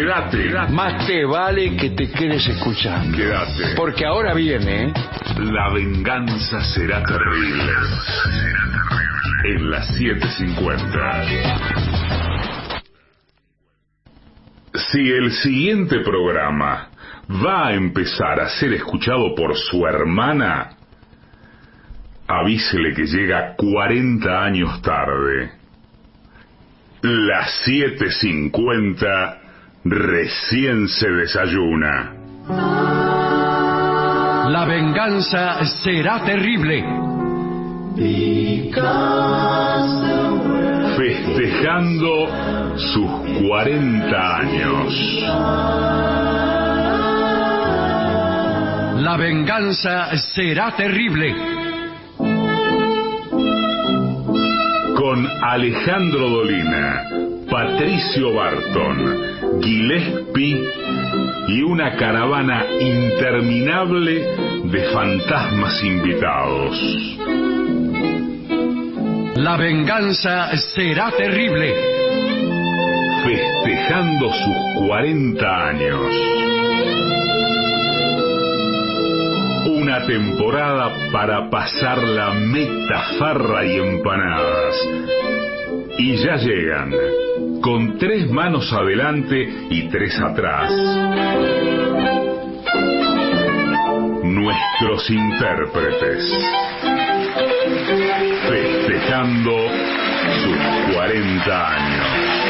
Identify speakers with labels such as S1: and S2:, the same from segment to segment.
S1: Quédate.
S2: Más te vale que te quedes escuchando.
S1: Quédate.
S2: Porque ahora viene...
S1: La venganza será terrible. En las 7:50. Si el siguiente programa va a empezar a ser escuchado por su hermana, avísele que llega 40 años tarde. Las 7:50 recién se desayuna.
S3: La venganza será terrible.
S1: Festejando sus 40 años.
S3: La venganza será terrible.
S1: Con Alejandro Dolina, Patricio Barton, Gillespie y una caravana interminable de fantasmas invitados.
S3: La venganza será terrible.
S1: Festejando sus 40 años. Una temporada para pasar la meta, farra y empanadas. Y ya llegan, con 3 manos adelante y 3 atrás, nuestros intérpretes, festejando sus 40 años.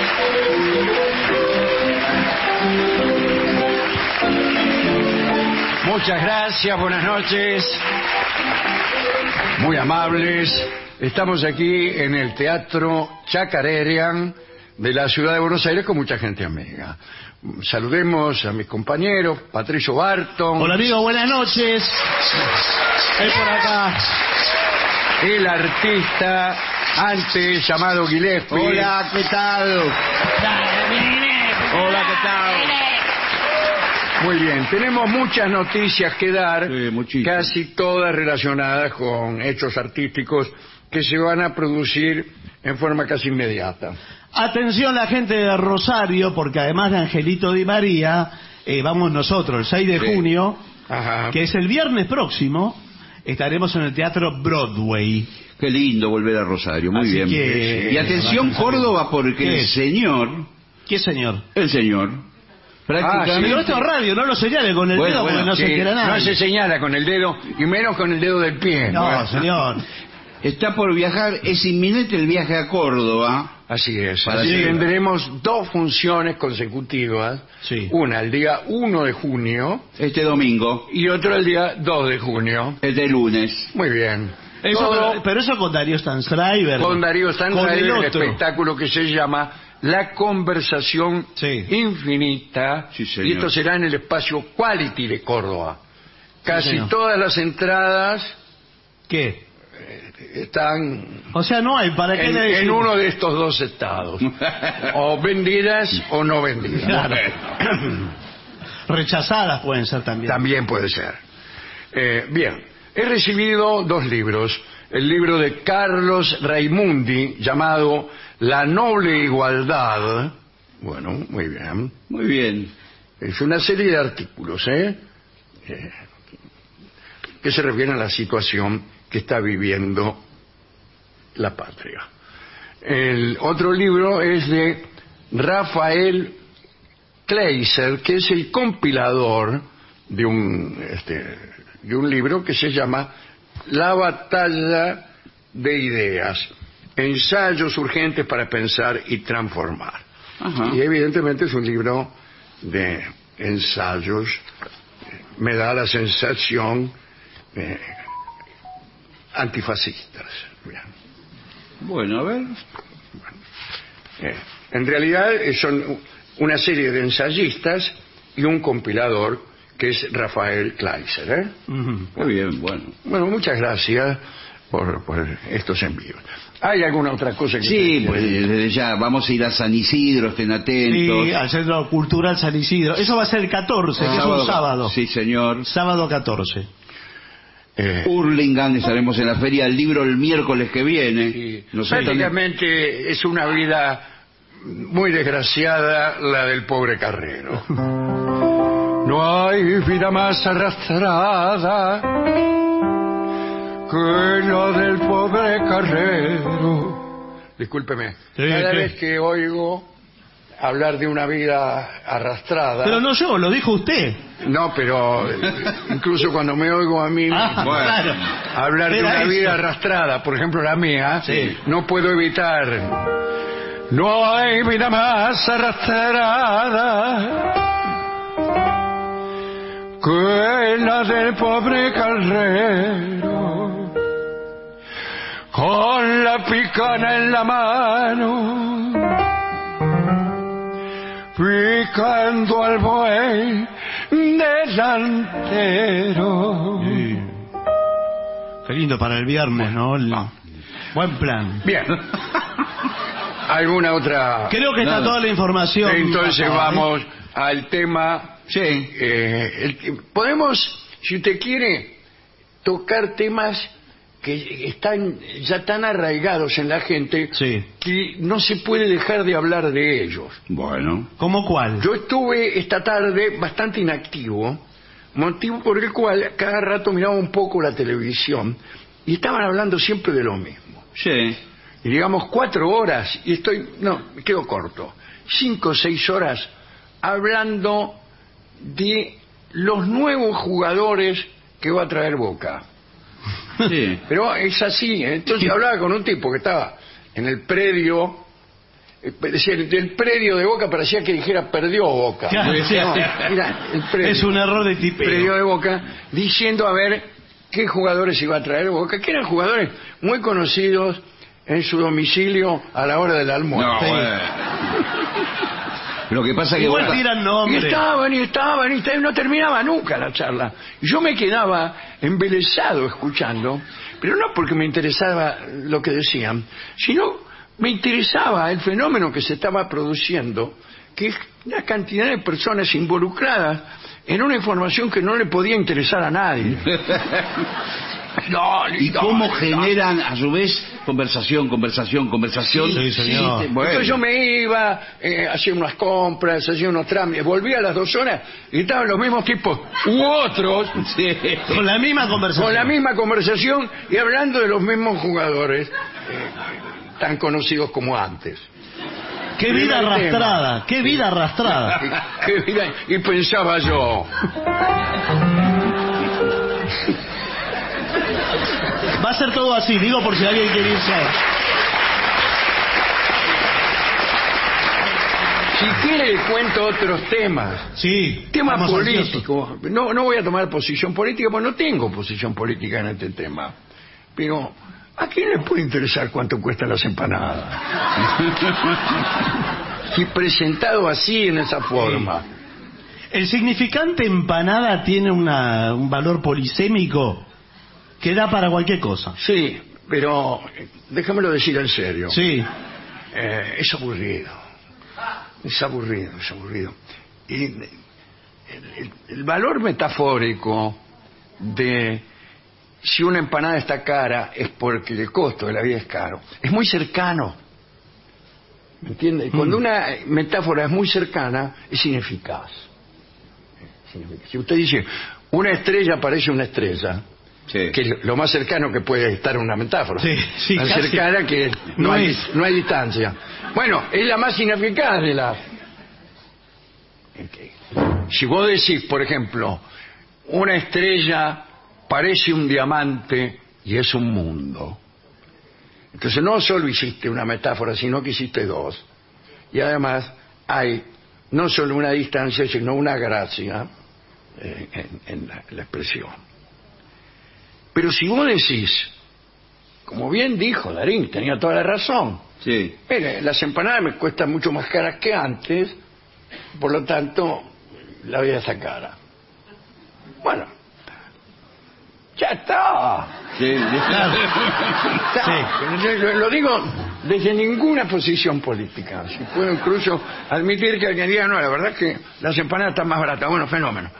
S2: Muchas gracias, buenas noches. Muy amables. Estamos aquí en el Teatro Chacarerian de la ciudad de Buenos Aires con mucha gente amiga. Saludemos a mis compañeros, Patricio Barton.
S4: Hola amigo, buenas noches. Es por acá.
S2: El artista antes llamado Gillespie.
S4: Hola, ¿qué tal? Hola, ¿qué tal?
S2: Muy bien, tenemos muchas noticias que dar,
S4: Sí,
S2: casi todas relacionadas con hechos artísticos que se van a producir en forma casi inmediata.
S4: Atención la gente de Rosario, porque además de Angelito Di María, vamos nosotros, el 6 de junio,
S2: Ajá.
S4: que es el viernes próximo, estaremos en el Teatro Broadway.
S5: Qué lindo volver a Rosario, muy
S4: Así
S5: bien.
S4: que-
S5: Y atención Córdoba, porque
S4: ¿Qué
S5: el
S4: es?
S5: señor,
S4: ¿Qué señor?
S5: prácticamente...
S4: Pero esto es radio, no lo señale con el
S5: Bueno,
S4: dedo
S5: bueno,
S4: porque no se
S2: Sí,
S4: entera nada.
S2: no se señala con el dedo, y menos con el dedo del pie.
S4: No, señor.
S5: Está por viajar, es inminente el viaje a Córdoba.
S2: Así es.
S5: Para
S2: Así
S5: llegar.
S2: tendremos 2 funciones consecutivas.
S4: Sí.
S2: Una el día 1 de junio
S5: Este domingo,
S2: y otra el día 2 de junio.
S5: este lunes.
S2: Muy bien.
S4: Eso,
S2: Todo
S4: pero eso con Darío Stanschreiber.
S2: con Darío
S4: Con
S2: Stanschreiber,
S4: el
S2: el
S4: otro.
S2: espectáculo que se llama La Conversación
S4: Sí.
S2: Infinita.
S5: Sí, señor.
S2: Y esto será en el espacio Quality de Córdoba. Casi
S4: señor.
S2: todas las entradas
S4: ¿Qué?
S2: están
S4: O sea, no hay, ¿para qué le
S2: en
S4: decimos?
S2: uno de estos 2 estados. O vendidas o no vendidas.
S4: Claro. Rechazadas pueden ser también.
S2: También puede ser. Bien, he recibido 2 libros. El libro de Carlos Raimundi, llamado La Noble Igualdad. Bueno, muy bien.
S5: Muy bien.
S2: Es una serie de artículos, que se refieren a la situación que está viviendo la patria. El otro libro es de Rafael Kleiser, que es el compilador de un libro que se llama La Batalla de Ideas, ensayos urgentes para pensar y transformar.
S5: Ajá.
S2: Y evidentemente es un libro de ensayos. Me da la sensación antifascistas. Bien.
S5: Bueno, a ver.
S2: En realidad son una serie de ensayistas y un compilador que es Rafael Kleiser.
S4: Ujú.
S5: Muy bien, bueno.
S2: Bueno, muchas gracias por estos envíos. ¿Hay alguna otra cosa que
S5: Sí,
S2: te-
S5: pues desde ya vamos a ir a San Isidro, estén atentos.
S4: Sí, al Centro Cultural San Isidro. Eso va a ser el 14, que es un sábado.
S5: Sí, señor.
S4: Sábado 14.
S5: Hurlingham, estaremos en la Feria del Libro el miércoles que viene.
S2: Sí.
S5: Nos están-
S2: Prácticamente es una vida muy desgraciada la del pobre carrero. No hay vida más arrastrada que la del pobre carrero. Discúlpeme, cada vez que oigo hablar de una vida arrastrada...
S4: Pero no yo, lo dijo usted.
S2: No, pero incluso cuando me oigo a mí
S4: claro.
S2: hablar de una vida arrastrada, por ejemplo la mía, no puedo evitar... No hay vida más arrastrada que la del pobre carrero, con la picana en la mano, picando al buey delantero.
S4: Sí. Qué lindo para el viernes, ¿no? Buen plan.
S2: Bien. ¿Alguna otra?
S4: Creo que está toda la información.
S2: Entonces
S4: acá,
S2: vamos al tema.
S5: Sí.
S2: Podemos, si usted quiere, tocar temas que están ya tan arraigados en la gente que no se puede dejar de hablar de ellos.
S5: Bueno.
S4: ¿Cómo cuál?
S2: Yo estuve esta tarde bastante inactivo, motivo por el cual cada rato miraba un poco la televisión y estaban hablando siempre de lo mismo.
S5: Sí.
S2: Y digamos 4 horas, y me quedo corto, 5 o 6 horas hablando de los nuevos jugadores que va a traer Boca.
S5: Sí.
S2: Pero es así, entonces hablaba con un tipo que estaba en el predio, decía, del predio de Boca parecía que dijera perdió Boca.
S4: Claro,
S2: No, mira, el predio,
S4: es un error de tipeo.
S2: predio de Boca, diciendo a ver qué jugadores iba a traer Boca, que eran jugadores muy conocidos en su domicilio a la hora del almuerzo.
S5: No, bueno. Lo que pasa es que
S4: Igual
S5: Boca...
S4: tiran
S2: Y
S4: nombres.
S2: estaban, no terminaba nunca la charla. Y yo me quedaba embelesado escuchando, pero no porque me interesaba lo que decían, sino me interesaba el fenómeno que se estaba produciendo, que es una cantidad de personas involucradas en una información que no le podía interesar a nadie.
S5: ¿Y cómo generan a su vez conversación?
S4: Sí, señor.
S5: Bueno.
S2: Entonces yo me iba, hacía unas compras, hacía unos trámites, volvía a las 2 horas y estaban los mismos tipos u otros
S4: Con la misma
S2: conversación y hablando de los mismos jugadores tan conocidos como antes.
S4: Qué vida
S2: Primer tema.
S4: arrastrada, qué vida arrastrada.
S2: Y pensaba yo,
S4: Va a ser todo así, digo por si alguien quiere irse.
S2: si quiere le cuento otros temas.
S4: Sí.
S2: Tema
S4: estamos
S2: político. No voy a tomar posición política porque no tengo posición política en este tema. Pero ¿a quién le puede interesar cuánto cuestan las empanadas? Si presentado así en esa forma.
S4: El significante empanada tiene un valor polisémico que da para cualquier cosa.
S2: Sí, pero déjamelo decir en serio.
S4: Sí.
S2: Es aburrido. Es aburrido. Y el valor metafórico de si una empanada está cara es porque el costo de la vida es caro. Es muy cercano. ¿Me entiende? Cuando una metáfora es muy cercana, es ineficaz. Si usted dice, una estrella parece una estrella,
S5: Sí.
S2: que es lo más cercano que puede estar una metáfora.
S4: Sí,
S2: tan
S4: casi.
S2: cercana que no hay distancia. Bueno, es la más ineficaz de las... Si vos decís, por ejemplo, una estrella parece un diamante y es un mundo. Entonces no solo hiciste una metáfora, sino que hiciste 2. Y además hay no solo una distancia, sino una gracia en la expresión. Pero si vos decís, como bien dijo Darín, tenía toda la razón.
S5: Sí.
S2: Mire, las empanadas me cuestan mucho más caras que antes, por lo tanto, la vida está cara. Bueno, ya está.
S5: Sí,
S4: Claro.
S2: Lo digo desde ninguna posición política. Si puedo incluso admitir que alguien diga, no, la verdad es que las empanadas están más baratas. Bueno, fenómeno.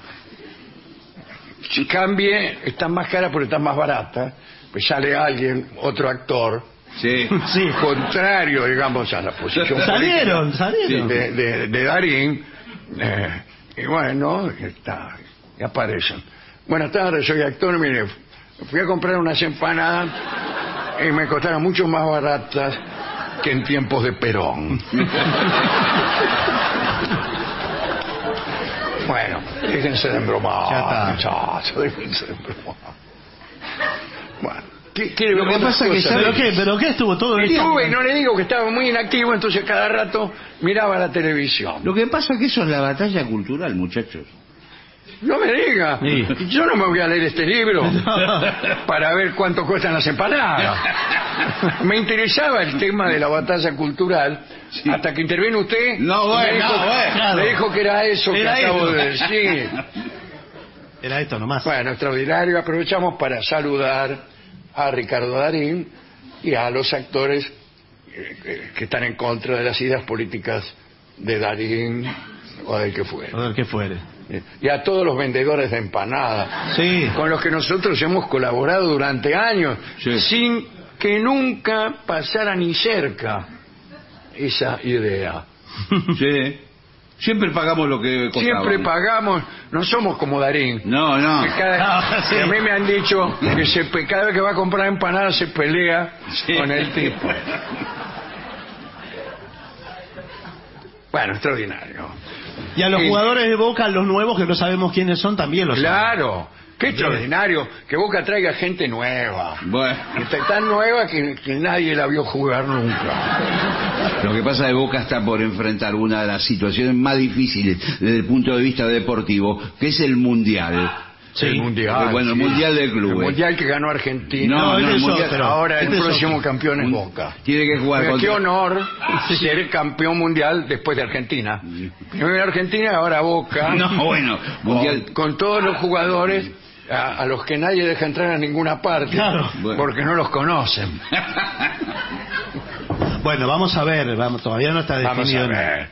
S2: Si cambie, están más caras porque están más baratas, pues sale alguien, otro actor,
S5: Sí.
S4: Sí.
S2: contrario, digamos, a la posición
S4: Salieron.
S2: de Darín, y bueno, y aparecen. Buenas tardes, soy actor, mire, fui a comprar unas empanadas y me costaron mucho más baratas que en tiempos de Perón. Bueno, déjense de embromar,
S4: Ya está.
S2: muchachos, déjense de embromar. Bueno, ¿quiere
S5: Lo
S2: ver
S5: que
S2: otras
S5: pasa que
S2: cosas?
S4: ¿Pero qué estuvo todo el día?
S2: Estuve, no le digo que estaba muy inactivo, entonces cada rato miraba la televisión.
S5: Lo que pasa es que eso es la batalla cultural, muchachos.
S2: No me diga,
S4: Sí.
S2: yo no me voy a leer este libro para ver cuánto cuestan las empanadas. Me interesaba el tema de la batalla cultural hasta que intervino usted.
S5: No, bueno,
S2: me dijo,
S5: no, bueno.
S4: Claro.
S2: me dijo que era eso
S4: Era
S2: que acabo
S4: esto.
S2: de decir.
S4: Era esto nomás.
S2: Bueno, extraordinario. Aprovechamos para saludar a Ricardo Darín y a los actores que están en contra de las ideas políticas de Darín o del que fuera.
S4: A ver qué fuere.
S2: Y a todos los vendedores de empanadas,
S4: Sí.
S2: con los que nosotros hemos colaborado durante años,
S5: Sí.
S2: sin que nunca pasara ni cerca esa idea.
S5: Sí. Siempre pagamos lo que costaba.
S2: Siempre pagamos, no somos como Darín.
S5: No.
S2: Que
S4: Sí.
S2: que a mí me han dicho que cada vez que va a comprar empanadas se pelea
S5: Sí.
S2: con el tipo. Bueno, extraordinario.
S4: Y a los
S2: Sí.
S4: jugadores de Boca, los nuevos que no sabemos quiénes son, también los
S2: Claro, qué extraordinario que Boca traiga gente nueva.
S5: Bueno,
S2: Está tan nueva que nadie la vio jugar nunca.
S5: lo que pasa es que Boca está por enfrentar una de las situaciones más difíciles desde el punto de vista deportivo, que es el Mundial.
S4: Sí.
S2: El mundial.
S5: Bueno, el Mundial de Clubes.
S2: El mundial que ganó Argentina.
S4: No, este
S5: el
S4: es
S5: Mundial.
S4: otro.
S2: Ahora el
S4: Este es
S2: próximo
S4: otro.
S2: campeón es Boca.
S5: Tiene que jugar
S2: Pero qué
S5: contra...
S2: honor ser campeón mundial después de Argentina. Primero Argentina, ahora Boca.
S5: No, bueno, Mundial...
S2: Con todos los jugadores a los que nadie deja entrar a ninguna parte.
S4: Claro.
S2: Porque no los conocen.
S4: Bueno, vamos a ver, todavía no está
S2: Vamos
S4: definido.
S2: a ver.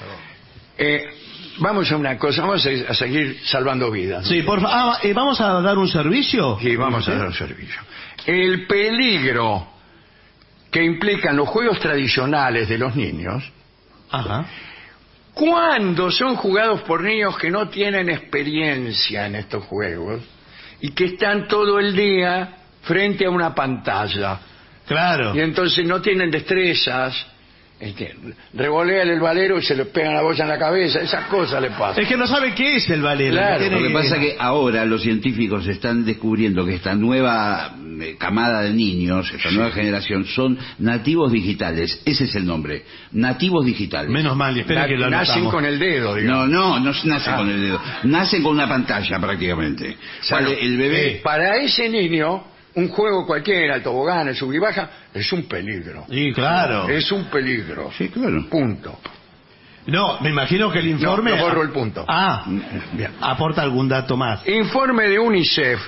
S2: Vamos a una cosa, vamos a seguir salvando vidas.
S4: Sí, por favor. ¿Vamos a dar un servicio?
S2: Y vamos a dar un servicio. El peligro que implican los juegos tradicionales de los niños,
S4: Ajá.
S2: cuando son jugados por niños que no tienen experiencia en estos juegos y que están todo el día frente a una pantalla
S4: Claro.
S2: y entonces no tienen destrezas, revolean el valero y se le pegan la boya en la cabeza, esas cosas le pasan.
S4: Es que no sabe qué es el valero.
S2: Claro,
S4: no tiene
S5: Lo que pasa es que ahora los científicos están descubriendo que esta nueva camada de niños, esta nueva generación, son nativos digitales. Ese es el nombre. Nativos digitales.
S4: Menos mal, y espera que lo
S2: Nacen
S4: anotamos.
S2: con el dedo, digamos.
S5: No nacen con el dedo. Nacen con una pantalla prácticamente.
S2: Bueno,
S5: Sale el bebé...
S2: para ese niño, un juego cualquiera, el tobogán, el sub y baja, es un peligro.
S4: Sí, claro.
S2: Es un peligro.
S5: Sí, claro.
S2: Punto.
S4: No, me imagino que el informe...
S2: No, borro el punto.
S4: Ah,
S2: Bien.
S4: aporta algún dato más.
S2: Informe de UNICEF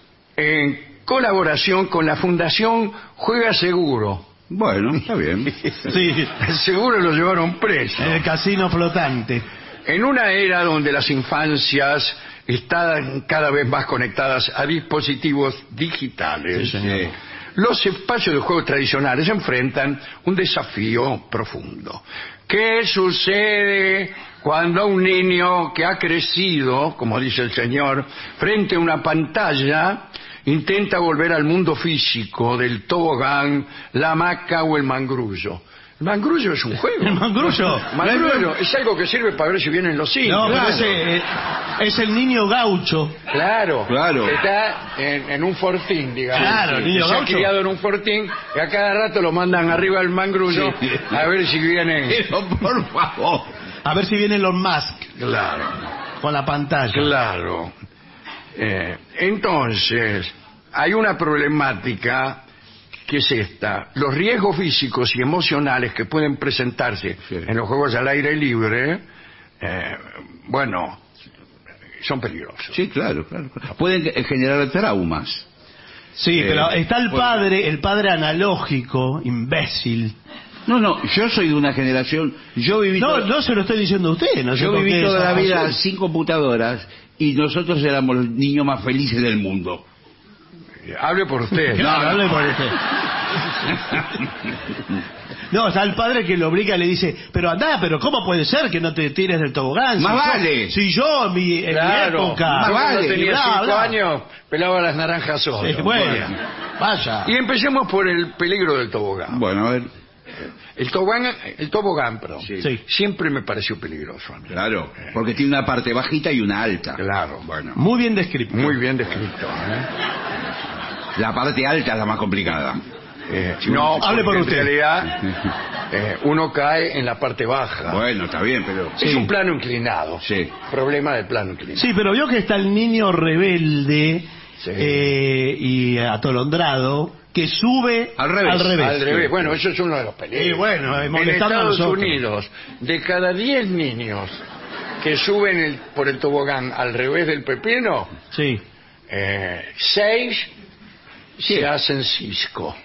S2: en colaboración con la Fundación Juega Seguro.
S5: Bueno, está bien.
S4: Sí,
S2: El seguro lo llevaron preso.
S4: el casino flotante.
S2: En una era donde las infancias están cada vez más conectadas a dispositivos digitales,
S4: Sí, señor.
S2: los espacios de juego tradicionales enfrentan un desafío profundo. ¿Qué sucede cuando un niño que ha crecido, como dice el señor, frente a una pantalla, intenta volver al mundo físico del tobogán, la hamaca o el mangrullo? El mangrullo es un juego.
S4: ¿El mangrullo?
S2: Mangrullo es algo que sirve para ver si vienen los indios.
S4: No, pero
S2: Claro.
S4: ese es el niño gaucho.
S2: Claro,
S5: Claro.
S2: está en un fortín, digamos.
S4: Claro, niño
S2: se ha
S4: gaucho.
S2: criado en un fortín y a cada rato lo mandan arriba al mangrullo
S5: Sí.
S2: a ver si vienen.
S5: Pero por favor.
S4: A ver si vienen los Musk
S2: Claro,
S4: con la pantalla.
S2: claro. Entonces, hay una problemática que es esta. Los riesgos físicos y emocionales que pueden presentarse
S5: Sí.
S2: en los juegos al aire libre, bueno, son peligrosos.
S5: Sí, claro. Pueden generar traumas.
S4: Sí, pero está el
S5: bueno.
S4: padre analógico, imbécil.
S5: No, yo soy de una generación, yo viví
S4: No se lo estoy diciendo a usted. No sé
S5: yo
S4: por
S5: viví
S4: qué
S5: toda
S4: esa
S5: la vida
S4: razón.
S5: sin computadoras y nosotros éramos los niños más felices del mundo.
S2: Hable por usted.
S4: Claro, hable por usted. No, está el padre que lo obliga y le dice, pero andá, pero ¿cómo puede ser que no te tires del tobogán?
S5: Más
S4: Si
S5: vale.
S4: Si yo en mi época...
S5: Más vale.
S2: Cuando tenía
S4: Bla,
S2: 5
S4: bla.
S2: años, pelaba las naranjas solo.
S4: Bueno, vaya.
S2: Y empecemos por el peligro del tobogán.
S5: Bueno, a ver.
S2: El tobogán, perdón.
S4: Sí.
S2: Siempre me pareció peligroso a mí.
S5: Claro, porque tiene una parte bajita y una alta.
S2: Claro.
S5: Bueno,
S4: Muy bien descrito.
S2: Muy bien descrito.
S5: la parte alta es la más complicada.
S2: No,
S4: hable por
S2: porque
S4: usted.
S2: en realidad uno cae en la parte baja.
S5: Bueno, está bien, pero...
S2: Es un plano inclinado.
S5: Sí.
S2: Problema del plano inclinado.
S4: Sí, pero vio que está el niño rebelde
S2: Sí.
S4: Y atolondrado que sube
S5: Al revés.
S2: Al revés.
S5: Sí.
S2: Bueno, eso es uno de los peligros.
S4: Y bueno,
S2: en
S4: molestando a
S2: Estados
S4: nosotros.
S2: Unidos, de cada 10 niños que suben por el tobogán al revés del pepino,
S4: Sí.
S2: 6 se hacen cisco.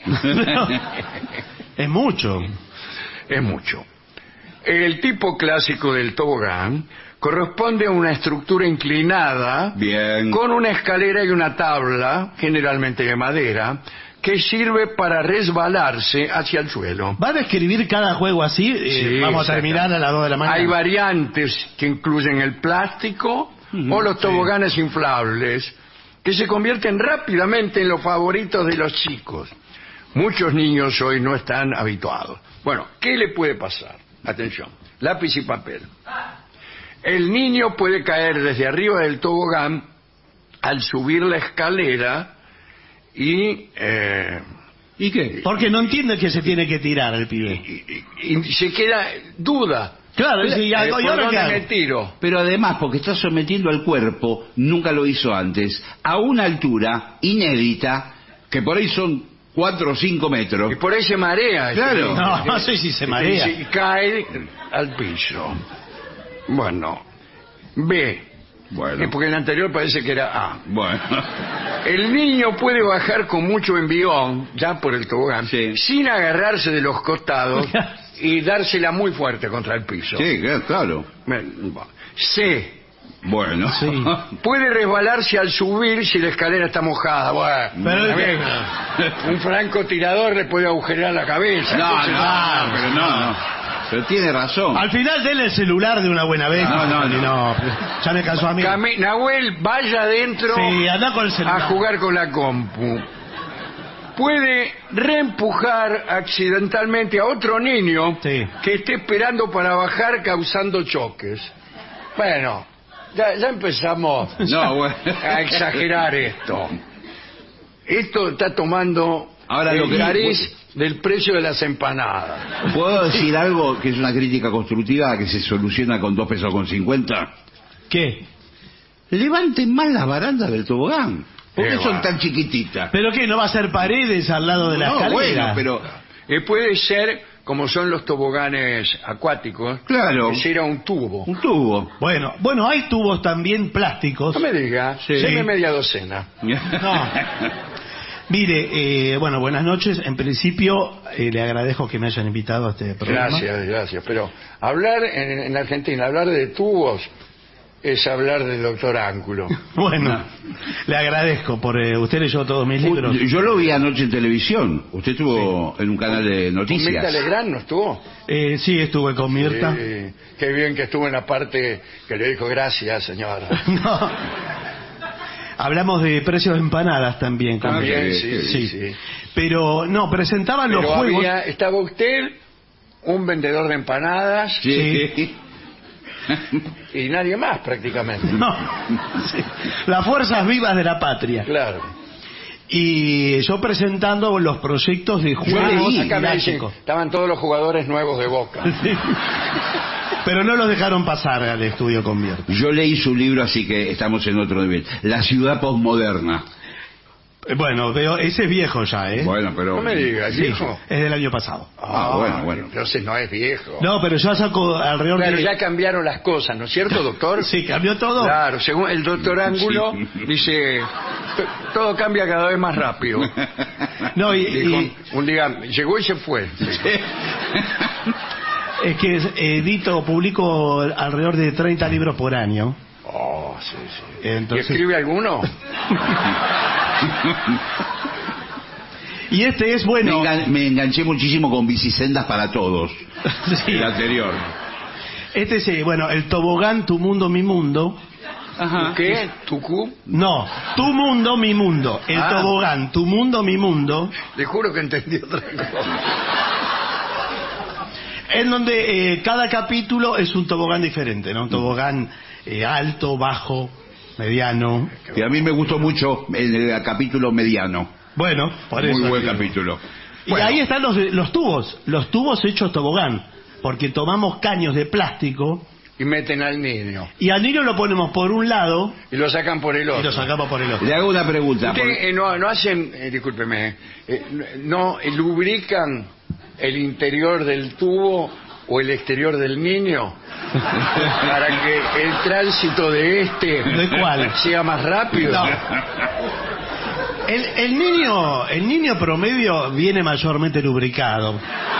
S4: Es mucho.
S2: Es mucho. El tipo clásico del tobogán corresponde a una estructura inclinada
S5: Bien.
S2: con una escalera y una tabla, generalmente de madera, que sirve para resbalarse hacia el suelo.
S4: ¿Va a describir cada juego así?
S2: Sí,
S4: Vamos a terminar a las 2 de la mañana.
S2: Hay variantes que incluyen el plástico o los toboganes inflables, que se convierten rápidamente en los favoritos de los chicos. Muchos niños hoy no están habituados. Bueno, ¿qué le puede pasar? Atención, lápiz y papel. El niño puede caer desde arriba del tobogán al subir la escalera y
S5: ¿Y qué?
S4: Porque no entiende que se tiene que tirar el pibe.
S2: y se queda duda.
S4: Claro, dice, ¿y
S2: ¿Por
S4: ahora qué
S2: dónde
S4: hago?
S2: me tiro?
S5: Pero además, porque está sometiendo al cuerpo, nunca lo hizo antes, a una altura inédita, que por ahí son 4 o 5 metros.
S2: Y por ahí se marea.
S5: Claro.
S4: No sé si se marea.
S2: Y cae al piso. Bueno, B.
S5: Bueno.
S2: Porque el anterior parece que era A.
S5: Bueno.
S2: El niño puede bajar con mucho envión, ya por el tobogán,
S5: Sí.
S2: sin agarrarse de los costados y dársela muy fuerte contra el piso.
S5: Sí, claro.
S2: C.
S5: Bueno.
S4: Sí.
S2: Puede resbalarse al subir si la escalera está mojada. Bueno,
S4: Pero
S2: está
S4: es que-
S2: bien. Un francotirador le puede agujerear la cabeza.
S5: No,
S2: Entonces,
S5: pero no. Pero tiene razón.
S4: Al final denle el celular de una buena vez.
S5: No.
S4: Ya me cansó a mí.
S2: Nahuel, vaya adentro
S4: Sí, anda con el celular.
S2: a jugar con la compu. Puede reempujar accidentalmente a otro niño
S4: Sí.
S2: que esté esperando para bajar causando choques. Bueno, ya empezamos
S5: No, bueno.
S2: a exagerar esto. Esto está tomando
S5: Ahora, lo
S2: el
S5: que-
S2: cariz del precio de las empanadas.
S5: ¿Puedo decir algo que es una crítica constructiva que se soluciona con 2,50 pesos?
S4: ¿Qué?
S5: Levanten más las barandas del tobogán. ¿Por qué
S2: Qué
S5: son
S2: bueno.
S5: tan chiquititas?
S4: ¿Pero qué? ¿No va a ser paredes al lado de la
S5: No,
S4: escalera?
S5: bueno, pero...
S2: Puede ser como son los toboganes acuáticos,
S5: Claro.
S2: que será un tubo.
S5: Un tubo.
S4: Bueno, hay tubos también plásticos.
S2: No me diga,
S5: Sí.
S2: deme media docena.
S4: No. Mire, bueno, buenas noches. En principio, le agradezco que me hayan invitado a este programa.
S2: Gracias. Pero hablar en Argentina, hablar de tubos es hablar del doctor Ángulo.
S4: Bueno, le agradezco por usted leyó todos mis libros.
S5: Yo lo vi anoche en televisión. Usted estuvo en un canal de
S2: ¿Mirta
S5: noticias.
S2: Legrand no estuvo?
S4: Sí, estuve con Mirta.
S2: Sí, qué bien que estuvo en la parte que le dijo gracias, señora.
S4: No. Hablamos de precios de empanadas también. con
S2: También,
S4: Mirta.
S2: sí.
S4: Pero no, presentaban los
S2: Pero
S4: juegos.
S2: estaba usted, un vendedor de empanadas
S5: Sí.
S2: y nadie más prácticamente.
S4: No, sí. Las fuerzas vivas de la patria.
S2: Claro.
S4: Y yo presentando los proyectos de juegos
S2: Acá me dicen,
S4: didácticos.
S2: estaban todos los jugadores nuevos de Boca.
S4: Sí. Pero no los dejaron pasar al estudio con Mirta.
S5: Yo leí su libro, así que estamos en otro nivel. La ciudad posmoderna.
S4: Bueno, veo, ese es viejo ya, ¿eh?
S5: Bueno, pero...
S2: No me digas,
S4: Sí,
S2: hijo.
S4: es del año pasado.
S5: Bueno.
S2: Entonces no es viejo.
S4: No, pero yo saco alrededor
S2: Claro,
S4: de...
S2: ya cambiaron las cosas, ¿no es cierto, doctor?
S4: Sí, cambió todo.
S2: Claro, según el doctor Ángulo,
S5: Sí.
S2: dice, todo cambia cada vez más rápido.
S4: No,
S2: Dijo, un día llegó y se fue.
S4: es que publico alrededor de 30 libros por año.
S2: Oh, sí.
S4: Entonces,
S2: ¿Y escribe alguno?
S4: Y este es bueno.
S5: Me enganché muchísimo con Bicisendas para Todos.
S4: Sí.
S5: El anterior.
S4: Este es, el tobogán, tu mundo, mi mundo.
S5: Ajá.
S2: ¿Qué? ¿Tucú?
S4: No, tu mundo, mi mundo. El tobogán, tu mundo, mi mundo.
S2: Le juro que entendí otra cosa.
S4: En donde cada capítulo es un tobogán diferente, ¿no? Un tobogán alto, bajo, mediano.
S5: Que a mí me gustó mucho el capítulo mediano.
S4: Bueno, por eso.
S5: Muy buen capítulo.
S4: Y ahí están los tubos hechos tobogán, porque tomamos caños de plástico
S2: Y meten al niño.
S4: y al niño lo ponemos por un lado
S2: Y lo sacan por el
S4: y
S2: otro.
S4: lo sacamos por el otro.
S5: Le hago una pregunta.
S2: ¿Usted, no hacen, discúlpeme, no lubrican el interior del tubo o el exterior del niño para que el tránsito de
S4: ¿De cuál?
S2: sea más rápido?
S4: No. El niño promedio viene mayormente lubricado.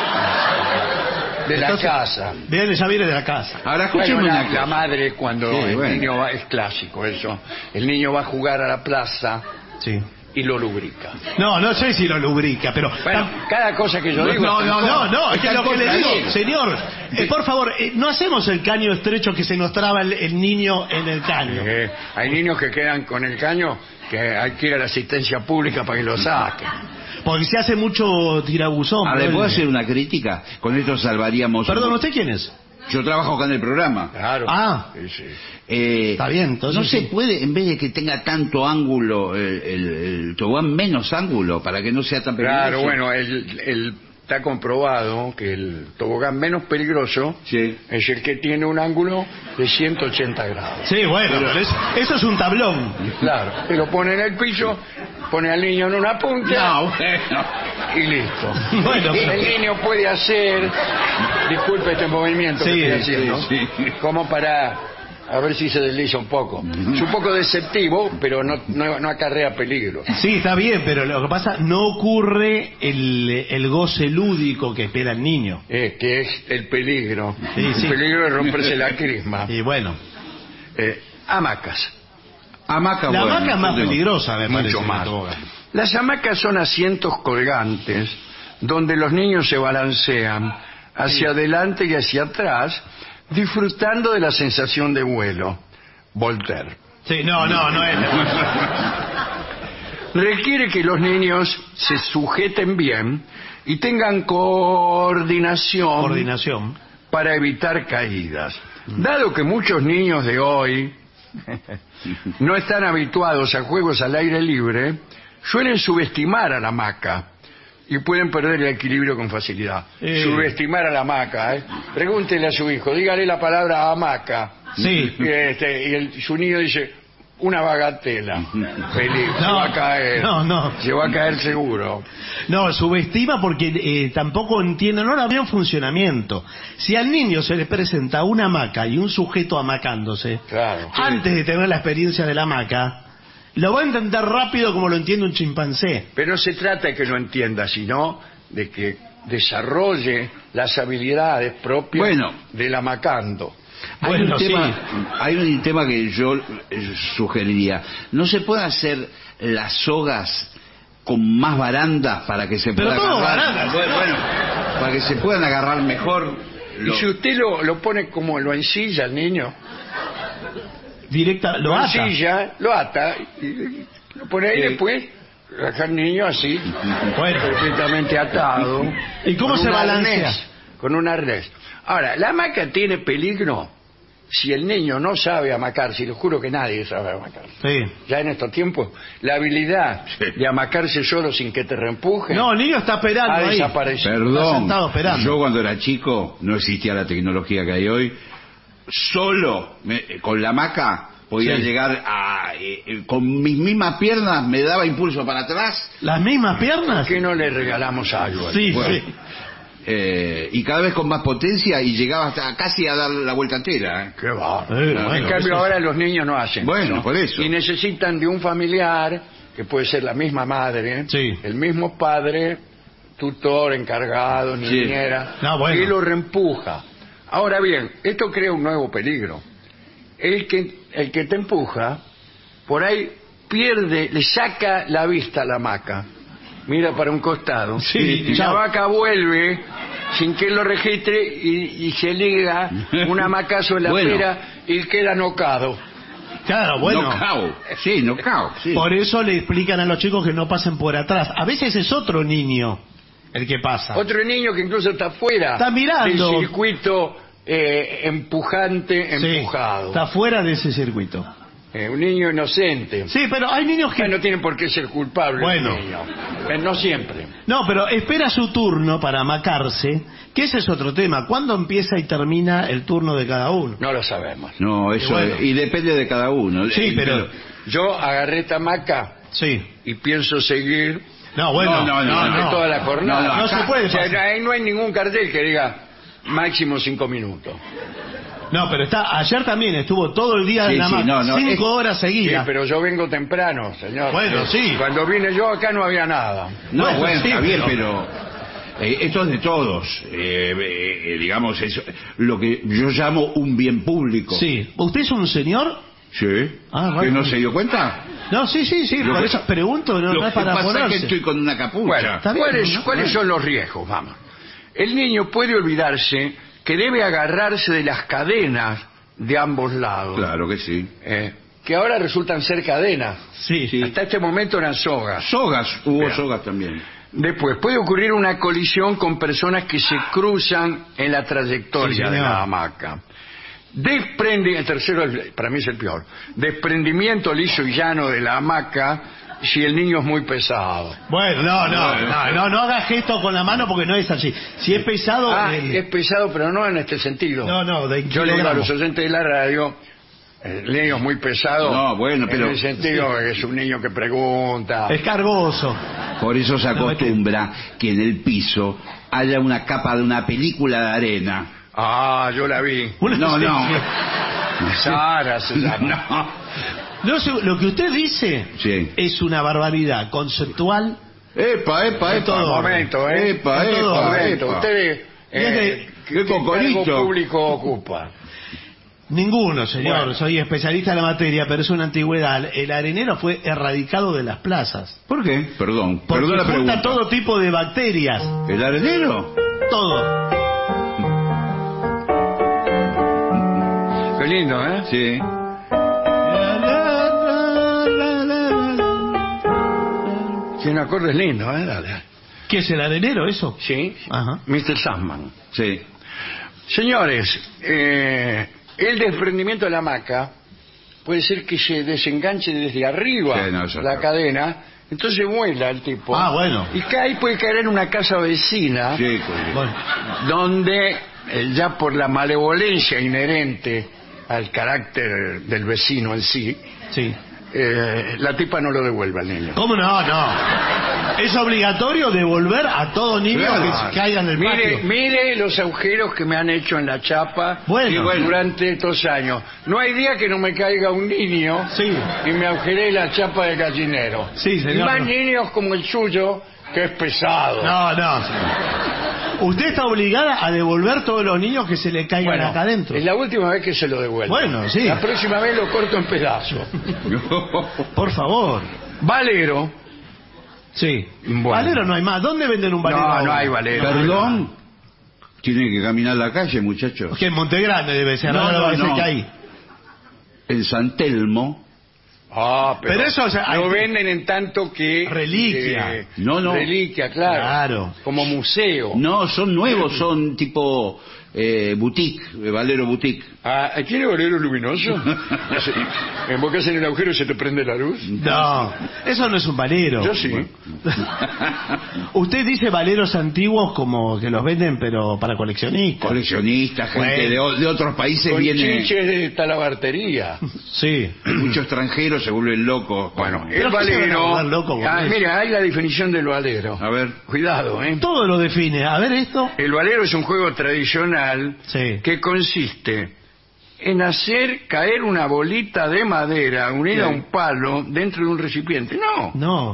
S2: De la
S4: Entonces,
S2: casa.
S4: Ya viene de la casa.
S5: Ahora escúcheme
S2: Bueno,
S5: una
S2: la
S5: cosa.
S2: madre cuando
S5: Sí,
S2: el
S5: bueno.
S2: niño va, es clásico eso, el niño va a jugar a la plaza
S4: Sí.
S2: y lo lubrica.
S4: No sé si lo lubrica, pero...
S2: Bueno, cada cosa que yo digo...
S4: No, es que lo que le digo,
S5: Bien.
S4: señor, por favor, no hacemos el caño estrecho que se nos traba el niño en el caño.
S2: Hay niños que quedan con el caño que hay que ir a la asistencia pública para que lo saquen.
S4: Porque se hace mucho tirabuzón.
S5: Ahora, ¿le
S4: ¿no?
S5: puedo hacer una crítica? Con esto salvaríamos...
S4: Perdón, ¿usted quién es?
S5: Yo trabajo acá en el programa.
S2: Claro.
S4: Ah.
S2: Sí, sí.
S4: Está bien, entonces
S5: no se
S4: sí.
S5: puede, en vez de que tenga tanto ángulo, el tobogán menos ángulo, para que no sea tan peligroso.
S2: Claro, bueno, está comprobado que el tobogán menos peligroso
S5: Sí.
S2: es el que tiene un ángulo de 180 grados.
S4: Sí, bueno, pero eso es un tablón.
S2: Claro, te lo pone en el piso, pone al niño en una punta
S5: No, bueno.
S2: y listo.
S4: Bueno,
S2: El niño puede hacer, disculpe este movimiento
S4: Sí,
S2: que estoy haciendo,
S5: sí.
S2: como para a ver si se desliza un poco. Es un poco deceptivo, pero no acarrea peligro.
S4: Sí, está bien, pero lo que pasa, no ocurre el goce lúdico que espera el niño.
S2: Que es el peligro.
S4: Sí, sí.
S2: El peligro de romperse la crisma.
S4: Y bueno,
S2: Hamacas.
S5: Hamaca,
S4: la
S5: bueno,
S4: hamaca es más
S5: no.
S4: peligrosa, me parece.
S2: Mucho
S4: que
S2: más.
S4: el tobogán.
S2: Las hamacas son asientos colgantes donde los niños se balancean hacia adelante y hacia atrás, disfrutando de la sensación de vuelo. Voltaire.
S4: Sí, no es.
S2: Requiere que los niños se sujeten bien y tengan coordinación para evitar caídas. Dado que muchos niños de hoy no están habituados a juegos al aire libre, suelen subestimar a la hamaca y pueden perder el equilibrio con facilidad. Subestimar a la hamaca, ¿eh? Pregúntele a su hijo, dígale la palabra hamaca.
S4: Sí.
S2: Y su niño dice, una bagatela. Feliz, se
S4: No,
S2: va a caer.
S4: no.
S2: Se va a caer seguro.
S4: No, subestima porque tampoco entiende, no había un funcionamiento. Si al niño se le presenta una hamaca y un sujeto hamacándose,
S2: Claro.
S4: antes de tener la experiencia de la hamaca, lo va a entender rápido como lo entiende un chimpancé.
S2: Pero no se trata de que lo entienda, sino de que desarrolle las habilidades propias
S5: Bueno.
S2: del amacando.
S4: Bueno,
S5: Hay un tema que yo sugeriría. ¿No se puede hacer las sogas con más barandas para que se
S4: Pero
S5: puedan
S4: todo
S5: agarrar?
S4: barandas.
S5: Bueno, para que se puedan agarrar mejor.
S2: Y si usted lo pone como lo ensilla al niño,
S4: Directa, lo ata.
S2: ensilla, lo ata, y lo pone ahí
S5: Sí.
S2: después, deja al niño así,
S4: Bueno.
S2: perfectamente atado.
S4: ¿Y cómo
S2: con
S4: se
S2: un
S4: balancea?
S2: arnés, con un arnés. Ahora, la hamaca tiene peligro si el niño no sabe amacarse, y le juro que nadie sabe amacarse.
S4: Sí.
S2: Ya en estos tiempos, la habilidad de amacarse solo sin que te reempujen
S4: No, el niño está esperando
S2: ha
S4: ahí.
S2: desaparecido.
S4: Está
S5: Perdón,
S4: sentado esperando.
S5: yo cuando era chico no existía la tecnología que hay hoy. Solo con la hamaca podía
S4: Sí.
S5: llegar a... con mis mismas piernas me daba impulso para atrás.
S4: ¿Las mismas piernas?
S2: ¿Por qué no le regalamos algo?
S4: Sí,
S5: Bueno.
S4: sí.
S5: Y cada vez con más potencia y llegaba hasta casi a dar la vuelta entera. ¿Eh?
S2: Qué va.
S4: bueno,
S2: En cambio
S4: eso es-
S2: ahora los niños no hacen
S5: Bueno, por eso.
S2: Y necesitan de un familiar, que puede ser la misma madre,
S4: Sí.
S2: el mismo padre, tutor, encargado,
S5: Sí.
S2: niñera,
S4: No, bueno.
S2: que lo reempuja. Ahora bien, esto crea un nuevo peligro. El que te empuja, por ahí pierde, le saca la vista a la hamaca mira para un costado.
S4: Sí,
S2: y la
S4: chao.
S2: vaca vuelve sin que él lo registre y se liga un hamacazo en la
S5: Bueno.
S2: pera y queda nocado.
S4: Claro, bueno.
S5: Knockout. Sí, knockout. Sí.
S4: Por eso le explican a los chicos que no pasen por atrás. A veces es otro niño el que pasa.
S2: Otro niño que incluso está fuera
S4: Está mirando.
S2: del circuito empujante,
S4: Sí,
S2: empujado.
S4: está fuera de ese circuito.
S2: Un niño inocente.
S4: Sí, pero hay niños que...
S2: No tienen por qué ser culpables.
S4: Bueno.
S2: el niño. No siempre.
S4: No, pero espera su turno para amacarse, que ese es otro tema. ¿Cuándo empieza y termina el turno de cada uno?
S2: No lo sabemos.
S5: No, eso
S4: Y bueno.
S5: y depende de cada uno.
S4: Sí, pero...
S2: Yo agarré esta hamaca
S4: Sí.
S2: y pienso seguir
S4: No, bueno.
S2: durante toda la jornada.
S4: No se puede
S2: O sea,
S4: pasar.
S2: ahí no hay ningún cartel que diga máximo 5 minutos.
S4: No, pero ayer también estuvo todo el día
S5: Sí,
S4: en la
S5: sí,
S4: mar,
S5: no,
S4: 5 horas
S2: Sí,
S4: seguidas.
S2: pero yo vengo temprano, señor.
S4: Bueno, sí.
S2: Cuando vine yo acá no había nada.
S5: No,
S4: Bueno,
S5: bueno,
S4: sí,
S5: está bien,
S4: pero-
S5: pero esto es de todos. Digamos, es lo que yo llamo un bien público.
S4: Sí. ¿Usted es un señor?
S5: Sí.
S4: Ah,
S5: ¿Que
S4: bueno.
S5: no se dio cuenta?
S4: No, sí,
S5: Lo
S4: por
S5: que-
S4: eso pregunto, no
S5: Lo
S4: es
S5: que
S4: para
S5: pasa es
S4: ponerse.
S5: que estoy con una capucha.
S2: Bueno,
S4: Está bien, ¿no?
S2: ¿cuáles son los riesgos? Vamos. El niño puede olvidarse que debe agarrarse de las cadenas de ambos lados.
S5: Claro que sí.
S2: Que ahora resultan ser cadenas.
S4: Sí.
S5: Sí.
S2: Hasta este momento eran sogas.
S5: Sogas, hubo
S2: Bien.
S5: sogas también.
S2: Después, puede ocurrir una colisión con personas que se cruzan en la trayectoria
S4: Sí,
S2: de
S4: señor.
S2: la hamaca. El tercero, para mí es el peor. Desprendimiento liso y llano de la hamaca si el niño es muy pesado.
S4: Bueno, no haga gesto con la mano porque no es así. Si es pesado...
S2: Es pesado, pero no en este sentido.
S4: No, de
S2: Yo le digo a
S4: kilogramos.
S2: los oyentes de la radio, el niño es muy pesado.
S5: No, bueno, pero-
S2: En el sentido de que es un niño que pregunta.
S4: Es cargoso.
S5: Por eso se
S4: No,
S5: acostumbra que en el piso haya una capa de una película de arena.
S2: Ah, yo la vi.
S5: No.
S2: Sara se llama.
S5: No.
S4: Lo que usted dice
S5: Sí.
S4: es una barbaridad conceptual.
S5: Epa,
S2: Un momento,
S5: Epa,
S2: Un momento.
S5: epa.
S2: Ustedes,
S4: Desde-
S2: ¿qué
S5: cocorito.
S2: cargo público ocupa?
S4: Ninguno, señor.
S2: Bueno.
S4: Soy especialista en la materia, pero es una antigüedad. El arenero fue erradicado de las plazas.
S5: ¿Por qué? Perdón
S4: Porque
S5: la
S4: junta
S5: pregunta.
S4: todo tipo de bacterias.
S5: ¿El arenero?
S4: Todo.
S2: Qué lindo, ¿eh?
S5: Sí.
S2: Tiene acordes lindos, ¿eh? Dale.
S4: ¿Qué es el arenero, eso?
S2: Sí.
S4: Ajá.
S2: Mr. Sandman.
S5: Sí.
S2: Señores, el desprendimiento de la hamaca puede ser que se desenganche desde arriba
S5: Sí, no, eso
S2: la
S5: está.
S2: cadena, entonces vuela el tipo.
S4: Ah, bueno.
S2: Y puede caer en una casa vecina
S5: Sí, pues,
S4: Bueno,
S2: donde ya por la malevolencia inherente al carácter del vecino en sí,
S4: sí.
S2: la tipa no lo devuelve al niño.
S4: ¿Cómo no? No. Es obligatorio devolver a todo niño
S5: Claro.
S4: que se caiga en el patio.
S2: Mire los agujeros que me han hecho en la chapa
S4: Bueno.
S2: durante estos años. No hay día que no me caiga un niño
S4: Sí.
S2: y me agujeré la chapa del gallinero.
S4: Sí, señor.
S2: Y más niños como el suyo, que es pesado.
S4: No. Usted está obligada a devolver todos los niños que se le caigan
S2: Bueno,
S4: acá adentro.
S2: es la última vez que se lo devuelvo.
S4: Bueno, sí.
S2: La próxima vez lo corto en pedazos.
S4: Por favor.
S2: Valero.
S4: Sí.
S2: Bueno.
S4: Valero no hay más. ¿Dónde venden un valero?
S2: No
S4: ahora?
S2: hay valero.
S5: Perdón. Tiene que caminar la calle, muchachos.
S4: Que en Montegrande debe ser.
S5: No,
S4: ahora
S5: no,
S4: parece
S5: no.
S4: que hay.
S5: En San Telmo,
S2: Pero
S4: eso, o sea,
S2: lo
S4: hay-
S2: venden en tanto que...
S4: Reliquia.
S5: No.
S2: Reliquia, claro.
S4: Claro.
S2: Como museo.
S5: No, son nuevos, son tipo boutique, Valero boutique.
S2: Ah, ¿tiene valero luminoso? ¿Embocas en el agujero y se te prende la luz?
S4: No, eso no es un valero.
S2: Yo sí.
S4: Usted dice valeros antiguos como que los venden, pero para coleccionistas.
S5: Coleccionistas, gente de otros países
S2: Con
S5: viene.
S2: chiches de talabartería.
S4: Sí.
S5: Muchos extranjeros se vuelven locos.
S2: Bueno,
S4: Pero
S2: el
S4: ¿qué se van a
S2: valero...
S4: volver locos con eso?
S2: Mira, hay la definición del valero.
S5: A ver.
S2: Cuidado, ¿eh?
S4: Todo lo define. A ver esto.
S2: El valero es un juego tradicional
S4: Sí.
S2: que consiste en hacer caer una bolita de madera unida a un palo dentro de un recipiente. No,
S4: No.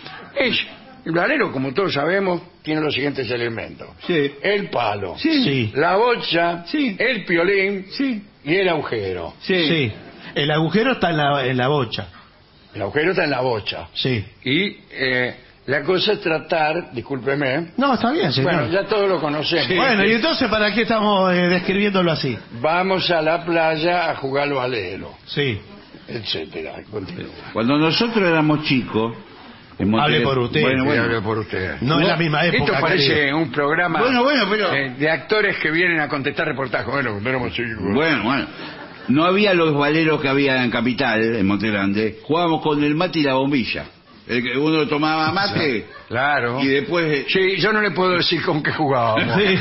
S2: el valero, como todos sabemos, tiene los siguientes elementos.
S5: Sí.
S2: El palo,
S4: Sí.
S2: la bocha,
S5: Sí.
S2: el piolín
S5: Sí.
S2: y el agujero.
S4: Sí. El agujero está en la bocha.
S2: El agujero está en la bocha.
S4: Sí.
S2: Y La cosa es tratar, discúlpeme.
S4: No, está bien, señor.
S2: Bueno, ya todos lo conocemos.
S4: Bueno, y entonces, ¿para qué estamos describiéndolo así?
S2: Vamos a la playa a jugar al valero,
S4: Sí.
S2: etcétera. Continúa.
S5: Cuando nosotros éramos chicos... en Montevideo-
S4: Hable por usted.
S5: Bueno,
S2: Sí,
S5: bueno.
S2: hablo por usted.
S4: No en la misma época.
S2: Esto parece
S4: querido.
S2: un programa
S5: Bueno, pero...
S2: de actores que vienen a contestar reportajes. Bueno, cuando éramos chicos.
S5: Bueno. No había los valeros que había en Capital, en Monte Grande. Jugábamos con el mate y la bombilla. El que uno tomaba mate
S2: Claro.
S5: y después...
S2: Sí, yo no le puedo decir con qué jugábamos.
S4: Sí.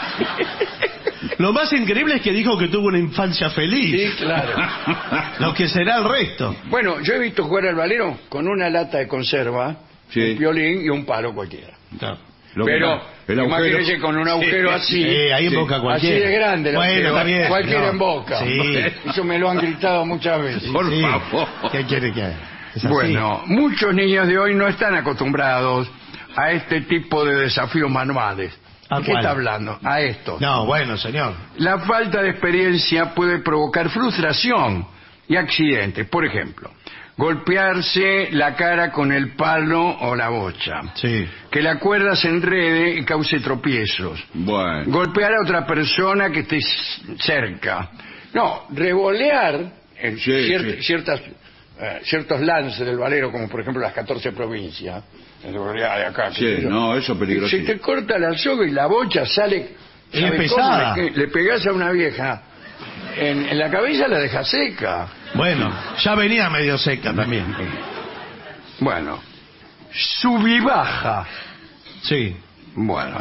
S4: Lo más increíble es que dijo que tuvo una infancia feliz.
S2: Sí, claro.
S4: Lo que será el resto.
S2: Bueno, yo he visto jugar al valero con una lata de conserva,
S5: Sí.
S2: un violín y un palo cualquiera.
S5: Lo que
S2: Pero
S5: el agujero-
S2: imagínese con un agujero así,
S4: ahí en Boca
S2: así
S4: cualquiera.
S2: de grande, el
S4: Bueno,
S2: agujero,
S4: está bien.
S2: cualquiera
S4: No.
S2: en Boca.
S4: Sí.
S2: Eso me lo han gritado muchas veces.
S5: Por
S4: Sí.
S5: favor.
S4: ¿Qué quiere que haga? Es así.
S2: Bueno, muchos niños de hoy no están acostumbrados a este tipo de desafíos manuales.
S4: ¿A
S2: ¿De qué
S4: cuál?
S2: está hablando? A esto.
S4: No, bueno, señor.
S2: La falta de experiencia puede provocar frustración y accidentes. Por ejemplo, golpearse la cara con el palo o la bocha.
S4: Sí.
S2: Que la cuerda se enrede y cause tropiezos.
S5: Bueno.
S2: Golpear a otra persona que esté cerca. No, revolear en
S5: Sí, sí.
S2: ciertos lances del valero, como por ejemplo las 14 provincias. De acá,
S5: Sí,
S2: qué sé yo.
S5: no, eso es peligroso.
S2: Se te corta la soga y la bocha sale.
S4: Es
S2: ¿sabe
S4: pesada.
S2: cómo? Le pegás a una vieja en la cabeza, la deja seca.
S4: Bueno, ya venía medio seca también.
S2: Bueno, sub y baja.
S4: Sí.
S2: Bueno,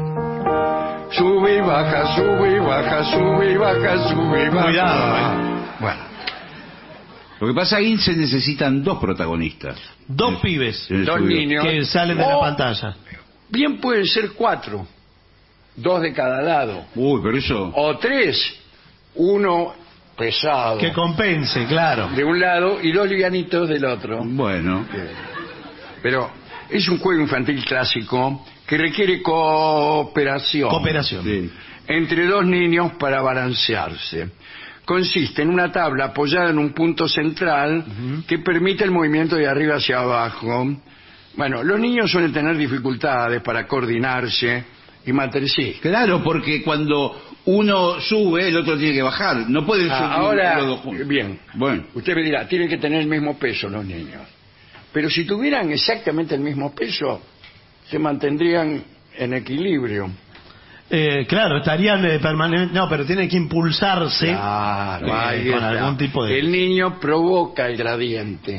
S2: sube y baja, sube y baja, sube y baja, sube y baja.
S4: Cuidado,
S2: Bueno,
S5: Lo que pasa ahí se necesitan dos protagonistas.
S4: Dos pibes
S5: En el
S2: dos
S5: estudio.
S2: niños.
S4: que salen de la
S2: O
S4: pantalla.
S2: bien pueden ser 4, 2 de cada lado.
S5: Uy, pero eso...
S2: O 3, uno pesado
S4: Que compense, claro.
S2: de un lado y 2 livianitos del otro.
S5: Bueno.
S2: Pero es un juego infantil clásico que requiere cooperación.
S4: Cooperación.
S5: Sí.
S2: Entre dos niños para balancearse. Consiste en una tabla apoyada en un punto central que permite el movimiento de arriba hacia abajo. Bueno, los niños suelen tener dificultades para coordinarse y mantenerse.
S5: Claro, porque cuando uno sube, el otro tiene que bajar. No pueden subir
S2: Ahora,
S5: los dos juntos.
S2: bien,
S5: Bueno.
S2: usted me dirá, tienen que tener el mismo peso los niños. Pero si tuvieran exactamente el mismo peso, se mantendrían en equilibrio.
S4: Claro, estarían permanentemente... No, pero tienen que impulsarse
S2: Claro, ahí
S4: con
S2: está.
S4: algún tipo de...
S2: El niño provoca el gradiente,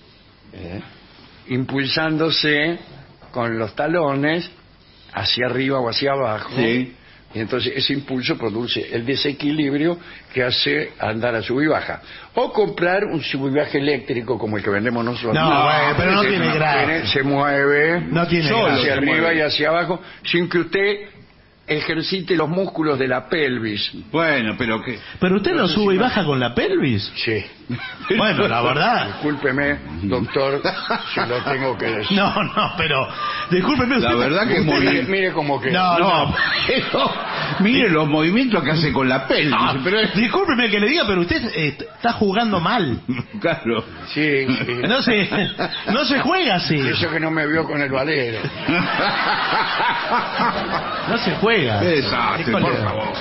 S2: impulsándose con los talones hacia arriba o hacia abajo.
S5: Sí.
S2: Y entonces ese impulso produce el desequilibrio que hace andar a sub y baja. O comprar un sub y baja eléctrico como el que vendemos nosotros.
S4: No, bueno, pero no
S2: ese
S4: tiene gracia.
S2: Se mueve
S4: No tiene
S2: solo
S4: gracia.
S2: hacia
S5: Se
S2: arriba
S5: mueve.
S2: y hacia abajo sin que usted ejercite los músculos de la pelvis.
S5: Bueno, pero que...
S4: Pero usted no sube y baja con la pelvis.
S2: Sí.
S4: Bueno, la verdad.
S2: Discúlpeme, doctor, si lo tengo que decir.
S4: No, pero... Discúlpeme.
S5: La
S4: usted-
S5: verdad que es muy...
S2: Mire como que...
S4: No.
S5: Pero, mire los movimientos que hace con la pelvis.
S4: Ah,
S5: Pero
S4: discúlpeme que le diga, pero usted está jugando mal.
S5: claro.
S2: Sí, sí.
S4: No se juega así.
S2: Eso que no me vio con el valero.
S4: No se juega.
S5: Desastre, por
S4: Híjole.
S5: favor.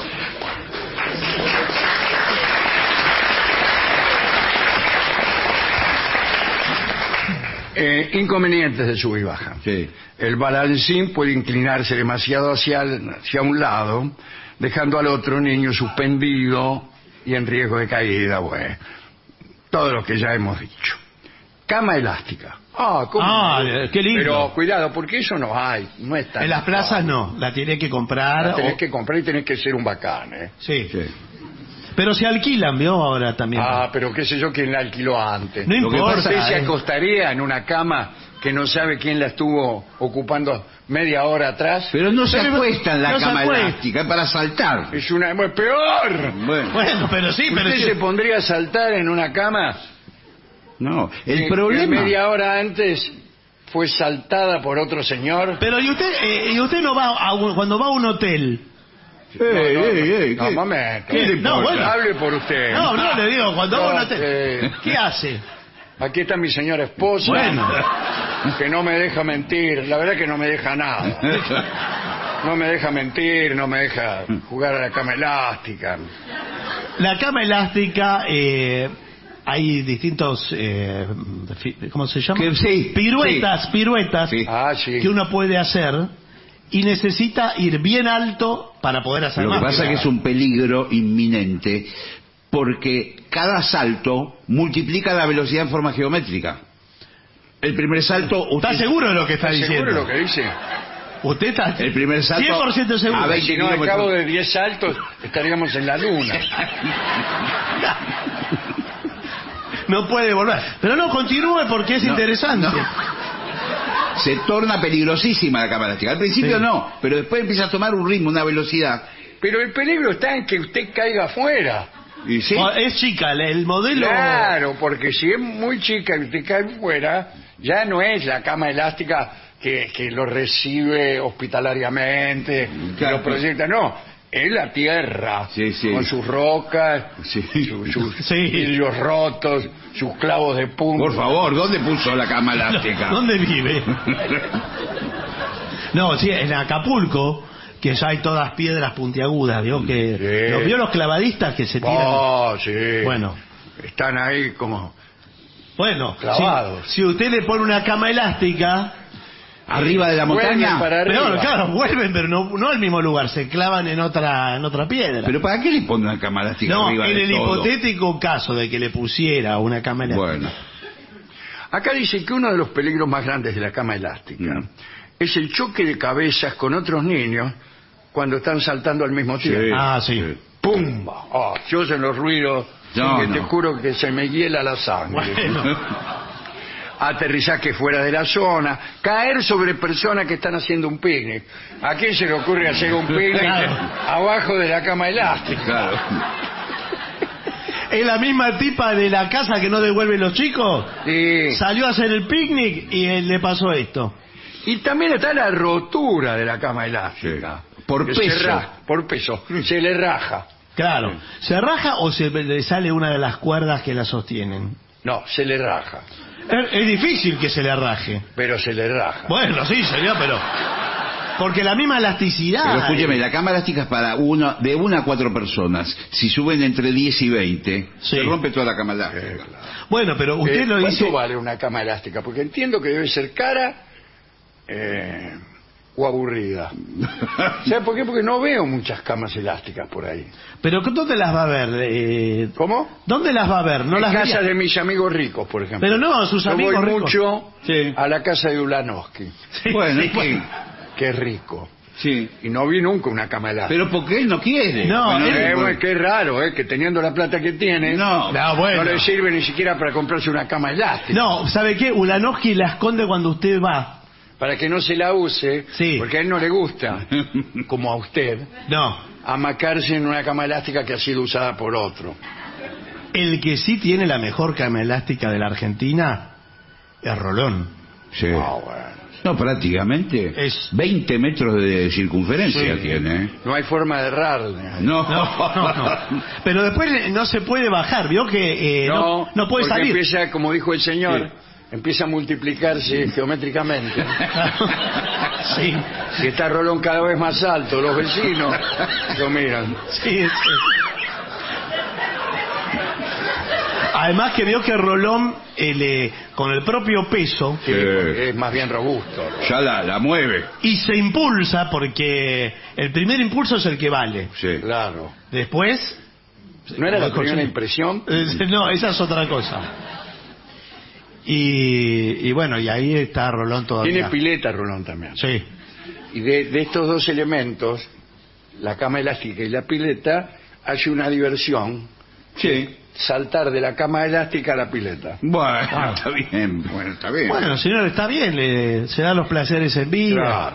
S2: Inconvenientes de sub y baja.
S5: Sí.
S2: El balancín puede inclinarse demasiado hacia un lado, dejando al otro niño suspendido y en riesgo de caída. Bueno, todo lo que ya hemos dicho. Cama elástica. ¿Cómo?
S4: Qué lindo.
S2: Pero cuidado, porque eso no hay, no está.
S4: En las plazas no, la tiene que comprar.
S2: La tenés
S4: o-
S2: que comprar y tenés que ser un bacán, ¿eh?
S4: Sí.
S5: Sí.
S4: Pero se alquilan, ¿vio? Ahora también.
S2: Pero qué sé yo quién la alquiló antes.
S4: No
S2: Lo que
S4: importa,
S2: pasa es que se
S4: ¿eh?
S2: acostaría en una cama que no sabe quién la estuvo ocupando media hora atrás.
S5: Pero no se
S4: Pero
S5: acuesta en la
S4: no se
S5: cama
S4: acuesta.
S5: elástica, es para saltar.
S2: Es una... bueno, ¡peor!
S5: Bueno,
S4: Bueno, pero sí, pero
S2: ¿Usted
S4: sí.
S2: se pondría a saltar en una cama
S5: no, el
S2: que
S5: problema...
S2: media hora antes fue saltada por otro señor?
S4: Pero y usted no va cuando va a un hotel.
S2: No,
S5: ¿qué?
S2: momento.
S4: ¿Qué le importa?
S2: Bueno, hable por usted.
S4: No, le digo, cuando va a un
S2: No,
S4: hotel. ¿Qué hace?
S2: Aquí está mi señora esposa.
S4: Bueno.
S2: que no me deja mentir. La verdad que no me deja nada. No me deja mentir, no me deja jugar a la cama elástica.
S4: La cama elástica, hay distintos, ¿cómo se llama?
S5: Sí,
S4: Piruetas
S5: Sí.
S2: Ah, sí.
S4: que uno puede hacer y necesita ir bien alto para poder hacer
S5: Lo que
S4: más.
S5: pasa es que es un peligro inminente porque cada salto multiplica la velocidad en forma geométrica. El primer salto...
S4: ¿Está seguro de lo que está
S2: ¿Estás
S4: diciendo?
S2: seguro de lo que dice?
S4: Usted está
S5: El primer salto
S4: 100% seguro.
S5: a 20
S2: Si no, al
S5: kilómetros.
S2: cabo de 10 saltos estaríamos en la luna.
S4: No puede volver. Pero no, continúe porque es
S5: No,
S4: interesante.
S5: no. Se torna peligrosísima la cama elástica. Al principio
S4: Sí.
S5: no, pero después empieza a tomar un ritmo, una velocidad.
S2: Pero el peligro está en que usted caiga afuera.
S5: Y sí,
S4: Es chica, el modelo...
S2: Claro, porque si es muy chica y usted cae fuera, ya no es la cama elástica que lo recibe hospitalariamente, que
S5: Claro.
S2: lo proyecta, no, es la tierra,
S5: Sí, sí.
S2: con sus rocas,
S5: Sí.
S2: sus
S4: Sí.
S2: vidrios rotos, sus clavos de punta.
S5: por favor, ¿dónde puso la cama elástica?
S4: ¿Dónde vive? No, sí, en Acapulco, que ya hay todas piedras puntiagudas, ¿vio? Que
S2: Sí.
S4: los vio los clavadistas que se tiran.
S2: Oh, sí.
S4: Bueno.
S2: Están ahí como...
S4: Bueno,
S2: Clavados.
S4: si usted le pone una cama elástica,
S5: Arriba de la
S2: vuelven
S5: montaña.
S2: para arriba.
S4: pero claro, vuelven, pero no al mismo lugar, se clavan en otra piedra.
S5: ¿Pero para qué le pone una cama elástica
S4: no,
S5: arriba
S4: en
S5: de
S4: el
S5: todo?
S4: hipotético caso de que le pusiera una cama elástica.
S5: Bueno,
S2: Acá dice que uno de los peligros más grandes de la cama elástica es el choque de cabezas con otros niños cuando están saltando al mismo tiempo.
S5: Sí.
S4: Ah, sí.
S2: ¡Pumba! Oh, yo oyen los ruidos
S5: No,
S2: que
S5: no.
S2: te juro que se me hiela la sangre.
S4: Bueno,
S2: Aterrizaje fuera de la zona, caer sobre personas que están haciendo un picnic. ¿A quién se le ocurre hacer un picnic
S4: Claro.
S2: abajo de la cama elástica?
S5: claro.
S4: es la misma tipa de la casa que no devuelven los chicos.
S2: Sí.
S4: Salió a hacer el picnic y le pasó esto.
S2: Y también está la rotura de la cama elástica.
S5: Sí. Por
S2: Que
S5: peso.
S2: por peso. Se le raja.
S4: Claro. ¿Se raja o se le sale una de las cuerdas que la sostienen?
S2: No, se le raja.
S4: Es difícil que se le raje.
S2: Pero se le raja.
S4: Bueno, sí, sería, pero... Porque la misma elasticidad...
S5: Pero escúcheme, la cama elástica es para de 1 a 4 personas. Si suben entre 10 y 20,
S4: Sí.
S5: se rompe toda la cama elástica.
S4: Bueno, pero usted lo
S2: ¿Cuánto
S4: dice...
S2: vale una cama elástica? Porque entiendo que debe ser cara o aburrida. ¿Sabe por qué? Porque no veo muchas camas elásticas por ahí.
S4: Pero ¿dónde las va a ver?
S2: ¿Cómo?
S4: ¿Dónde las va a ver? No
S2: En
S4: las
S2: casa
S4: vería.
S2: de mis amigos ricos, por ejemplo.
S4: Pero no, sus
S2: Yo
S4: amigos
S2: voy
S4: ricos.
S2: mucho
S5: Sí.
S2: a la casa de Ulanowski,
S5: Bueno,
S4: Sí,
S5: ¿y qué?
S2: que es rico.
S5: Sí.
S2: Y no vi nunca una cama elástica.
S5: Pero porque él no quiere.
S4: No,
S5: Bueno,
S4: él-
S2: Bueno, qué raro, que teniendo la plata que tiene,
S5: No.
S4: No, bueno.
S2: no le sirve ni siquiera para comprarse una cama elástica.
S4: No, ¿sabe qué? Ulanowski la esconde cuando usted va.
S2: Para que no se la use,
S4: Sí.
S2: porque a él no le gusta, como a usted,
S4: No.
S2: amacarse en una cama elástica que ha sido usada por otro.
S4: El que sí tiene la mejor cama elástica de la Argentina es Rolón.
S5: Sí.
S2: Ah, bueno.
S5: No, prácticamente.
S4: Es-
S5: 20 metros de circunferencia
S4: Sí.
S5: tiene. ¿eh?
S2: No hay forma de errarle.
S5: No.
S4: No. Pero después no se puede bajar, vio que no puede
S2: porque
S4: salir.
S2: empieza, como dijo el señor, empieza a multiplicarse geométricamente.
S4: Sí,
S2: Y está Rolón cada vez más alto, los vecinos lo miran.
S4: sí. Además que vio que Rolón, con el propio peso,
S2: Sí,
S5: Sí.
S2: porque es más bien robusto.
S5: Ya la mueve.
S4: y se impulsa, porque el primer impulso es el que vale.
S5: Sí.
S2: Claro.
S4: Después...
S2: ¿No era la
S4: mejor
S2: primera
S4: sí.
S2: impresión?
S4: No, esa es otra cosa. Y bueno, y ahí está Rolón todavía.
S2: Tiene pileta Rolón también.
S4: Sí.
S2: Y de estos dos elementos, la cama elástica y la pileta, hace una diversión,
S5: Sí.
S2: saltar de la cama elástica a la pileta.
S5: Bueno, está bien. Bueno, está bien.
S4: Bueno, señor, está bien, se da los placeres en vida.
S2: Claro.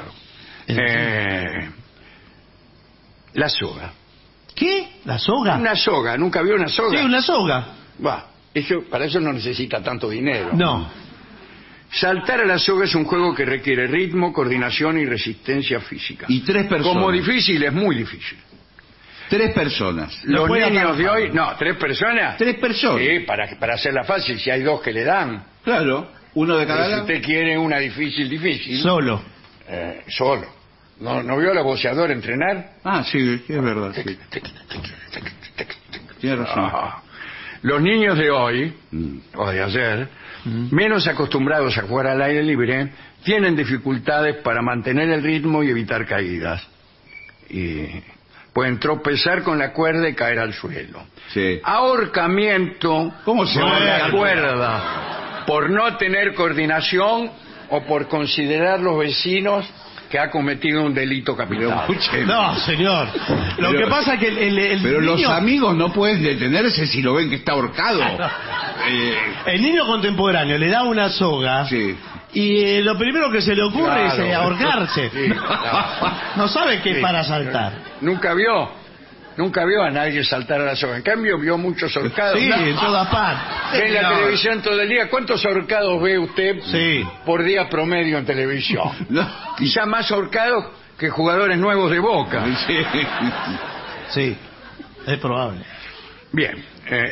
S2: La soga.
S4: ¿Qué? ¿La soga?
S2: Una soga, ¿nunca vio una soga?
S4: Sí, una soga.
S2: Bah, para eso no necesita tanto dinero.
S4: No.
S2: Saltar a la soga es un juego que requiere ritmo, coordinación y resistencia física.
S5: Y 3 personas.
S2: Como difícil, es muy difícil.
S5: 3 personas.
S4: Lo
S2: Los
S4: puede
S2: niños de
S4: atrapar.
S2: hoy... No, ¿3 personas?
S5: 3 personas.
S2: Sí, para hacerla fácil, si hay 2 que le dan.
S5: Claro. Uno de
S2: Pero
S5: cada
S2: si
S5: lado.
S2: usted quiere una difícil,
S4: Solo.
S2: solo. ¿No vio al boxeador entrenar?
S5: Ah, sí, es verdad, sí. Tiene razón.
S2: Ah. Los niños de hoy,
S5: Mm.
S2: o de ayer, menos acostumbrados a jugar al aire libre, tienen dificultades para mantener el ritmo y evitar caídas. Y pueden tropezar con la cuerda y caer al suelo.
S5: Sí.
S2: Ahorcamiento
S5: ¿Cómo se
S2: con
S5: va a
S2: la
S5: ahorcar?
S2: cuerda por no tener coordinación o por considerar los vecinos que ha cometido un delito capital.
S4: No, señor. Lo
S5: Pero-
S4: que pasa es que el
S5: Pero los
S4: niño,
S5: amigos no pueden detenerse si lo ven que está ahorcado.
S4: el niño contemporáneo le da una soga
S5: Sí.
S4: y lo primero que se le ocurre
S2: Claro.
S4: es ahorcarse.
S2: Sí, claro.
S4: No sabe qué es
S2: Sí.
S4: para saltar.
S2: Nunca vio a nadie saltar a la soga. En cambio, vio muchos ahorcados.
S4: Sí,
S2: ¿No?
S4: en todas partes.
S2: Ve en la
S5: No.
S2: televisión todo el día. ¿Cuántos ahorcados ve usted
S4: Sí.
S2: por día promedio en televisión?
S5: No.
S2: Quizá más ahorcados que jugadores nuevos de Boca.
S5: Sí.
S4: Sí, es probable.
S2: Bien.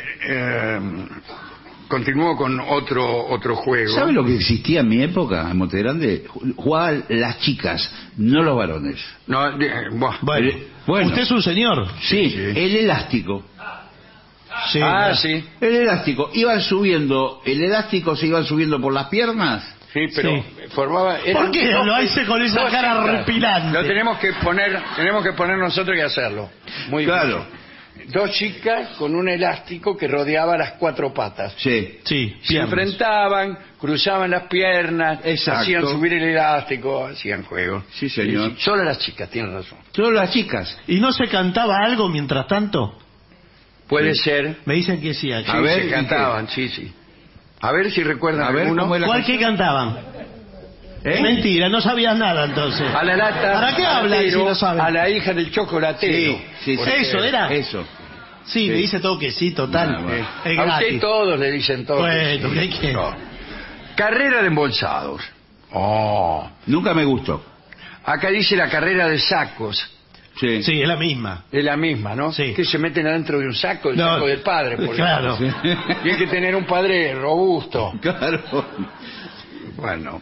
S2: Continúo con otro juego.
S5: ¿Sabe lo que existía en mi época, en Montegrande? Jugaban las chicas, no los varones.
S2: No, buah.
S4: Bueno, usted es un señor.
S5: Sí,
S2: Sí.
S5: el elástico.
S4: Sí,
S2: Ah,
S4: ya.
S2: sí.
S5: El elástico. Iban subiendo, el elástico se iban subiendo por las piernas.
S2: Sí, pero
S4: Sí.
S2: formaba...
S4: ¿Por qué
S2: dos-
S4: lo hace con esa
S2: dos
S4: cara
S2: chicas.
S4: repilante?
S2: Lo tenemos que poner nosotros y hacerlo. Muy
S5: Claro.
S2: bien. Dos chicas con un elástico que rodeaba las cuatro patas.
S5: Sí.
S4: Sí,
S2: Se
S4: piernas.
S2: enfrentaban, cruzaban las piernas,
S5: Exacto.
S2: hacían subir el elástico, hacían juegos.
S5: Sí, señor.
S2: Sí, solo las chicas, tienen razón.
S5: Solo las chicas.
S4: ¿Y no se cantaba algo mientras tanto?
S2: Puede ser.
S4: Me dicen que sí. aquí.
S2: Sí,
S5: A ver,
S2: se
S5: ¿y
S2: cantaban, sí. A ver si recuerdan
S5: A ver,
S2: alguno.
S5: ¿cómo es la
S4: ¿Cuál que cantaban? Mentira, no sabías nada entonces.
S2: A la lata.
S4: ¿Para qué hablan si
S2: chocolatero,
S4: no saben?
S2: A la hija del chocolatero.
S5: Sí,
S2: Porque-
S4: ¿Eso era?
S5: Eso.
S4: Sí, me dice todo que sí, total.
S5: Bueno, bueno.
S4: Es
S2: A usted
S4: gratis.
S2: todos le dicen todo.
S4: Bueno, ¿qué quiere?
S2: No. Carrera de embolsados. Oh.
S5: Nunca me gustó.
S2: Acá dice la carrera de sacos.
S5: Sí.
S4: Sí, es la misma.
S2: Es la misma, ¿no?
S4: Sí.
S2: Que se meten adentro de un saco, el
S4: No.
S2: saco del padre, por
S4: Claro.
S2: ejemplo. Y hay que tener un padre robusto.
S5: Claro.
S2: Bueno.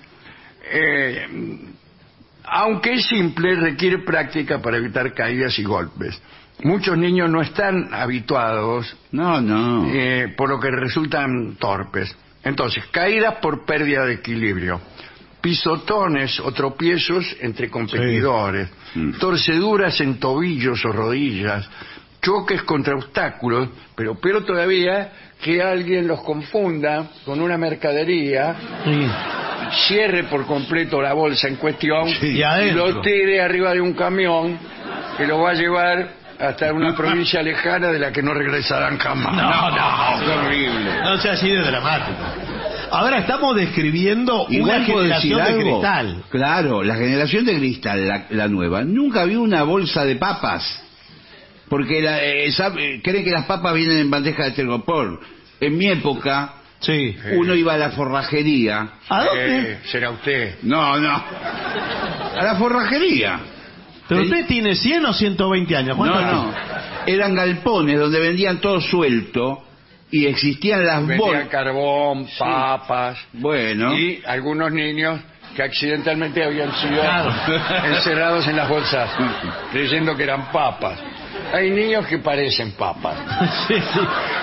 S2: Aunque es simple, requiere práctica para evitar caídas y golpes. Muchos niños no están habituados,
S5: No.
S2: por lo que resultan torpes. Entonces, caídas por pérdida de equilibrio, pisotones o tropiezos entre competidores, torceduras en tobillos o rodillas, choques contra obstáculos, pero peor todavía que alguien los confunda con una mercadería,
S4: Sí.
S2: cierre por completo la bolsa en cuestión
S4: Y
S2: y
S4: adentro.
S2: lo tire arriba de un camión que lo va a llevar hasta una provincia lejana de la que no regresarán jamás.
S5: Es horrible.
S4: No sea así de dramático. Ahora estamos describiendo
S5: Igual
S4: una
S5: puedo decir
S4: generación de
S5: algo.
S4: cristal.
S5: Claro, la generación de cristal, la nueva, nunca vio una bolsa de papas. Porque creen que las papas vienen en bandeja de tergopor. En mi época,
S4: Sí.
S5: uno iba a la forrajería.
S4: ¿A dónde?
S2: Será usted.
S5: No. A la forrajería.
S4: Pero usted tiene 100 o 120 años. ¿Cuánto tiene?
S5: No. Eran galpones donde vendían todo suelto y existían las
S2: Vendían
S5: bolsas.
S2: carbón, papas
S5: Bueno.
S2: y algunos niños que accidentalmente habían sido
S4: Claro.
S2: encerrados en las bolsas creyendo que eran papas. Hay niños que parecen papas.
S4: Sí, sí.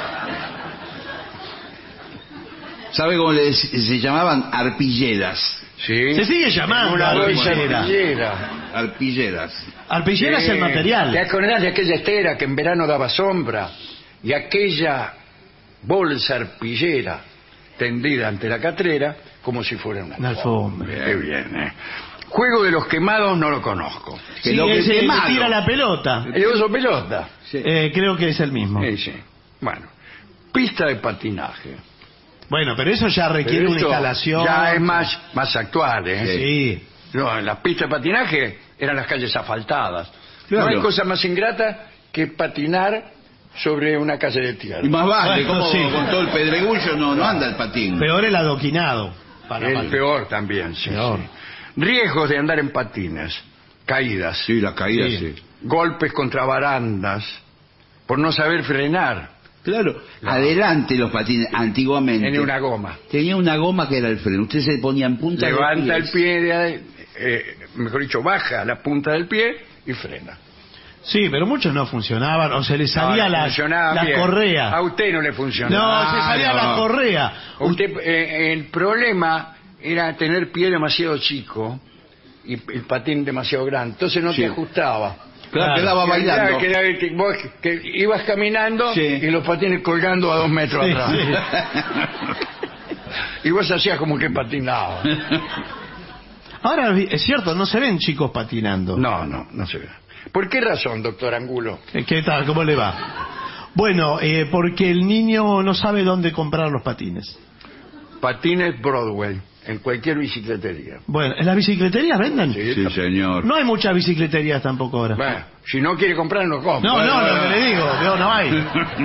S5: ¿Sabe cómo se llamaban? Arpilleras.
S2: ¿Sí?
S4: Se sigue llamando
S2: Una bolsa
S4: arpillera.
S2: arpillera.
S5: Arpilleras.
S4: Arpillera es el
S2: ¿Te
S4: material.
S2: acordás de aquella estera que en verano daba sombra? Y aquella bolsa arpillera tendida ante la catrera como si fuera una
S4: Una alfombra.
S2: Qué bien, ¿eh? Juego de los quemados no lo conozco.
S5: Que
S4: Sí,
S5: lo que
S4: es el que
S5: quemado.
S4: tira la pelota.
S2: El oso pelota.
S4: Creo que es el mismo.
S2: Sí. Bueno, pista de patinaje.
S4: Bueno, pero eso ya requiere
S2: Pero
S4: una
S2: esto
S4: instalación.
S2: ya es más actual, ¿eh?
S4: Sí.
S2: No, en la pista de patinaje eran las calles asfaltadas.
S5: Claro.
S2: No hay cosa más ingrata que patinar sobre una calle de tierra.
S5: Y más vale,
S4: Bueno,
S5: como
S4: sí.
S5: con todo el pedregullo no anda el patín.
S4: Peor el adoquinado.
S2: El peor también, sí.
S4: Peor.
S2: Sí. Riesgos de andar en patines, caídas,
S5: Sí, las caídas,
S4: Sí.
S5: sí.
S2: golpes contra barandas, por no saber frenar,
S5: Claro, adelante los patines, antiguamente.
S2: Tenía una goma.
S5: Tenía una goma que era el freno. Usted se ponía en punta.
S2: Levanta el pie, mejor dicho, baja la punta del pie y frena.
S4: Sí, pero muchos no funcionaban, o se les salía
S2: No funcionaba
S4: la
S2: bien.
S4: correa.
S2: A usted no le funcionaba.
S4: No, se salía la correa.
S2: Usted, el problema era tener pie demasiado chico y el patín demasiado grande, entonces no
S5: Sí.
S2: te ajustaba.
S5: Claro, quedaba bailando.
S2: Vos que ibas caminando
S5: Sí.
S2: y los patines colgando a 2 metros
S4: Sí,
S2: atrás.
S4: sí.
S2: Y vos hacías como que patinabas.
S4: Ahora es cierto, no se ven chicos patinando.
S2: No se ve. ¿Por qué razón, doctor Angulo?
S4: ¿Qué tal? ¿Cómo le va? Bueno, porque el niño no sabe dónde comprar los patines.
S2: Patines Broadway, en cualquier bicicletería.
S4: Bueno, ¿en las bicicleterías venden?
S5: Sí, señor.
S4: No hay muchas bicicleterías tampoco ahora.
S2: Bueno, si no quiere comprar, no compra.
S4: No, lo que le digo, no hay.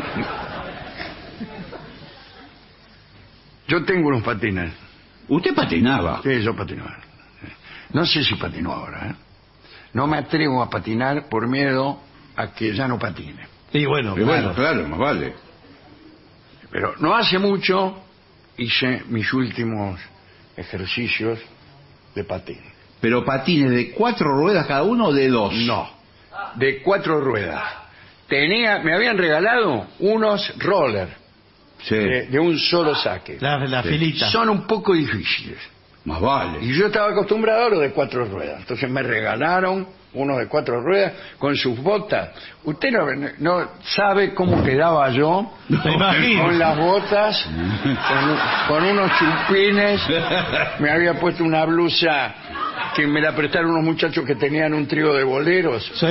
S2: Yo tengo unos patines.
S5: Usted patinaba.
S2: Sí, yo patinaba. No sé si patino ahora, ¿eh? No me atrevo a patinar por miedo a que ya no patine.
S4: Y bueno,
S5: Y
S4: claro.
S5: bueno, claro, más vale.
S2: Pero no hace mucho hice mis últimos ejercicios de patín.
S5: Pero patines de 4 ruedas cada uno o de 2.
S2: No, de 4 ruedas. Me habían regalado unos rollers
S5: Sí.
S2: de un solo saque.
S4: La
S5: Sí.
S4: filita.
S2: Son un poco difíciles.
S5: Más vale.
S2: Y yo estaba acostumbrado a los de 4 ruedas. Entonces me regalaron uno de 4 ruedas con sus botas. Usted no sabe cómo quedaba yo
S4: Me imagino.
S2: con las botas, con unos chupines. Me había puesto una blusa que me la prestaron unos muchachos que tenían un trío de boleros.
S4: Sí.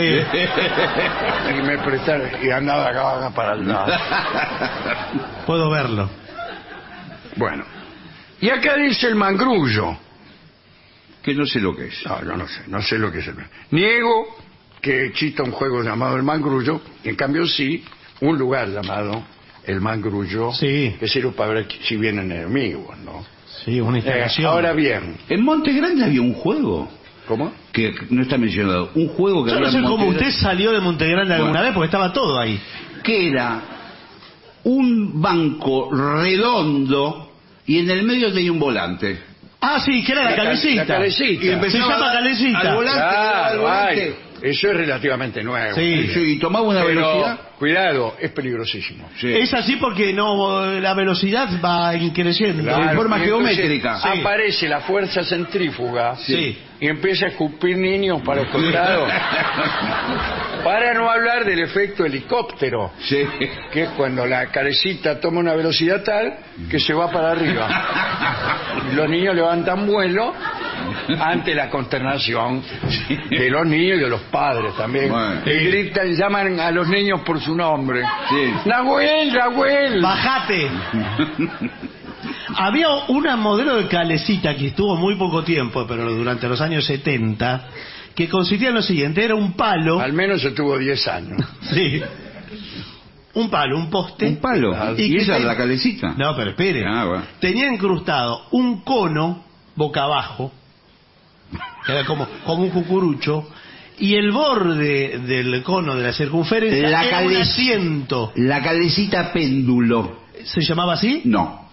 S2: Y me prestaron y andaba acá para el lado.
S4: Puedo verlo.
S2: Bueno. Y acá dice el mangrullo.
S5: Que no sé lo que es.
S2: No, yo no sé lo que es el mangrullo. Niego que exista un juego llamado el mangrullo, y en cambio sí, un lugar llamado el mangrullo,
S4: Sí.
S2: que sirve para ver si vienen enemigos, ¿no?
S4: Sí, una instalación.
S2: Ahora bien,
S5: En Monte Grande había un juego
S2: ¿cómo?
S5: que no está mencionado. Un juego que
S4: Yo
S5: había
S4: no sé
S5: en
S4: cómo
S5: Monte
S4: usted
S5: Grande,
S4: salió de Montegrande alguna
S5: Bueno.
S4: vez, porque estaba todo ahí.
S5: que era un banco redondo y en el medio tenía un volante.
S4: Ah, sí, que era la calecita.
S2: La calecita.
S5: Y
S4: Se
S5: empezaba
S4: llama
S5: a dar
S4: calecita.
S5: al volante, al
S2: Claro,
S5: volante.
S2: ay, eso es relativamente nuevo.
S4: Sí.
S5: Y tomaba una
S2: Pero,
S5: velocidad.
S2: cuidado, es peligrosísimo.
S5: Sí.
S4: Es así porque no la velocidad va creciendo.
S2: Claro,
S5: en forma
S2: y entonces
S5: geométrica.
S4: Sí.
S2: Aparece la fuerza centrífuga
S4: Sí.
S2: y empieza a escupir niños para los lados. Para no hablar del efecto helicóptero,
S5: Sí.
S2: que es cuando la carecita toma una velocidad tal que se va para arriba. Y los niños levantan vuelo ante la consternación de los niños y de los padres también.
S5: Bueno.
S2: Y gritan, llaman a los niños por su nombre.
S5: Sí.
S2: Nahuel, Nahuel.
S4: Bajate. Había una modelo de calecita que estuvo muy poco tiempo, pero durante los años 70, que consistía en lo siguiente, era un palo.
S2: Al menos estuvo 10 años.
S4: Sí. Un palo, un poste.
S5: Un palo.
S4: Y
S5: ¿Y
S4: que
S5: esa
S4: te-
S5: es la calecita?
S4: No, pero espere.
S5: Ah, bueno.
S4: Tenía incrustado un cono boca abajo, que era como un cucurucho, y el borde del cono de la circunferencia
S5: La
S4: era un
S5: calec-
S4: asiento.
S5: La calecita péndulo.
S4: ¿Se llamaba así?
S5: No.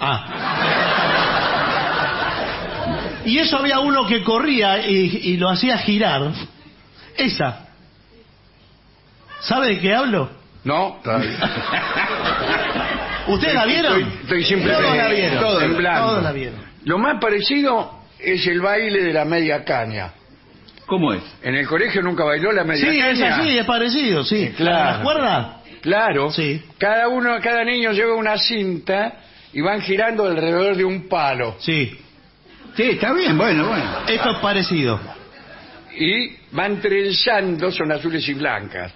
S4: Ah. Y eso había uno que corría y lo hacía girar. Esa. ¿Sabe de qué hablo?
S2: No, todavía.
S4: ¿Ustedes la vieron?
S2: Estoy siempre
S4: Todos la vieron.
S2: temblando.
S4: Todos la vieron.
S2: Lo más parecido es el baile de la media caña.
S5: ¿Cómo es?
S2: En el colegio nunca bailó la media
S4: Sí,
S2: caña.
S4: es así, es parecido, sí.
S2: Sí, claro.
S4: ¿Las cuerdas?
S2: Claro.
S4: Sí.
S2: Cada niño lleva una cinta y van girando alrededor de un palo.
S4: Sí.
S5: Sí, está bien, bueno.
S4: Esto es parecido.
S2: Y van trenzando, son azules y blancas.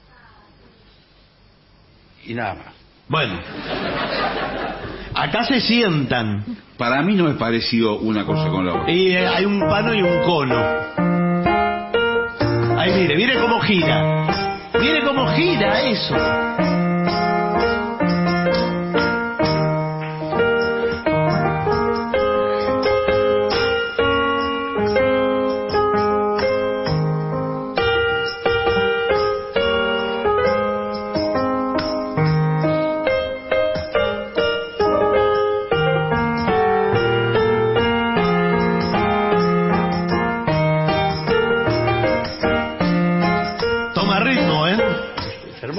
S2: Y nada más.
S4: Bueno. Acá se sientan.
S5: Para mí no es parecido una cosa con la otra.
S4: Y hay un pano y un cono. Ahí mire cómo gira. Mire cómo gira eso.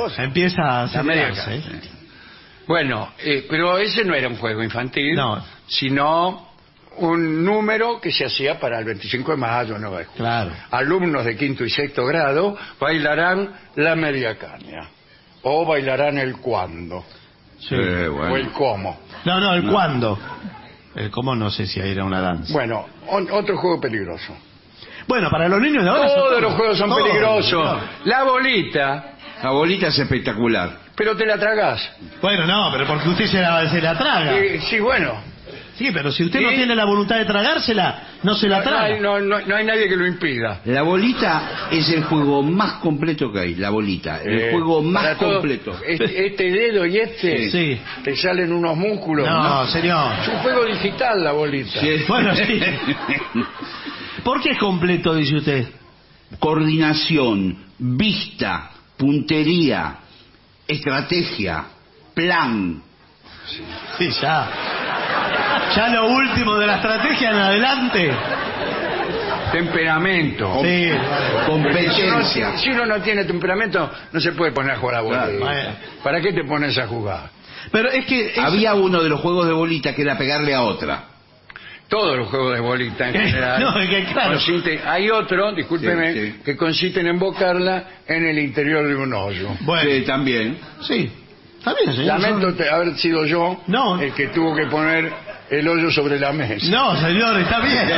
S2: cosa.
S4: Empieza a
S2: La media
S4: acelerarse.
S2: cancha. Bueno, pero ese no era un juego infantil,
S4: No.
S2: sino un número que se hacía para el 25 de mayo en Nueva York.
S4: Claro.
S2: Alumnos de quinto y sexto grado bailarán la media caña, o bailarán el cuándo,
S4: Sí.
S2: o el cómo.
S4: No, el cuándo. El cómo no sé si era una danza.
S2: Bueno, otro juego peligroso.
S4: Bueno, para los niños de ahora...
S2: Todos los juegos son
S4: todos,
S2: peligrosos.
S4: claro.
S2: La bolita,
S5: La bolita es espectacular.
S2: pero te la tragás.
S4: Bueno, no, pero porque usted se la traga.
S2: Sí, bueno.
S4: Sí, pero si usted no
S2: ¿Sí?
S4: tiene la voluntad de tragársela, no se la traga.
S2: No hay nadie que lo impida.
S5: La bolita es el juego más completo que hay. La bolita, el juego más
S2: Para todo,
S5: completo.
S2: este dedo y este,
S4: Sí.
S2: te salen unos músculos.
S4: No, señor.
S2: Es un juego digital la bolita.
S5: Sí.
S4: Bueno, sí. ¿Por qué es completo, dice usted?
S5: Coordinación, vista, puntería, estrategia, plan.
S4: Sí, ya. Ya lo último de la estrategia en adelante.
S2: Temperamento.
S4: Sí.
S5: Competencia.
S2: Si uno no tiene temperamento, no se puede poner a jugar a la bolita.
S4: Bueno.
S2: ¿Para qué te pones a jugar?
S4: Pero es que...
S5: Había uno de los juegos de bolita que era pegarle a otra.
S2: Todos los juegos de bolita en general.
S4: No, es que claro.
S2: Hay otro, discúlpeme,
S5: Sí, sí.
S2: que consiste en embocarla en el interior de un hoyo.
S4: Bueno,
S5: Sí, también.
S4: sí. Está bien, señor.
S2: Lamento haber sido yo
S4: No.
S2: el que tuvo que poner el hoyo sobre la mesa.
S4: No, señor, está bien.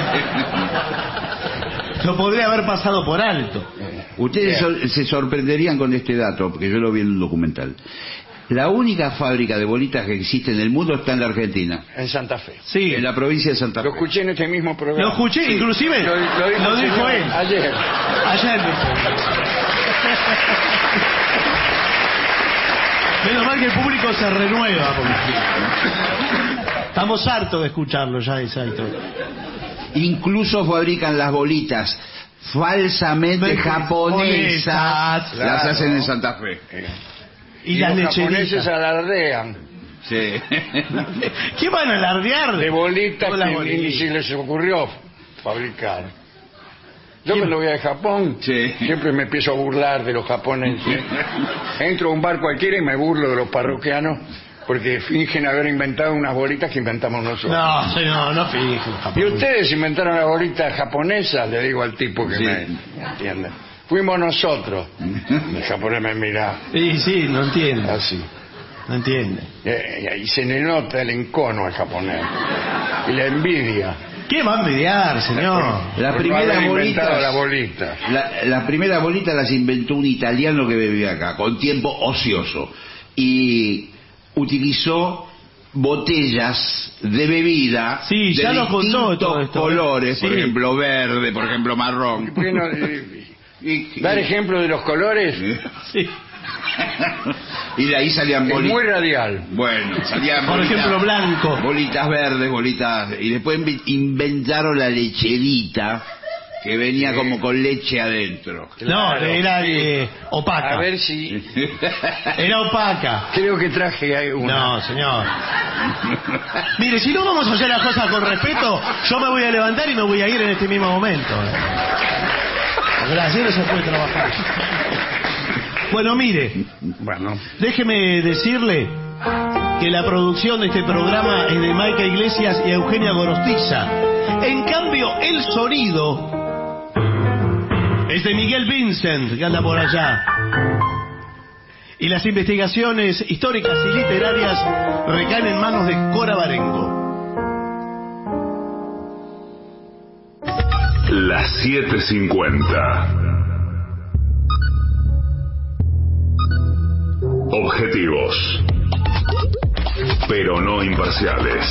S4: Lo podría haber pasado por alto.
S5: Ustedes se sorprenderían con este dato, porque yo lo vi en un documental. La única fábrica de bolitas que existe en el mundo está en la Argentina,
S2: En Santa Fe.
S4: Sí.
S5: en la provincia de Santa Fe.
S2: Lo escuché en este mismo programa.
S4: Lo escuché, inclusive
S2: Lo
S4: lo dijo
S2: señor
S4: él.
S2: ayer.
S4: Ayer. Menos mal que el público se renueva. Porque... Estamos hartos de escucharlo ya, exacto.
S5: Incluso fabrican las bolitas falsamente japonesas.
S2: Claro.
S5: Las hacen en Santa Fe.
S4: Y las
S2: los japoneses
S4: lecheritas.
S2: alardean
S5: Sí.
S4: ¿Qué van a alardear?
S2: de bolitas
S4: Con las
S2: que
S4: bolitas.
S2: ni se les ocurrió fabricar. Yo cuando voy a Japón
S5: Sí.
S2: siempre me empiezo a burlar de los japoneses. Entro a un bar cualquiera y me burlo de los parroquianos porque fingen haber inventado unas bolitas que inventamos nosotros.
S4: No, señor, no fije.
S2: Y ustedes inventaron las bolitas japonesas, le digo al tipo que
S5: Sí.
S2: me entiende. Fuimos nosotros. El japonés me mira
S4: Sí, no entiende.
S2: así.
S4: No entiende.
S2: Y se le nota el encono al japonés. Y la envidia.
S4: ¿Qué va a envidiar, señor?
S5: La
S2: por no
S5: primera
S2: haber
S5: bolita.
S2: inventado la bolita.
S5: La primera bolita las inventó un italiano que vivía acá, con tiempo ocioso. Y utilizó botellas de bebida
S4: Sí,
S5: de
S4: ya lo contó
S5: distintos
S4: todo esto.
S5: colores,
S4: Sí.
S5: por ejemplo verde, por ejemplo marrón.
S2: ¿Por qué no, dar ejemplo de los colores
S4: Sí.
S5: Y de ahí salían
S2: es
S5: bolitas.
S2: muy radial.
S5: Bueno, salían
S4: Por
S5: bolitas,
S4: ejemplo, blanco.
S5: bolitas verdes, bolitas. Y después inventaron la lecherita, que venía como con leche adentro.
S4: No,
S2: Claro,
S4: era
S2: sí.
S4: opaca.
S2: A ver si...
S4: Era opaca.
S2: Creo que traje una.
S4: No, señor. Mire, si no vamos a hacer las cosas con respeto, yo me voy a levantar y me voy a ir en este mismo momento. Porque así no se puede trabajar. Bueno, mire,
S2: Bueno,
S4: déjeme decirle que la producción de este programa es de Maica Iglesias y Eugenia Gorostiza. En cambio, el sonido es de Miguel Vincent, que anda por allá. Y las investigaciones históricas y literarias recaen en manos de Cora Barenco.
S1: Las 7:50. Objetivos, pero no imparciales.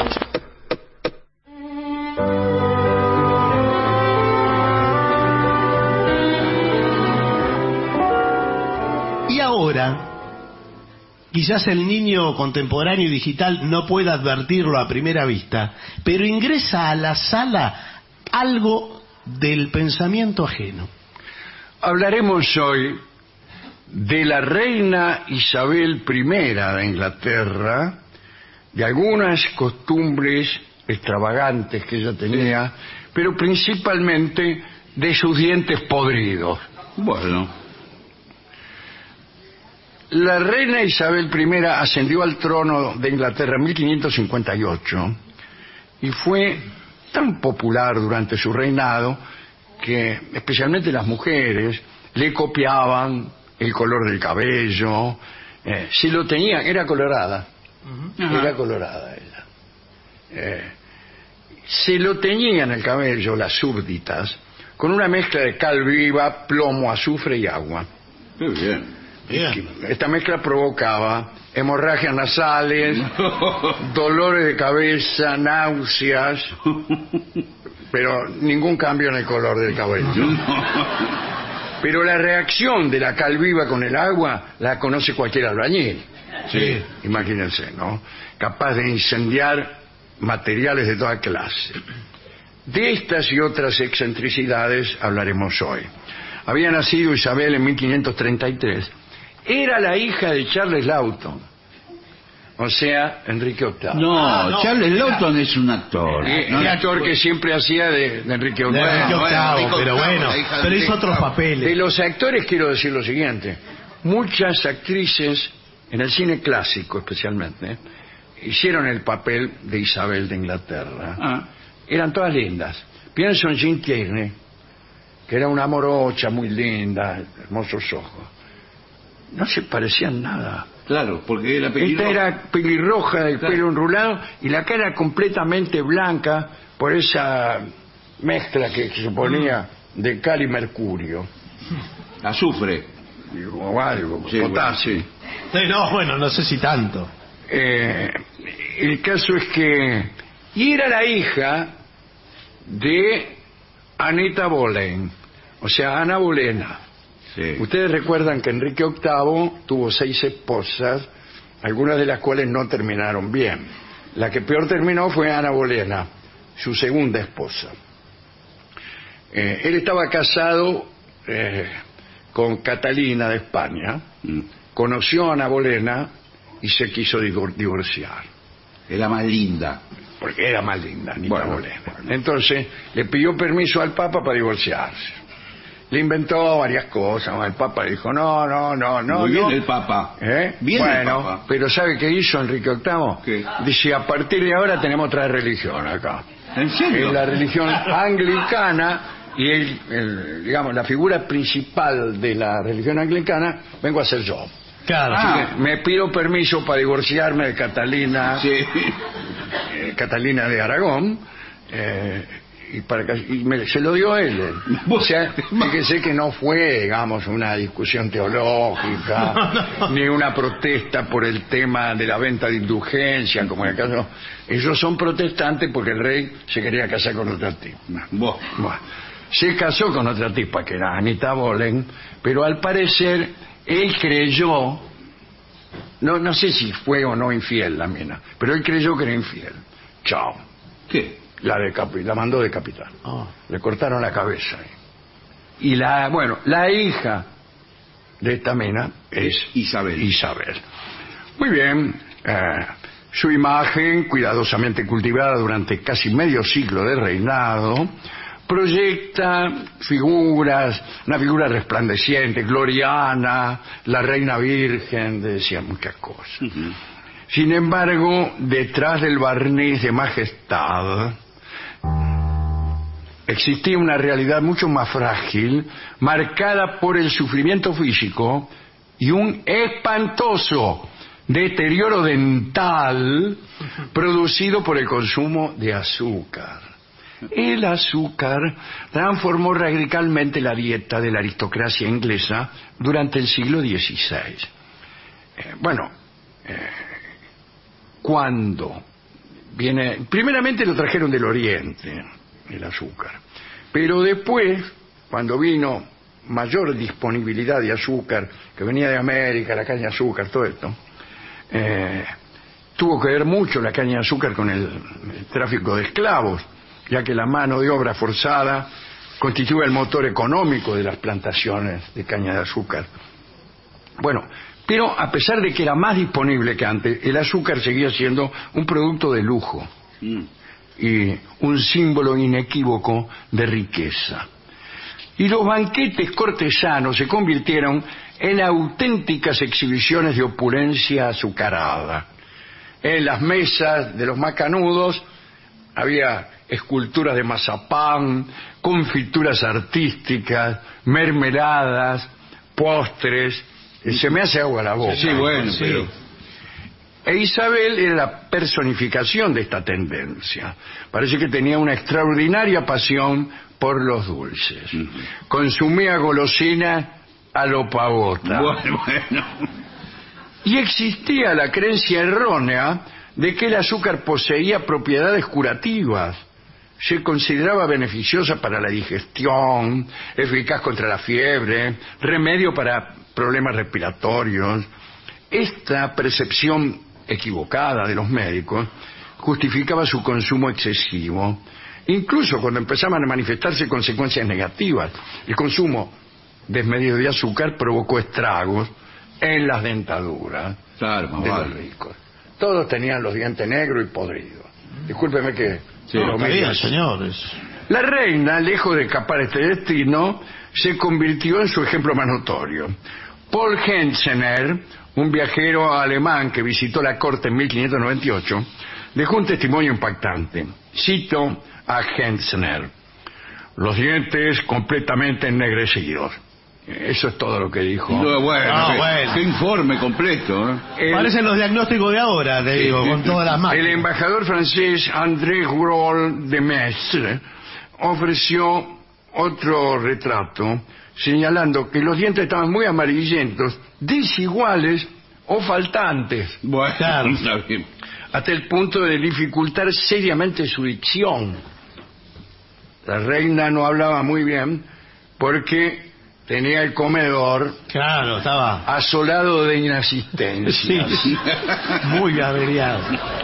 S4: Y ahora, quizás el niño contemporáneo y digital no pueda advertirlo a primera vista, pero ingresa a la sala algo del pensamiento ajeno.
S2: hablaremos hoy de la reina Isabel I de Inglaterra, de algunas costumbres extravagantes que ella tenía, pero principalmente de sus dientes podridos.
S5: Bueno,
S2: La reina Isabel I ascendió al trono de Inglaterra en 1558 y fue tan popular durante su reinado que especialmente las mujeres le copiaban el color del cabello. Si lo tenían, era colorada. Era colorada ella. Se lo teñían el cabello las súbditas con una mezcla de cal viva, plomo, azufre y agua.
S5: Muy bien.
S2: Esta mezcla provocaba hemorragias nasales, dolores de cabeza, náuseas, pero ningún cambio en el color del cabello. Pero la reacción de la cal viva con el agua la conoce cualquier albañil.
S5: Sí.
S2: Imagínense, ¿no? Capaz de incendiar materiales de toda clase. De estas y otras excentricidades hablaremos hoy. Había nacido Isabel en 1533. Era la hija de Charles Lawton, o sea, Enrique VIII.
S5: No, Charles Lawton es un actor.
S2: Un actor que siempre hacía de Enrique VIII.
S4: De Enrique VIII, pero bueno, pero hizo otros
S2: De
S4: papeles.
S2: los actores quiero decir lo siguiente. Muchas actrices, en el cine clásico especialmente, hicieron el papel de Isabel de Inglaterra. Eran todas lindas. Pienso en Jean Tierney, que era una morocha muy linda, hermosos ojos. No se parecían nada.
S5: Claro, porque era
S2: Esta era pelirroja, del
S5: Claro.
S2: pelo enrulado, y la cara completamente blanca por esa mezcla que se ponía de cal y mercurio.
S5: azufre.
S2: O algo,
S5: Sí,
S2: potasio.
S5: bueno,
S4: Sí, no, bueno, no sé si tanto.
S2: El caso es que... Y era la hija de Anita Boleyn, o sea, Ana Bolena.
S5: Sí.
S2: Ustedes recuerdan que Enrique VIII tuvo 6 esposas, algunas de las cuales no terminaron bien. La que peor terminó fue Ana Bolena, su segunda esposa. Él estaba casado con Catalina de España, conoció a Ana Bolena y se quiso divorciar.
S5: Era más linda.
S2: Porque era más linda, Anita
S5: Bueno,
S2: Bolena. Entonces le pidió permiso al Papa para divorciarse. Le inventó varias cosas. El Papa dijo, no.
S5: Muy bien
S2: no.
S5: el Papa.
S2: ¿Eh?
S5: Bien
S2: bueno,
S5: el Papa.
S2: pero ¿sabe qué hizo Enrique VIII?
S5: ¿Qué?
S2: Dice, a partir de ahora tenemos otra religión acá.
S5: ¿En serio?
S2: Es la religión anglicana y digamos, la figura principal de la religión anglicana vengo a ser yo.
S4: Claro.
S2: Así que me pido permiso para divorciarme de Catalina,
S5: Sí.
S2: Catalina de Aragón, se lo dio él. O sea, fíjese que no fue, digamos, una discusión teológica, ni una protesta por el tema de la venta de indulgencia, como en el caso. Ellos son protestantes porque el rey se quería casar con otra tipa.
S5: Vos.
S2: Bueno, se casó con otra tipa que era Anita Boleyn, pero al parecer él creyó, no sé si fue o no infiel la mina, pero él creyó que era infiel. Chao.
S5: ¿Qué?
S2: La mandó decapitar. Le cortaron la cabeza. Y la hija de esta mina es
S5: Isabel.
S2: Muy bien. Su imagen, cuidadosamente cultivada durante casi medio siglo de reinado, proyecta una figura resplandeciente, gloriana, la reina virgen, decía muchas cosas. Sin embargo, detrás del barniz de majestad existía una realidad mucho más frágil, marcada por el sufrimiento físico y un espantoso deterioro dental producido por el consumo de azúcar. El azúcar transformó radicalmente la dieta de la aristocracia inglesa durante el siglo XVI. Cuando primeramente lo trajeron del Oriente, el azúcar, pero después, cuando vino mayor disponibilidad de azúcar, que venía de América, la caña de azúcar, todo esto, tuvo que ver mucho la caña de azúcar con el tráfico de esclavos, ya que la mano de obra forzada constituye el motor económico de las plantaciones de caña de azúcar. Pero a pesar de que era más disponible que antes, el azúcar seguía siendo un producto de lujo y un símbolo inequívoco de riqueza. y los banquetes cortesanos se convirtieron en auténticas exhibiciones de opulencia azucarada. En las mesas de los macanudos había esculturas de mazapán, confituras artísticas, mermeladas, postres. Se me hace agua la boca.
S5: Sí, bueno,
S4: Sí.
S5: pero...
S2: E Isabel era la personificación de esta tendencia. Parece que tenía una extraordinaria pasión por los dulces. Consumía golosinas a lo pavota.
S5: Bueno.
S2: Y existía la creencia errónea de que el azúcar poseía propiedades curativas. Se consideraba beneficiosa para la digestión, eficaz contra la fiebre, remedio para problemas respiratorios. Esta percepción equivocada de los médicos justificaba su consumo excesivo, incluso cuando empezaban a manifestarse consecuencias negativas. El consumo desmedido de azúcar provocó estragos en las dentaduras
S5: Claro, más
S2: de los
S5: vale.
S2: ricos. Todos tenían los dientes negros y podridos. Discúlpeme que...
S4: Sí,
S2: lo
S4: está
S2: mire
S4: bien,
S2: así.
S4: señores.
S2: La reina, lejos de escapar este destino, se convirtió en su ejemplo más notorio. Paul Henzener, un viajero alemán que visitó la corte en 1598, dejó un testimonio impactante. Cito a Henzener: los dientes completamente ennegrecidos. Eso es todo lo que dijo.
S5: No, bueno,
S4: bueno.
S5: qué informe completo, ¿eh?
S2: El-
S4: Parecen los diagnósticos de ahora, te digo, con todas las
S2: El
S4: máquinas.
S2: embajador francés André Groll de Mestre ofreció otro retrato señalando que los dientes estaban muy amarillentos, desiguales o faltantes,
S5: Bueno,
S4: Claro.
S5: está bien.
S2: hasta el punto de dificultar seriamente su dicción. La reina no hablaba muy bien porque tenía el comedor
S4: Claro, estaba
S2: asolado de inasistencia.
S4: sí, muy averiado.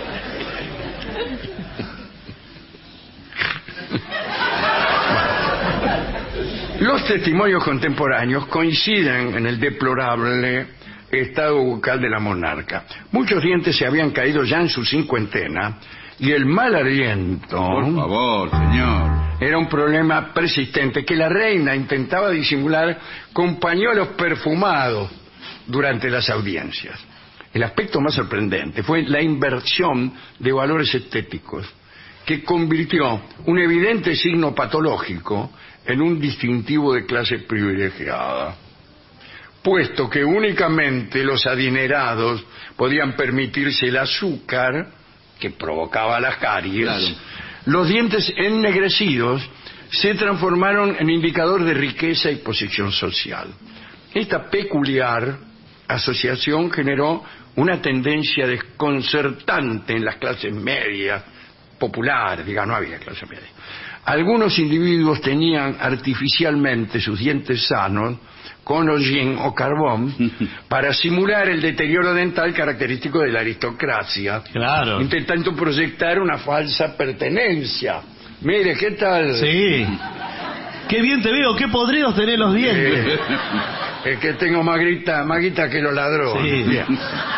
S2: Los testimonios contemporáneos coinciden en el deplorable estado bucal de la monarca. Muchos dientes se habían caído ya en su cincuentena y el mal aliento
S5: Por favor, señor.
S2: era un problema persistente que la reina intentaba disimular con pañuelos perfumados durante las audiencias. El aspecto más sorprendente fue la inversión de valores estéticos, que convirtió un evidente signo patológico en un distintivo de clase privilegiada, puesto que únicamente los adinerados podían permitirse el azúcar que provocaba las caries.
S5: Claro.
S2: Los dientes ennegrecidos se transformaron en indicador de riqueza y posición social. Esta peculiar asociación generó una tendencia desconcertante en las clases medias, populares, no había clase media. Algunos individuos tenían artificialmente sus dientes sanos con hollín o carbón para simular el deterioro dental característico de la aristocracia,
S4: Claro.
S2: intentando proyectar una falsa pertenencia. Mire, ¿qué tal?
S4: Sí. Qué bien te veo, qué podridos tenés los dientes.
S2: Es que tengo más guita que los ladrones.
S4: Sí.
S2: Bien.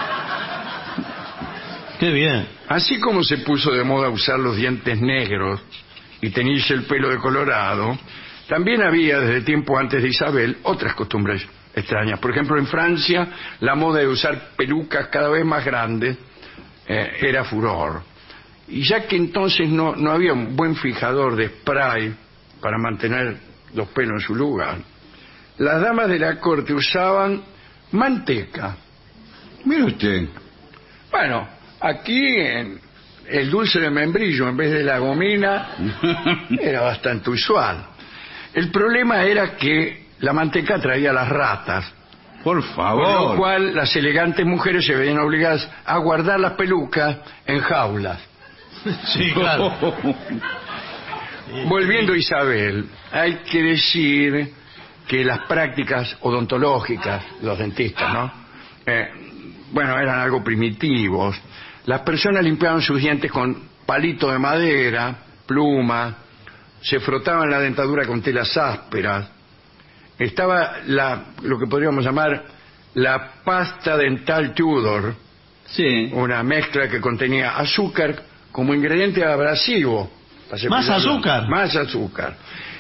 S4: Qué bien.
S2: Así como se puso de moda usar los dientes negros y teñirse el pelo de colorado, también había desde tiempo antes de Isabel otras costumbres extrañas. Por ejemplo, en Francia la moda de usar pelucas cada vez más grandes era furor. Y ya que entonces no había un buen fijador de spray para mantener los pelos en su lugar, las damas de la corte usaban manteca.
S5: Mire usted.
S2: Bueno, aquí el dulce de membrillo en vez de la gomina era bastante usual. El problema era que la manteca atraía a las ratas,
S5: Por
S2: por lo
S5: favor.
S2: cual las elegantes mujeres se veían obligadas a guardar las pelucas en jaulas.
S4: Sí, claro.
S2: Volviendo a Isabel, hay que decir que las prácticas odontológicas, los dentistas, ¿no? Eran algo primitivos. Las personas limpiaban sus dientes con palito de madera, plumas, se frotaban la dentadura con telas ásperas. Estaba lo que podríamos llamar la pasta dental Tudor,
S5: Sí.
S2: una mezcla que contenía azúcar como ingrediente abrasivo. para
S4: ¿Más
S2: cepillarlo.
S4: azúcar?
S2: Más azúcar.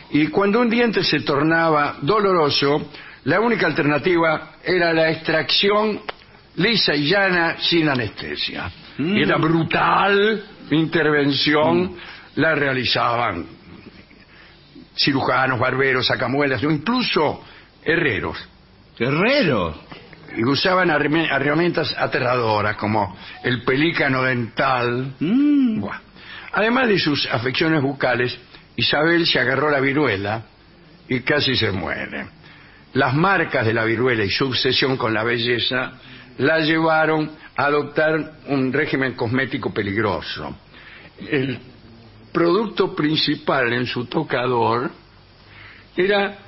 S2: Y cuando un diente se tornaba doloroso, la única alternativa era la extracción lisa y llana sin anestesia. Y la brutal intervención la realizaban cirujanos, barberos, sacamuelas o incluso herreros.
S5: ¿Herreros?
S2: Y usaban herramientas aterradoras como el pelícano dental. Buah. Además de sus afecciones bucales, Isabel se agarró la viruela y casi se muere. Las marcas de la viruela y su obsesión con la belleza la llevaron a adoptar un régimen cosmético peligroso. El producto principal en su tocador era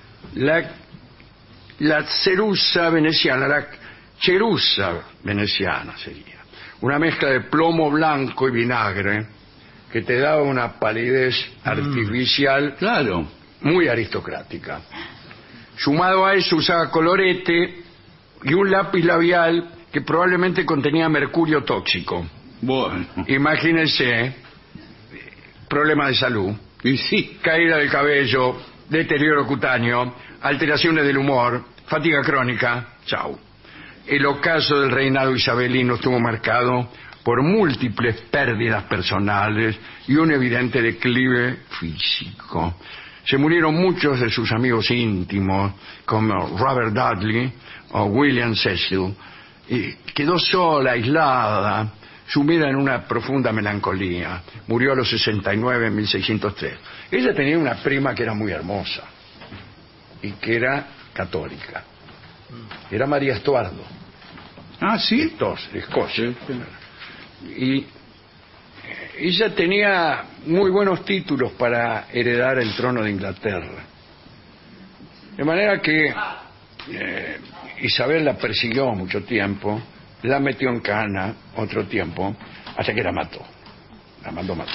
S2: la cerusa veneciana, la cherusa veneciana sería. Una mezcla de plomo blanco y vinagre que te daba una palidez artificial,
S5: Claro.
S2: muy aristocrática. Sumado a eso usaba colorete y un lápiz labial que probablemente contenía mercurio tóxico.
S5: Bueno.
S2: Imagínense, problemas de salud,
S5: Y sí.
S2: caída del cabello, deterioro cutáneo, alteraciones del humor, fatiga crónica, chau. El ocaso del reinado isabelino estuvo marcado por múltiples pérdidas personales y un evidente declive físico. Se murieron muchos de sus amigos íntimos, como Robert Dudley o William Cecil, y quedó sola, aislada, sumida en una profunda melancolía. Murió a los 69 en 1603. Ella tenía una prima que era muy hermosa y que era católica. Era María Estuardo.
S5: Ah, sí.
S2: De Escocia. Y ella tenía muy buenos títulos para heredar el trono de Inglaterra. De manera que Isabel la persiguió mucho tiempo, la metió en cana otro tiempo, hasta que la mató. La mandó matar.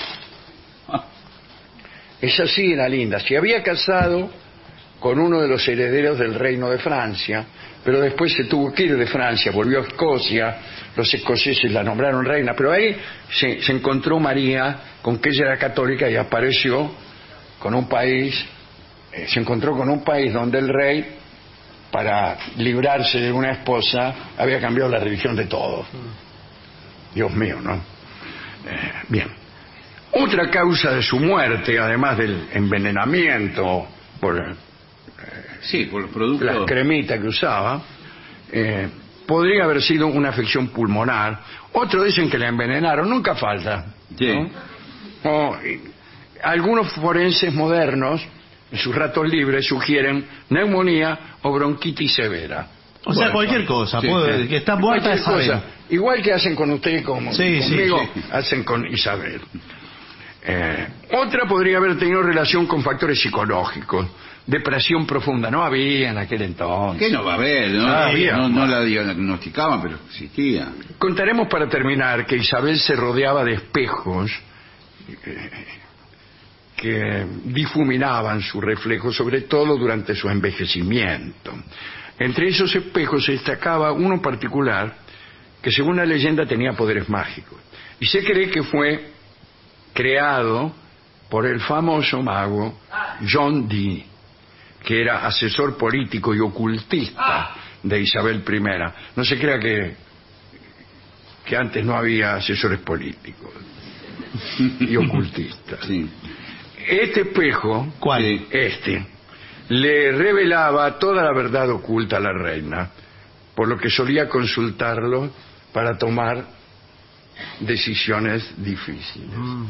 S2: Esa sí era linda. Se había casado con uno de los herederos del reino de Francia, pero después se tuvo que ir de Francia, volvió a Escocia, los escoceses la nombraron reina, pero ahí se encontró María con que ella era católica y apareció con un país, se encontró con un país donde el rey, para librarse de una esposa, había cambiado la religión de todos. Dios mío, ¿no? Bien. Otra causa de su muerte, además del envenenamiento por
S5: Sí, por los productos.
S2: la cremita que usaba, podría haber sido una afección pulmonar. Otros dicen que la envenenaron, nunca falta.
S5: Sí.
S2: ¿No? Algunos forenses modernos, en sus ratos libres, sugieren neumonía o bronquitis severa.
S4: O sea, cualquier cosa.
S5: Sí,
S4: puede, que está muerta
S2: Cualquier
S4: es saber.
S2: cosa. Igual que hacen con usted como
S4: Sí,
S2: conmigo,
S5: sí.
S2: hacen con Isabel. Otra podría haber tenido relación con factores psicológicos. Depresión profunda. No había en aquel entonces.
S5: ¿Qué no va a haber? ¿No?
S2: Ah, había.
S5: No la diagnosticaban, pero existía.
S2: Contaremos para terminar que Isabel se rodeaba de espejos que difuminaban su reflejo, sobre todo durante su envejecimiento. Entre esos espejos se destacaba uno particular que, según la leyenda, tenía poderes mágicos. Y se cree que fue creado por el famoso mago John Dee, que era asesor político y ocultista de Isabel I. No se crea que antes no había asesores políticos y ocultistas.
S5: Sí.
S2: Este espejo,
S4: ¿Cuál?
S2: le revelaba toda la verdad oculta a la reina, por lo que solía consultarlo para tomar decisiones difíciles.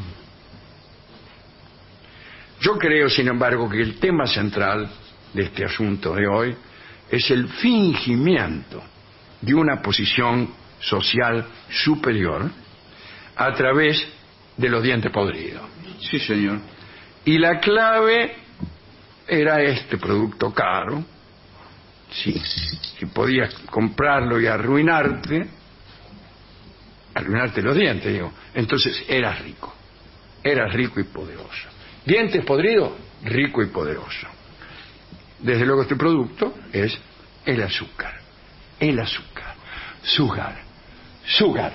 S2: Yo creo, sin embargo, que el tema central de este asunto de hoy es el fingimiento de una posición social superior a través de los dientes podridos.
S5: Sí, señor.
S2: Y la clave era este producto caro. Sí, si podías comprarlo y arruinarte los dientes, digo, entonces eras rico y poderoso. Dientes podridos, rico y poderoso. Desde luego este producto es el azúcar. Sugar.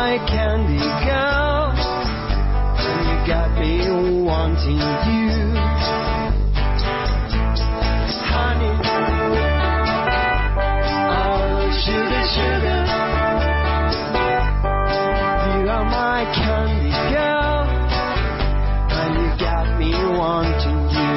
S6: my candy girl, and you got me wanting you. Honey, oh sugar, sugar, you are my candy girl, and you got me wanting you.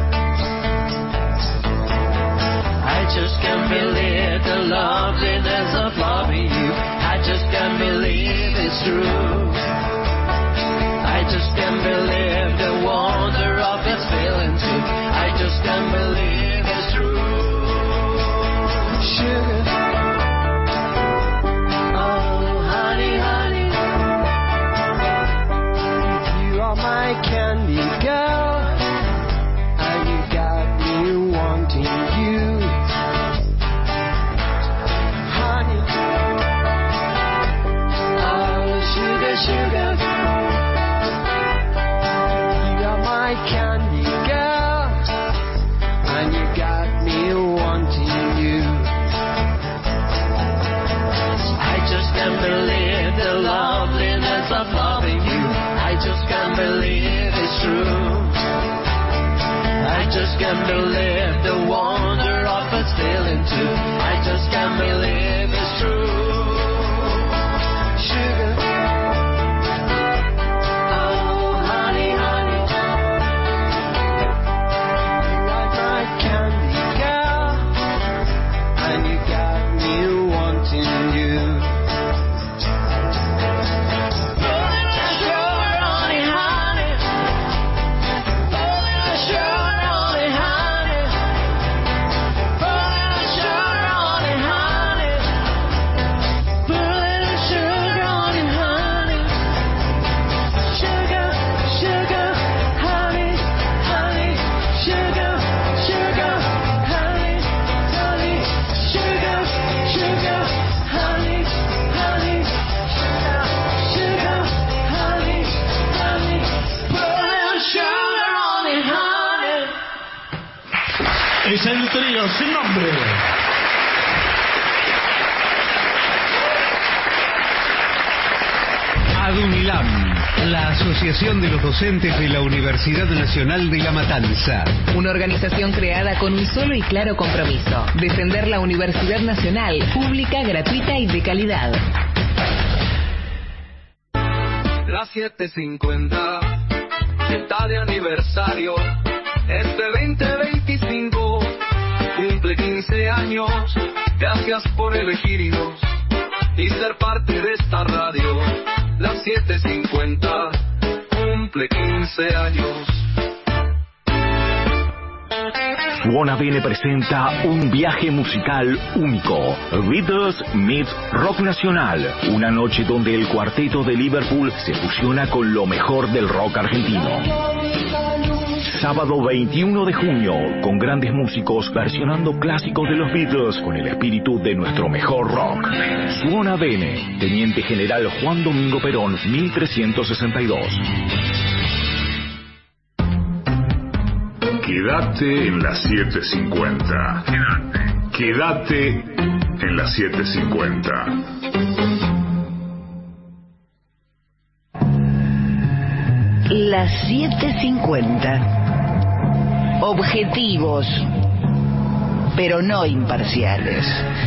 S6: I just can't believe the loveliness of loving you. I just can't believe it's true. I just can't believe the wonder of this feeling too. I just can't believe it's true. Sugar, oh honey, honey, you are my candy girl, and you got me wanting you. Honey, oh sugar, sugar, you are my candy girl, and you got me wanting you. I just can't believe the loveliness of loving you. I just can't believe it's true. I just can't believe the wonder of its feeling too. I just can't believe it's true. Sugar, oh honey, honey, you are my candy girl, and you got me wanting you.
S4: Es el trío sin nombre.
S3: ADUNILAM, la Asociación de los Docentes de la Universidad Nacional de La Matanza.
S7: Una organización creada con un solo y claro compromiso: defender la Universidad Nacional, pública, gratuita y de calidad.
S6: Las 7:50, fiesta de aniversario, este 2025 cumple 15 años. Gracias por elegirnos y ser parte de esta radio. Las 7:50 cumple 15 años.
S8: Suona Bene presenta un viaje musical único. Beatles meets Rock Nacional. Una noche donde el cuarteto de Liverpool se fusiona con lo mejor del rock argentino. Sábado 21 de junio, con grandes músicos versionando clásicos de los Beatles con el espíritu de nuestro mejor rock. Suona Bene, Teniente General Juan Domingo Perón, 1362.
S1: Quédate en las 7:50. Quédate en las 7:50.
S9: Las 7:50. Objetivos, pero no imparciales.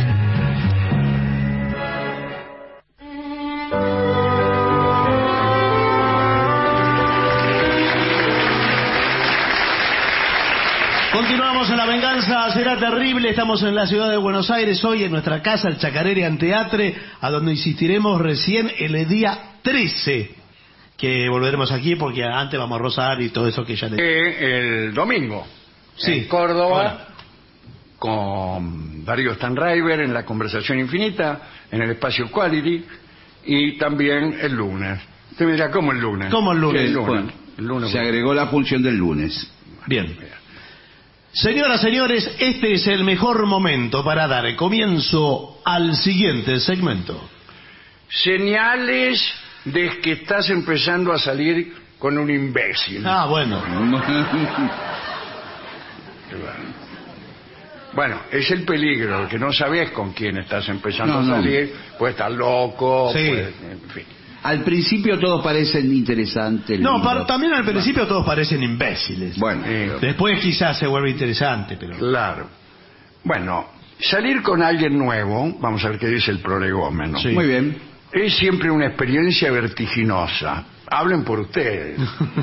S4: Continuamos en La Venganza Será Terrible. Estamos en la ciudad de Buenos Aires, hoy en nuestra casa, el Chacarera Teatre, a donde insistiremos recién el día 13. Que volveremos aquí porque antes vamos a Rosario y todo eso que ya le...
S2: El domingo,
S4: sí,
S2: en Córdoba,
S4: bueno,
S2: con Darío Stanraiver en La Conversación Infinita, en el espacio Quality, y también el lunes. Usted me dirá, ¿cómo el lunes?
S4: ¿Cómo el lunes?
S2: Sí, el lunes.
S5: Bueno,
S2: El lunes.
S5: se agregó la función del lunes.
S4: Bien. Señoras, señores, este es el mejor momento para dar comienzo al siguiente segmento.
S2: Señales de que estás empezando a salir con un imbécil.
S4: Ah, bueno.
S2: Bueno, es el peligro, que no sabes con quién estás empezando
S5: No,
S2: a
S5: no.
S2: salir. Puede estar loco,
S4: Sí.
S2: en fin.
S5: Al principio todos parecen interesantes.
S4: No,
S5: lindos.
S4: también al principio todos parecen imbéciles.
S5: Bueno,
S4: Después quizás se vuelve interesante, pero...
S2: Claro. Bueno, salir con alguien nuevo, vamos a ver qué dice el prolegómeno,
S4: Sí.
S5: muy bien.
S2: es siempre una experiencia vertiginosa. Hablen por ustedes.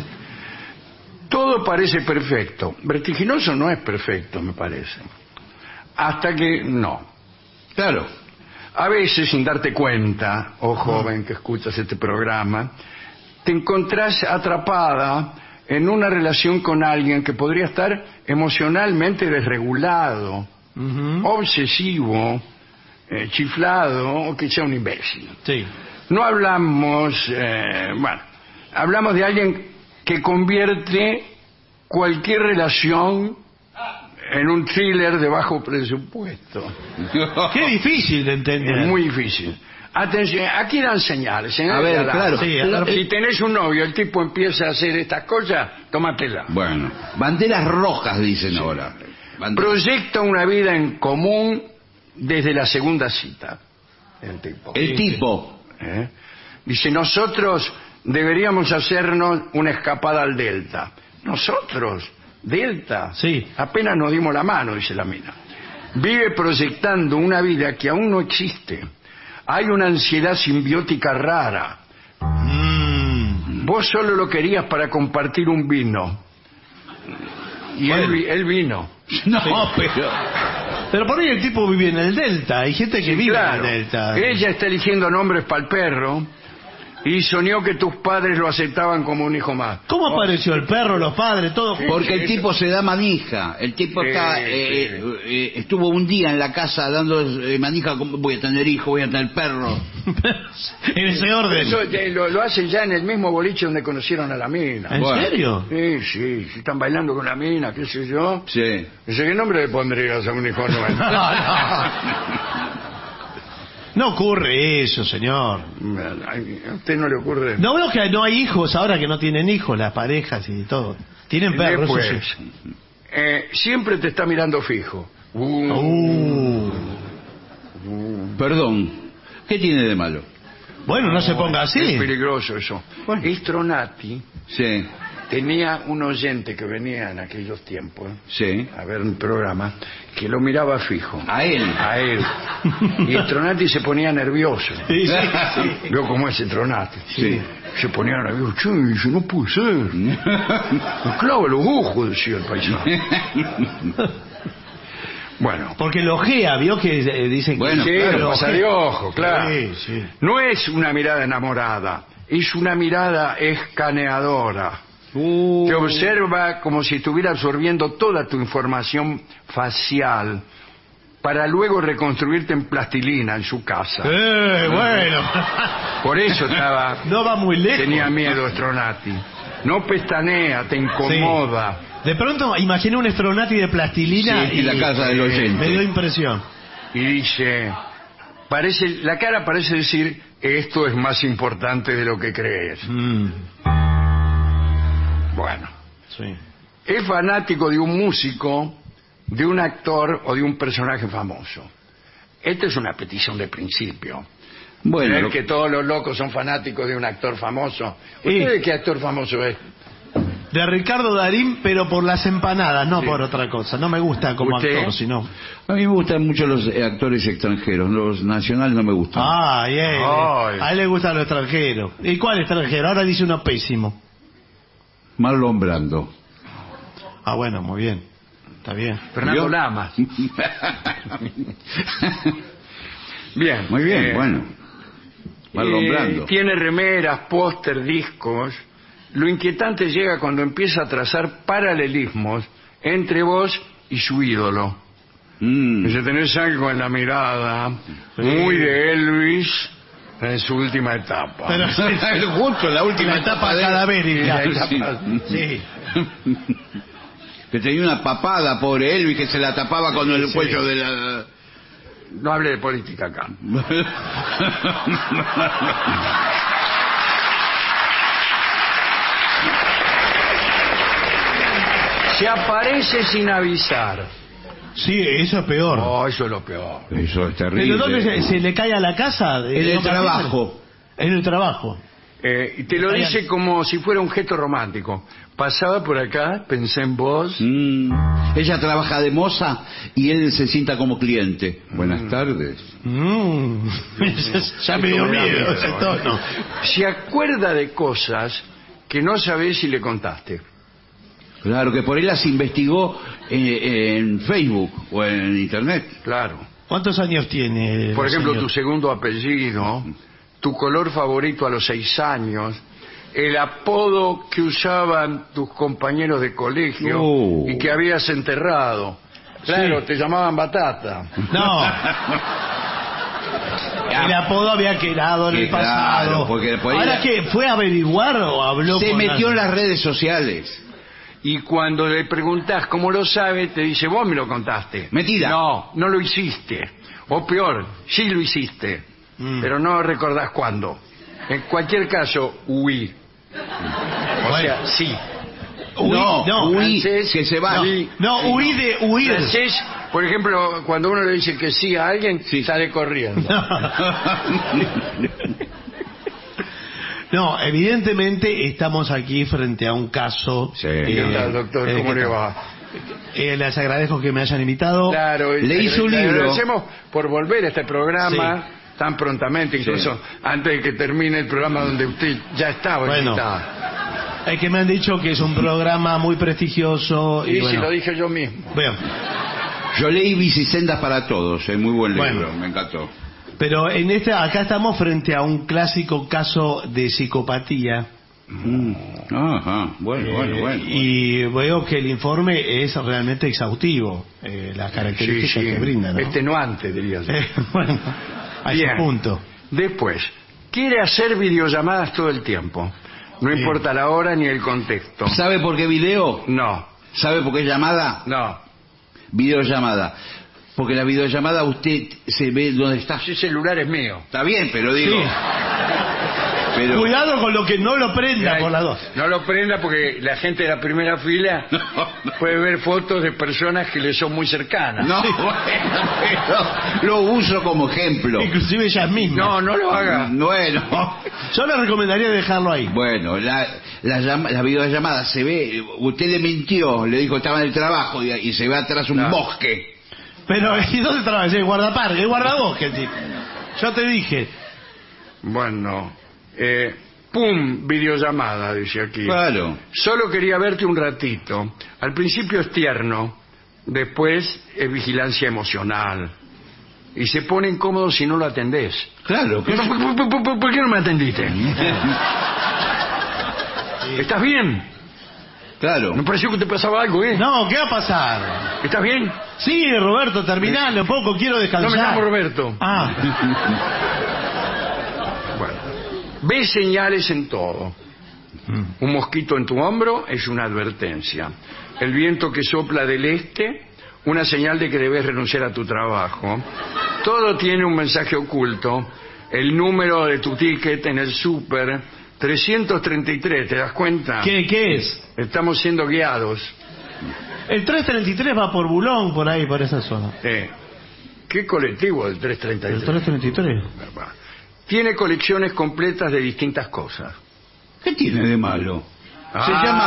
S2: Todo parece perfecto. Vertiginoso no es perfecto, me parece. Hasta que no.
S5: Claro.
S2: A veces, sin darte cuenta, oh joven que escuchas este programa, te encontrás atrapada en una relación con alguien que podría estar emocionalmente desregulado, obsesivo, chiflado o que sea un imbécil.
S4: Sí.
S2: No hablamos, hablamos de alguien que convierte cualquier relación en un thriller de bajo presupuesto.
S4: Qué difícil de entender.
S2: Es muy difícil. Atención, aquí dan señales.
S5: A ver, claro.
S4: Sí, a ver.
S2: Si tenés un novio, el tipo empieza a hacer estas cosas, tómatela.
S5: Bueno, banderas rojas dicen ahora.
S2: Proyecta una vida en común desde la segunda cita. El tipo.
S5: El tipo.
S2: ¿Eh? Dice, nosotros deberíamos hacernos una escapada al Delta. ¿Nosotros? ¿Delta?
S4: Sí.
S2: Apenas nos dimos la mano, dice la mina. Vive proyectando una vida que aún no existe. Hay una ansiedad simbiótica rara. Vos solo lo querías para compartir un vino. Y él vino.
S5: No,
S4: Pero por ahí el tipo vive en el Delta. Hay gente que vive
S2: Claro.
S4: en el Delta.
S2: Ella está eligiendo nombres para el perro y soñó que tus padres lo aceptaban como un hijo más.
S4: ¿Cómo apareció el perro, los padres, todo?
S5: porque el tipo se da manija. El tipo está, estuvo un día en la casa dando manija. Voy a tener hijo, voy a tener perro.
S4: En ese orden.
S2: Eso lo hacen ya en el mismo boliche donde conocieron a la mina.
S4: ¿En
S5: Bueno.
S4: serio?
S2: Sí, si están bailando con la mina, qué sé yo.
S5: Sí.
S2: Dice, ¿qué nombre le pondrías a un hijo nuevo?
S4: No ocurre eso, señor.
S2: A usted no le ocurre.
S4: No veo que no hay hijos ahora que no tienen hijos, las parejas y todo. Tienen perros.
S2: Después,
S4: eso sí.
S2: siempre te está mirando fijo.
S5: Perdón. ¿Qué tiene de malo?
S4: Bueno, no se ponga
S2: Es
S4: así.
S2: peligroso eso. Stronati
S5: Sí.
S2: tenía un oyente que venía en aquellos tiempos
S5: Sí.
S2: a ver un programa que lo miraba fijo.
S5: A él.
S2: A él. Y Stronati se ponía nervioso.
S4: Sí, sí, sí.
S2: Veo cómo es Stronati.
S5: Sí.
S2: Se ponía nervioso. Che, dice, no puede ser. Me clava los ojos, decía el paisano. Bueno.
S4: Porque lo ojea, vio que dicen que...
S5: Bueno,
S2: Sí,
S5: claro,
S2: lo pasa de ojo, claro.
S4: Sí, sí.
S2: No es una mirada enamorada, es una mirada escaneadora. Te observa como si estuviera absorbiendo toda tu información facial para luego reconstruirte en plastilina en su casa.
S4: Bueno.
S2: Por eso
S4: No va muy lejos.
S2: tenía miedo Stronati. No pestanea, te incomoda.
S4: De pronto imaginé un Stronati de plastilina
S5: Sí, y la casa del oyente.
S4: me dio impresión.
S2: Y dice, la cara parece decir, esto es más importante de lo que crees. Bueno,
S4: Sí.
S2: es fanático de un músico, de un actor o de un personaje famoso. Esta es una petición de principio.
S5: Bueno,
S2: Creer
S5: lo-
S2: que todos los locos son fanáticos de un actor famoso.
S4: Sí.
S2: ¿Usted de qué actor famoso es?
S4: De Ricardo Darín, pero por las empanadas, no
S2: Sí.
S4: por otra cosa. No me gusta como
S2: ¿Usted?
S4: actor, sino...
S5: a mí me gustan mucho los actores extranjeros. Los nacionales no me gustan.
S4: Ay.
S2: Ay.
S4: A él le gusta lo extranjero. ¿Y cuál extranjero? Ahora dice uno pésimo.
S5: Marlon Brando.
S4: Ah, bueno, muy bien. Está bien.
S2: Fernando
S5: ¿Vio?
S2: Lamas. Bien.
S5: Muy bien, bueno. Marlon Brando.
S2: Tiene remeras, póster, discos. Lo inquietante llega cuando empieza a trazar paralelismos entre vos y su ídolo. Dice, tenés algo en la mirada,
S4: Sí.
S2: muy de Elvis en su última etapa.
S4: Pero
S5: Justo en la última
S4: la etapa cadavérica.
S5: Sí.
S4: Sí.
S5: Que tenía una papada, pobre Elvis, que se la tapaba con el cuello de la...
S2: No hable de política acá. Se aparece sin avisar.
S4: Sí, eso es peor.
S2: Oh, eso es lo peor.
S5: Eso es terrible.
S4: ¿Pero dónde se le cae a la casa?
S5: En el trabajo.
S4: En el trabajo.
S2: Y te lo dice como si fuera un gesto romántico. Pasaba por acá, pensé en vos.
S5: Ella trabaja de moza y él se sienta como cliente. Buenas tardes.
S4: Ya me dio miedo ese tono.
S2: Se acuerda de cosas que no sabés si le contaste.
S5: Claro, que por él las investigó en Facebook o en Internet.
S2: Claro.
S4: ¿Cuántos años tiene?
S2: Por ejemplo,
S4: señor?
S2: tu segundo apellido, tu color favorito a los 6 años, el apodo que usaban tus compañeros de colegio y que habías enterrado. Claro,
S4: Sí.
S2: te llamaban Batata.
S4: No. El apodo había quedado en el
S5: Claro,
S4: pasado.
S5: porque por ahí
S4: ¿Ahora
S5: la-
S4: qué? ¿Fue a averiguar o habló
S5: Se
S4: con
S5: metió en
S4: alguien?
S5: las redes sociales.
S2: Y cuando le preguntás cómo lo sabe, te dice, vos me lo contaste.
S5: Mentira.
S2: No, no lo hiciste. O peor, sí lo hiciste, pero no recordás cuándo. En cualquier caso, huí. O sea, sí.
S4: Huí, no.
S5: huí,
S2: Francés,
S5: que se va.
S2: huí.
S4: No, huí de huir.
S2: Francés, por ejemplo, cuando uno le dice que sí a alguien, sale corriendo.
S4: No, evidentemente estamos aquí frente a un caso.
S5: Sí.
S2: ¿Qué tal, doctor? ¿Cómo
S4: ¿qué
S2: le
S4: tal?
S2: va?
S4: Les agradezco que me hayan invitado.
S2: Claro,
S5: Le hizo un
S2: le
S5: libro.
S2: agradecemos por volver a este programa tan prontamente, incluso
S5: Sí.
S2: antes de que termine el programa donde usted ya estaba
S4: Bueno.
S2: invitada.
S4: Es que me han dicho que es un programa muy prestigioso.
S2: Y
S4: Y
S2: si
S4: bueno,
S2: lo dije yo mismo.
S4: Bien.
S5: Yo leí Bicisendas para Todos, es muy buen libro,
S4: Bueno.
S5: me encantó.
S4: Pero acá estamos frente a un clásico caso de psicopatía.
S5: Ajá, bueno.
S4: Y veo que el informe es realmente exhaustivo, las características que brinda, ¿no?
S2: Extenuante, diría yo.
S4: Bueno, a ese
S2: Bien.
S4: punto.
S2: Después, quiere hacer videollamadas todo el tiempo. No
S4: Bien.
S2: importa la hora ni el contexto.
S5: ¿Sabe por qué video?
S2: No,
S5: ¿Sabe por qué llamada?
S2: no.
S5: Videollamada. Porque la videollamada usted se ve donde está.
S2: Ese celular es mío.
S5: Está bien, pero digo.
S4: Sí.
S5: Pero...
S4: Cuidado con lo que no lo prenda por las dos.
S2: No lo prenda porque la gente de la primera fila puede ver fotos de personas que le son muy cercanas.
S5: No, bueno, pero lo uso como ejemplo.
S4: Inclusive ellas mismas.
S2: No, no lo haga.
S5: Bueno,
S4: Yo le recomendaría dejarlo ahí.
S5: bueno, la videollamada se ve, usted le mintió, le dijo que estaba en el trabajo y se ve atrás un
S2: Claro.
S5: bosque.
S4: Pero, ¿y dónde trabajas? El guardaparque, el guardabosque, el tipo. Yo te dije.
S2: Bueno, pum, videollamada, dice aquí.
S5: Claro.
S2: Solo quería verte un ratito. Al principio es tierno, después es vigilancia emocional. Y se pone incómodo si no lo atendés.
S5: Claro.
S2: ¿Por qué no me atendiste? ¿Estás bien?
S5: Claro.
S2: Me pareció que te pasaba algo, ¿eh?
S4: No, ¿qué va a pasar?
S2: ¿Estás bien?
S4: Sí, Roberto, terminalo un poco, quiero descansar.
S2: No me llamo Roberto.
S4: Ah,
S2: Bueno, ves señales en todo. Un mosquito en tu hombro es una advertencia. El viento que sopla del este, una señal de que debes renunciar a tu trabajo. Todo tiene un mensaje oculto. El número de tu ticket en el súper, 333, ¿te das cuenta?
S4: ¿qué es?
S2: Estamos siendo guiados.
S4: El 333 va por Bulón, por ahí, por esa zona.
S2: ¿Qué colectivo el
S4: ¿El
S2: 333?
S4: 333?
S2: Tiene colecciones completas de distintas cosas.
S5: ¿Qué tiene de malo?
S2: Ah.
S5: Se llama...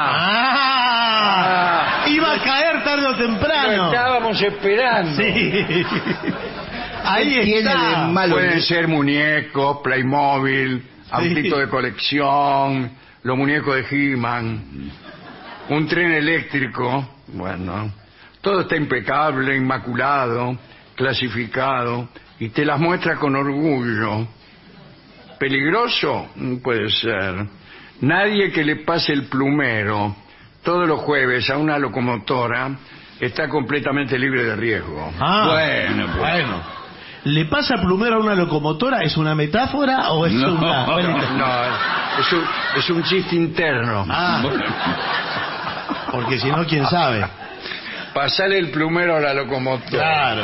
S4: ¡Ah! Iba a caer tarde o
S2: Lo
S4: temprano.
S2: estábamos esperando.
S4: Sí. Ahí
S5: ¿Qué tiene
S4: está.
S5: de malo?
S2: Pueden ser muñecos, Playmobil, autitos de colección, los muñecos de He-Man, un tren eléctrico. Bueno, todo está impecable, inmaculado, clasificado, y te las muestra con orgullo. ¿Peligroso? Puede ser. Nadie que le pase el plumero todos los jueves a una locomotora está completamente libre de riesgo.
S4: Ah,
S5: Bueno.
S4: ¿Le pasa plumero a una locomotora? ¿Es una metáfora o es
S5: No.
S4: una...?
S2: No, es un chiste interno.
S4: Ah, porque si no, ¿quién sabe?
S2: Pasale el plumero a la locomotora.
S4: Claro.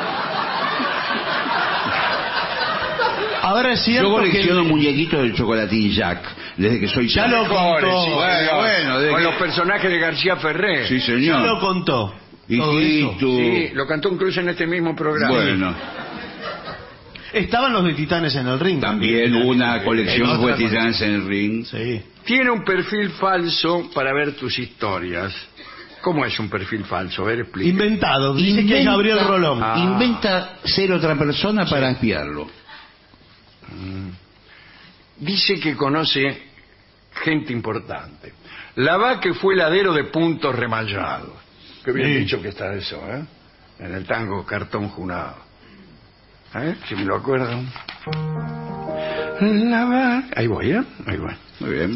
S4: Ahora es cierto
S5: Yo colecciono
S4: que...
S5: muñequitos del Chocolatín Jack, desde que soy
S4: Ya
S5: chico.
S4: lo contó.
S2: Mejores, sí,
S5: Bueno,
S2: señor.
S5: bueno, de
S2: Con
S5: que-
S2: los personajes de García Ferré.
S5: Sí,
S4: Ya
S5: señor.
S4: lo contó.
S5: Hijito.
S2: Sí, lo cantó incluso en este mismo programa.
S5: Bueno,
S4: Estaban los de Titanes en el Ring.
S5: también una colección
S4: En
S5: fue
S4: otra
S5: Titanes en el Ring.
S4: Sí.
S2: Tiene un perfil falso para ver tus historias. ¿Cómo es un perfil falso? A ver, explica.
S4: Inventado. Dice que es Gabriel Rolón.
S2: Ah.
S5: Inventa ser otra persona para espiarlo.
S2: Dice que conoce gente importante. Lavaque fue heladero de Puntos Remallados. Qué bien
S4: Sí.
S2: dicho que está eso, ¿eh? En el tango Cartón Junado. Si me lo acuerdo. Ahí voy, ¿eh? Ahí voy.
S5: Muy bien.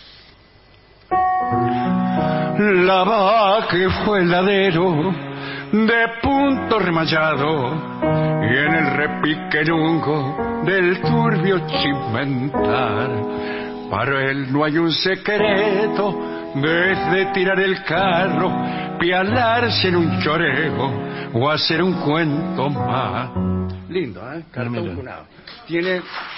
S2: Lavaque fue heladero de Puntos Remallados y en el repiquerungo del turbio chimentar. Para él no hay un secreto desde tirar el carro, pialarse en un choreo o hacer un cuento más. Lindo, ¿eh? Cartón Junado. Tiene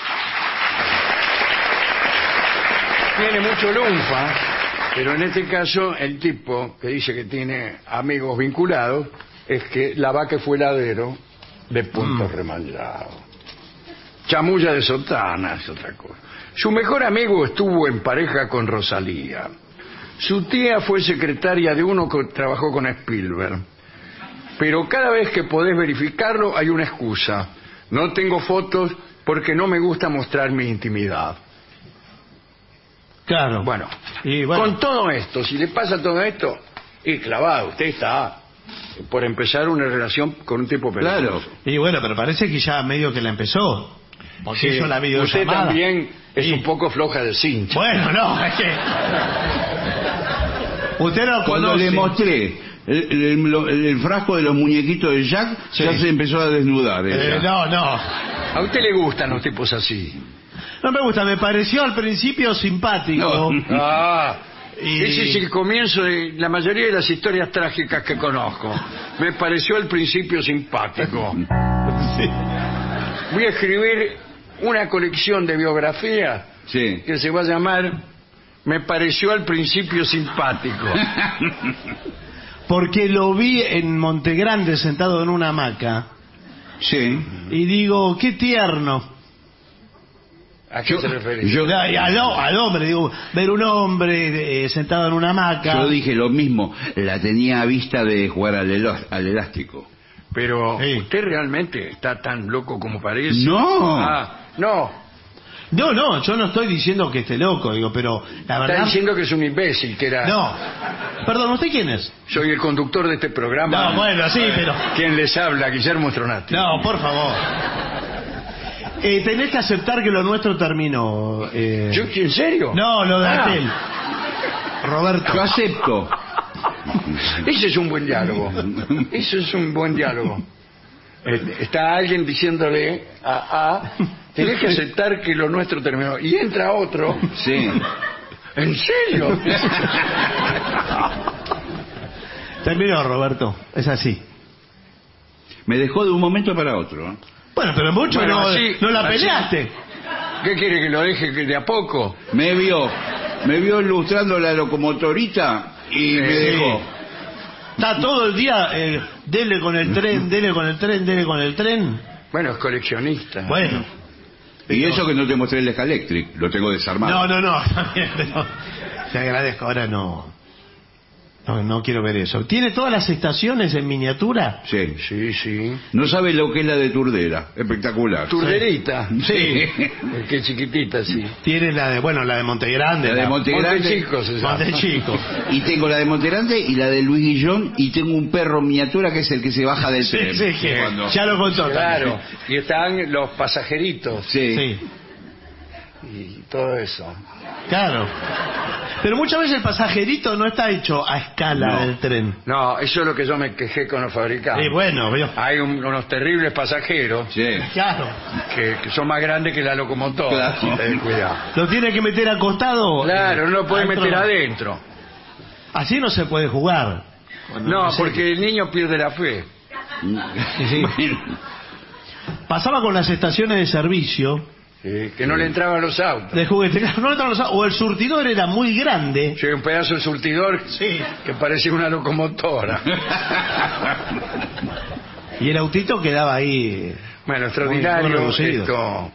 S2: mucho lunfa, pero en este caso el tipo que dice que tiene amigos vinculados es que Lavaque fue heladero de Puntos Remallados. Chamulla de sotana es otra cosa. Su mejor amigo estuvo en pareja con Rosalía. Su tía fue secretaria de uno que trabajó con Spielberg. Pero cada vez que podés verificarlo hay una excusa. No tengo fotos porque no me gusta mostrar mi intimidad.
S4: Claro.
S2: Bueno,
S4: Y bueno.
S2: con todo esto, si le pasa todo esto, y clavado, usted está por empezar una relación con un tipo peligroso.
S5: Claro.
S4: Y bueno, pero parece que ya medio que la empezó. Porque
S2: Sí,
S4: hizo la
S2: usted
S4: videollamada.
S2: también es
S4: Sí.
S2: un poco floja de cincha.
S4: Bueno, no, es que... Usted no
S5: Cuando
S4: conoce.
S5: le mostré el frasco de los muñequitos de Jack,
S4: Sí.
S5: ya se empezó a desnudar. ella.
S4: No.
S2: A usted le gustan los tipos así.
S4: No me gusta, me pareció al principio simpático.
S5: No.
S2: Ah,
S4: Y-
S2: ese es el comienzo de la mayoría de las historias trágicas que conozco. Me pareció al principio simpático.
S4: Sí.
S2: Voy a escribir una colección de biografías
S5: Sí.
S2: que se va a llamar Me pareció al principio simpático.
S4: Porque lo vi en Montegrande sentado en una hamaca.
S5: Sí.
S4: Y digo, qué tierno.
S2: ¿A qué se refiere?
S5: Yo,
S4: Y al hombre, digo, ver un hombre sentado en una hamaca.
S5: yo dije lo mismo. La tenía a vista de jugar al elástico.
S2: Pero
S4: Sí.
S2: usted realmente está tan loco como parece.
S5: No.
S2: No,
S4: No, yo no estoy diciendo que esté loco, digo, pero la
S2: está
S4: verdad...
S2: diciendo que es un imbécil, que era...
S4: No. Perdón, ¿usted quién es?
S2: Soy el conductor de este programa.
S4: No, bueno, sí, pero...
S2: ¿Quién les habla? Guillermo Stronati.
S4: No, por favor. Tenés que aceptar que lo nuestro terminó.
S2: ¿Yo, en serio?
S4: No, lo de
S2: Ah.
S4: aquel. Roberto.
S5: Yo acepto.
S2: Ese es un buen diálogo. Eso es un buen diálogo. Está alguien diciéndole a tenés que aceptar que lo nuestro terminó. Y entra otro.
S5: Sí.
S2: ¿En serio?
S4: Terminó, Roberto. Es así.
S5: Me dejó de un momento para otro. ¿eh?
S4: Bueno, pero mucho
S2: Bueno,
S4: no,
S2: así-
S4: no la
S2: así.
S4: peleaste.
S2: ¿Qué quiere que lo deje que de a poco?
S5: Me vio ilustrando la locomotorita y me dejó.
S4: Está todo el día, dele con el tren, dele con el tren, dele con el tren.
S2: Bueno, es coleccionista.
S4: Bueno.
S5: Y eso que no te mostré el Electric, lo tengo desarmado.
S4: No, está bien, pero te agradezco, ahora no. No quiero ver eso. ¿Tiene todas las estaciones en miniatura?
S5: Sí.
S2: Sí.
S5: No sabe lo que es la de Turdera. Espectacular.
S2: Turderita.
S5: Sí.
S2: Es que chiquitita, sí.
S4: Tiene la de Montegrande.
S5: La de Montegrande.
S2: Montechico se llama.
S4: Montechico.
S5: Y tengo la de Montegrande y la de Luis Guillón y tengo un perro miniatura que es el que se baja del
S4: Sí,
S5: tren.
S4: sí, que
S5: Cuando-
S4: ya lo contó.
S2: Claro. Y están los pasajeritos
S5: Sí.
S4: Sí,
S2: y todo eso.
S4: claro. Pero muchas veces el pasajerito no está hecho a escala
S5: No.
S4: del tren.
S2: No, eso es lo que yo me quejé con los fabricantes.
S4: Y bueno, veo.
S2: Hay unos terribles pasajeros
S5: Sí.
S4: Claro.
S2: que son más grandes que la locomotora.
S5: Claro.
S2: Ten cuidado.
S4: ¿Lo tiene que meter acostado?
S2: Claro, no lo puede
S4: Adentro
S2: meter
S4: no.
S2: adentro.
S4: Así no se puede jugar.
S2: No, porque el niño pierde la fe.
S4: Sí. Pasaba con las estaciones de servicio
S2: que no le entraban los autos.
S4: De juguete. No le entraban los autos. O el surtidor era muy grande.
S2: Sí, un pedazo de surtidor que parecía una locomotora.
S4: Y el autito quedaba ahí.
S2: Bueno, extraordinario.
S4: muy reducido.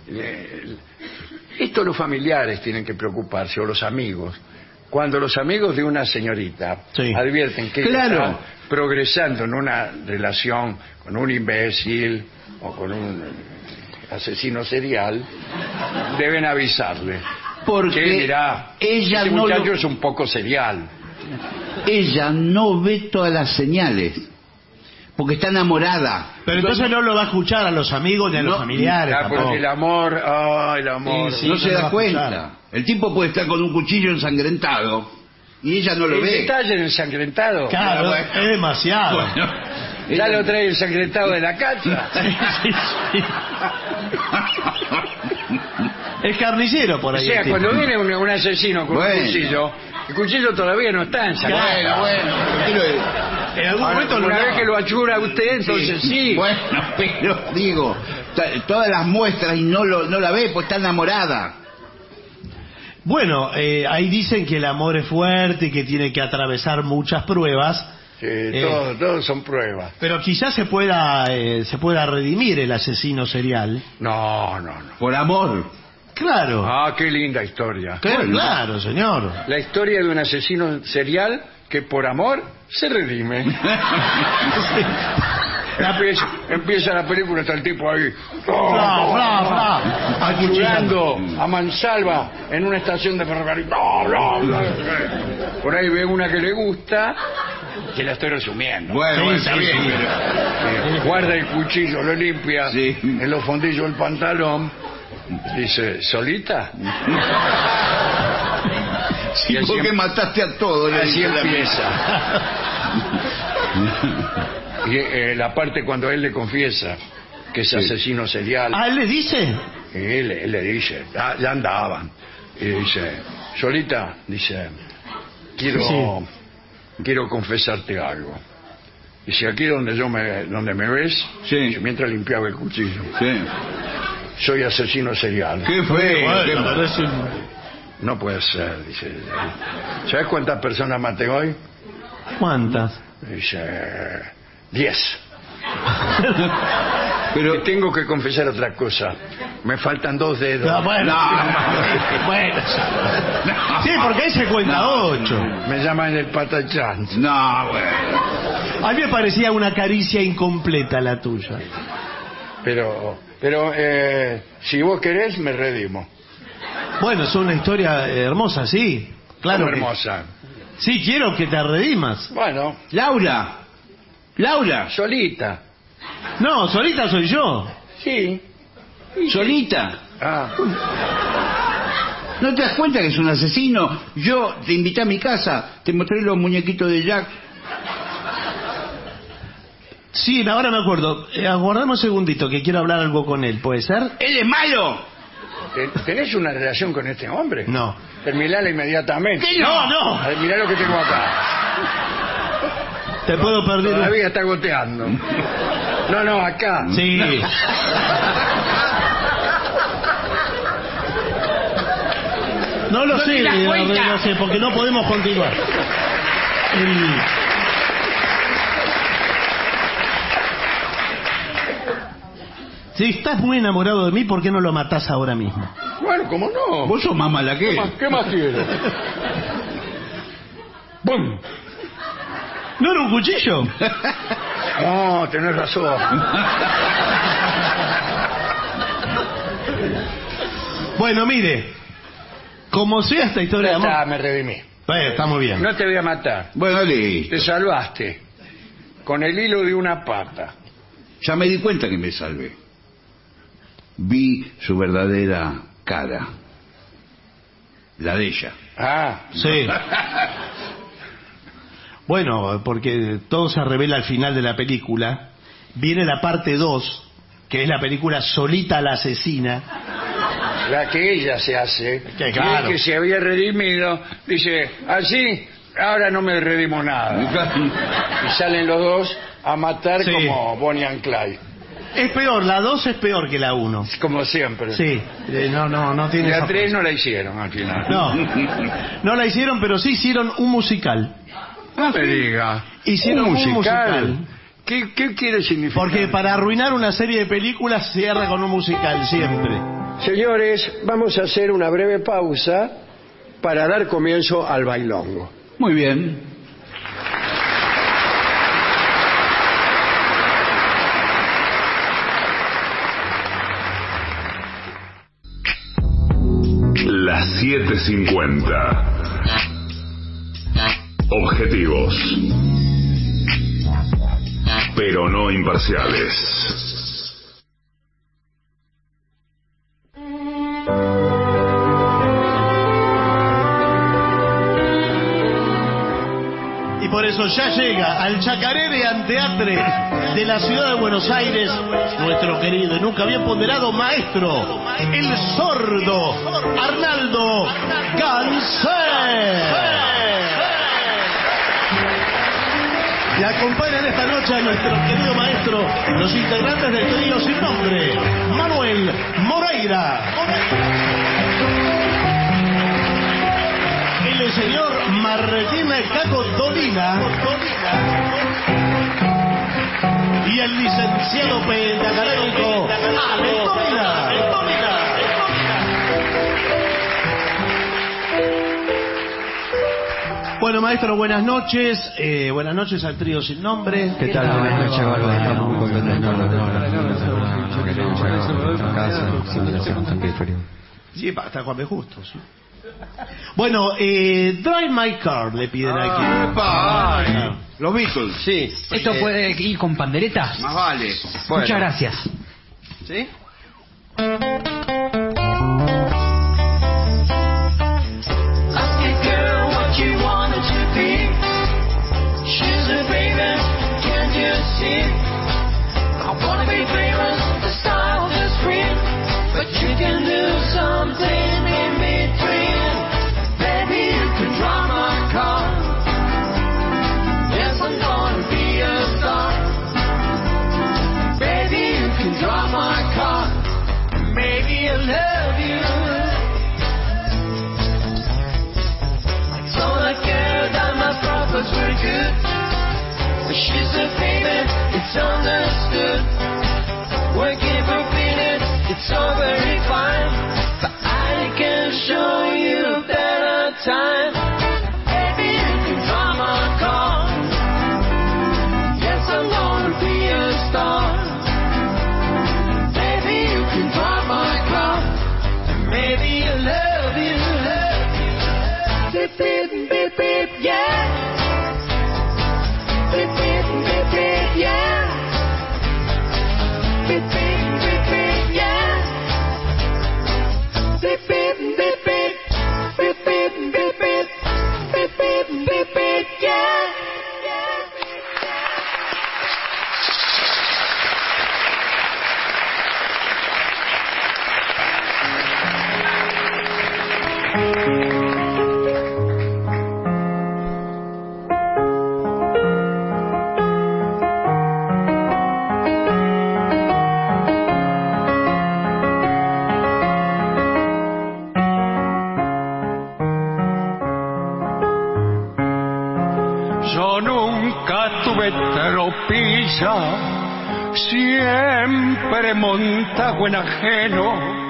S2: Esto los familiares tienen que preocuparse, o los amigos. Cuando los amigos de una señorita advierten que ella está progresando en una relación con un imbécil o con un asesino serial, deben avisarle.
S5: Porque
S2: mira,
S5: ella
S2: ese
S5: no
S2: muchacho
S5: lo-
S2: es un poco serial.
S5: Ella no ve todas las señales, porque está enamorada.
S4: Pero entonces no lo va a escuchar a los amigos ni a los familiares.
S2: Porque
S4: tampoco.
S2: el amor, el amor.
S4: Sí,
S5: No se
S4: no lo va
S5: da
S4: a
S5: cuenta.
S4: escuchar.
S5: El tipo puede estar con un cuchillo ensangrentado y ella no lo
S2: El
S5: ve.
S2: detalle en ensangrentado.
S4: Claro,
S5: Bueno.
S4: es demasiado.
S5: Bueno,
S2: Ya
S5: ella-
S2: lo trae ensangrentado de la casa.
S4: Sí. Es carnicero por
S2: O
S4: ahí.
S2: sea,
S4: el tipo.
S2: cuando viene un asesino con
S5: Bueno.
S2: un cuchillo, el cuchillo todavía no está ensangrentado.
S5: Bueno, pero-
S4: En algún
S2: Ahora,
S4: momento lo
S2: una vez
S4: lava.
S2: que lo achura usted, entonces sí.
S5: Bueno, pero digo, todas las muestras y no la ve, pues está enamorada.
S4: Bueno, ahí dicen que el amor es fuerte y que tiene que atravesar muchas pruebas.
S2: Sí, todos son pruebas.
S4: Pero quizás se pueda redimir el asesino serial.
S2: No.
S5: Por amor.
S4: Claro.
S2: Ah, qué linda historia.
S4: Claro, señor.
S2: La historia de un asesino serial que por amor se redime. Empieza la película, está el tipo ahí. Acuchillando a mansalva en una estación de ferrocarril. Por ahí ve una que le gusta, que la estoy resumiendo.
S5: Bueno, está bien, pero-
S2: Guarda el cuchillo, lo limpia
S5: Sí.
S2: en los fondillos del pantalón. Dice, ¿solita?
S5: Sí,
S2: Y así
S5: porque mataste a todos. le
S2: Así
S5: dice la
S2: empieza. Y la parte cuando él le confiesa que es asesino serial,
S4: ¿Ah, él le dice?
S2: él le dice, ya andaban. Y dice, Solita, dice, quiero confesarte algo. Dice, aquí donde me ves,
S5: Sí.
S2: dice, mientras limpiaba el cuchillo,
S5: Sí.
S2: soy asesino serial.
S5: ¿Qué fue?
S4: Bueno, pero es un-
S2: No puede ser, dice. ¿Sabes cuántas personas maté hoy?
S4: ¿Cuántas?
S2: Dice, 10.
S5: Pero
S2: Y tengo que confesar otra cosa. Me faltan 2 dedos.
S4: No, bueno. Bueno. Sí, porque ahí se cuenta 8.
S2: Me llaman el patachán.
S5: no, bueno.
S4: A mí me parecía una caricia incompleta la tuya.
S2: Pero si vos querés, me redimo.
S4: Bueno, es una historia hermosa, sí. Claro.
S2: Como
S4: que-
S2: hermosa.
S4: Sí, quiero que te redimas.
S2: Bueno,
S5: Laura.
S2: solita.
S4: No, solita soy yo.
S2: Sí.
S5: Solita.
S2: Ah,
S5: ¿No te das cuenta que es un asesino? Yo te invité a mi casa, te mostré los muñequitos de Jack.
S4: Sí, ahora me acuerdo. Aguardame un segundito que quiero hablar algo con él. ¿Puede ser?
S5: ¡Él es malo!
S2: ¿tenés una relación con este hombre?
S4: No.
S2: Terminala inmediatamente.
S5: ¿Qué no?
S4: No.
S2: A ver, mirá lo que tengo acá.
S4: Te puedo perder.
S2: Todavía está goteando. No, acá.
S4: Sí. No lo sé, no sé, porque no podemos continuar. Si estás muy enamorado de mí, ¿por qué no lo matás ahora mismo?
S2: Bueno, ¿cómo no?
S5: Vos sos más mala que él.
S2: ¿Qué más quiero? ¡Bum!
S4: ¿No era un cuchillo?
S2: No, tenés razón.
S4: Bueno, mire, como sea esta historia de
S2: Ya está,
S4: amor...
S2: me redimí.
S4: Bueno, está muy bien.
S2: No te voy a matar.
S5: Bueno, listo.
S2: Te salvaste. Con el hilo de una pata.
S5: Ya me di cuenta que me salvé. Vi su verdadera cara. La de ella.
S2: Ah,
S4: Sí. Bueno, porque todo se revela al final de la película. Viene la parte 2, que es la película Solita la asesina.
S2: la que ella se hace.
S4: Que
S2: Y
S4: claro.
S2: el que se había redimido dice, así, ahora no me redimo nada. Y salen los dos a matar
S4: Sí.
S2: como Bonnie and Clyde.
S4: Es peor, la 2 es peor que la 1.
S2: Como siempre.
S4: Sí, no tiene
S2: La
S4: esa
S2: 3
S4: fuerza.
S2: no la hicieron al final.
S4: No la hicieron, pero sí hicieron un musical.
S2: No me diga.
S4: Hicieron un musical.
S2: ¿Qué quiere significar?
S4: Porque para arruinar una serie de películas se cierra con un musical siempre.
S10: Señores, vamos a hacer una breve pausa para dar comienzo al bailongo.
S5: Muy bien.
S1: Las 7:50. Objetivos, pero no imparciales.
S4: Y por eso ya llega al Chacarere Anteatre de la ciudad de Buenos Aires nuestro querido y nunca bien ponderado maestro, el sordo Arnaldo Gansé. Y acompañan esta noche a nuestro querido maestro los integrantes del trío sin nombre, Manuel Moreira, el señor Martín Caco Dolina y el licenciado pentacadémico Ale Dolina. Bueno, maestro, buenas noches. Buenas noches al trío sin nombre.
S11: ¿Qué tal? Buenas noches, Bárbaro. Estamos muy contentos.
S4: Sí, hasta Juan B. Justo, sí. Bueno, Drive My Car le piden aquí.
S5: Los Beatles.
S10: Sí.
S12: ¿Esto puede ir con panderetas?
S5: Más vale.
S12: Muchas gracias.
S4: ¿Sí?
S6: She's a baby, it's understood. Working for peanuts, it's all very fine. But I can show you a better time. Baby, you can drive my car. Yes, I'm gonna be a star. Baby, you can drive my car. Maybe I love you, Beep, beep, beep, beep, yeah. Beep, beep, beep, beep, yeah. Beep, beep, beep, beep, yeah. Beep, beep, beep, beep. Beep, beep, beep, beep. Beep, beep, beep, beep, yeah.
S2: Yo nunca tuve tropilla, siempre montado en ajeno.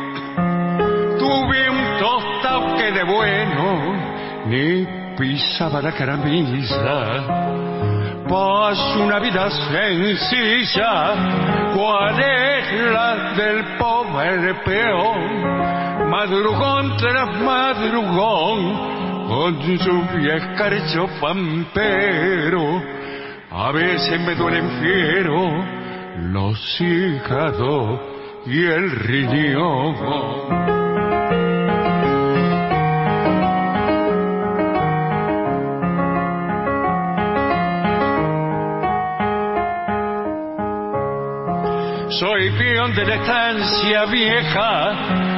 S2: Tuve un tostado que de bueno ni pisaba la caramilla. Paso una vida sencilla, ¿cuál es la del pobre peón? Madrugón tras madrugón, con su vieja hecho pampero, a veces me duelen fiero los hígados y el riñón. Soy peón de la estancia vieja,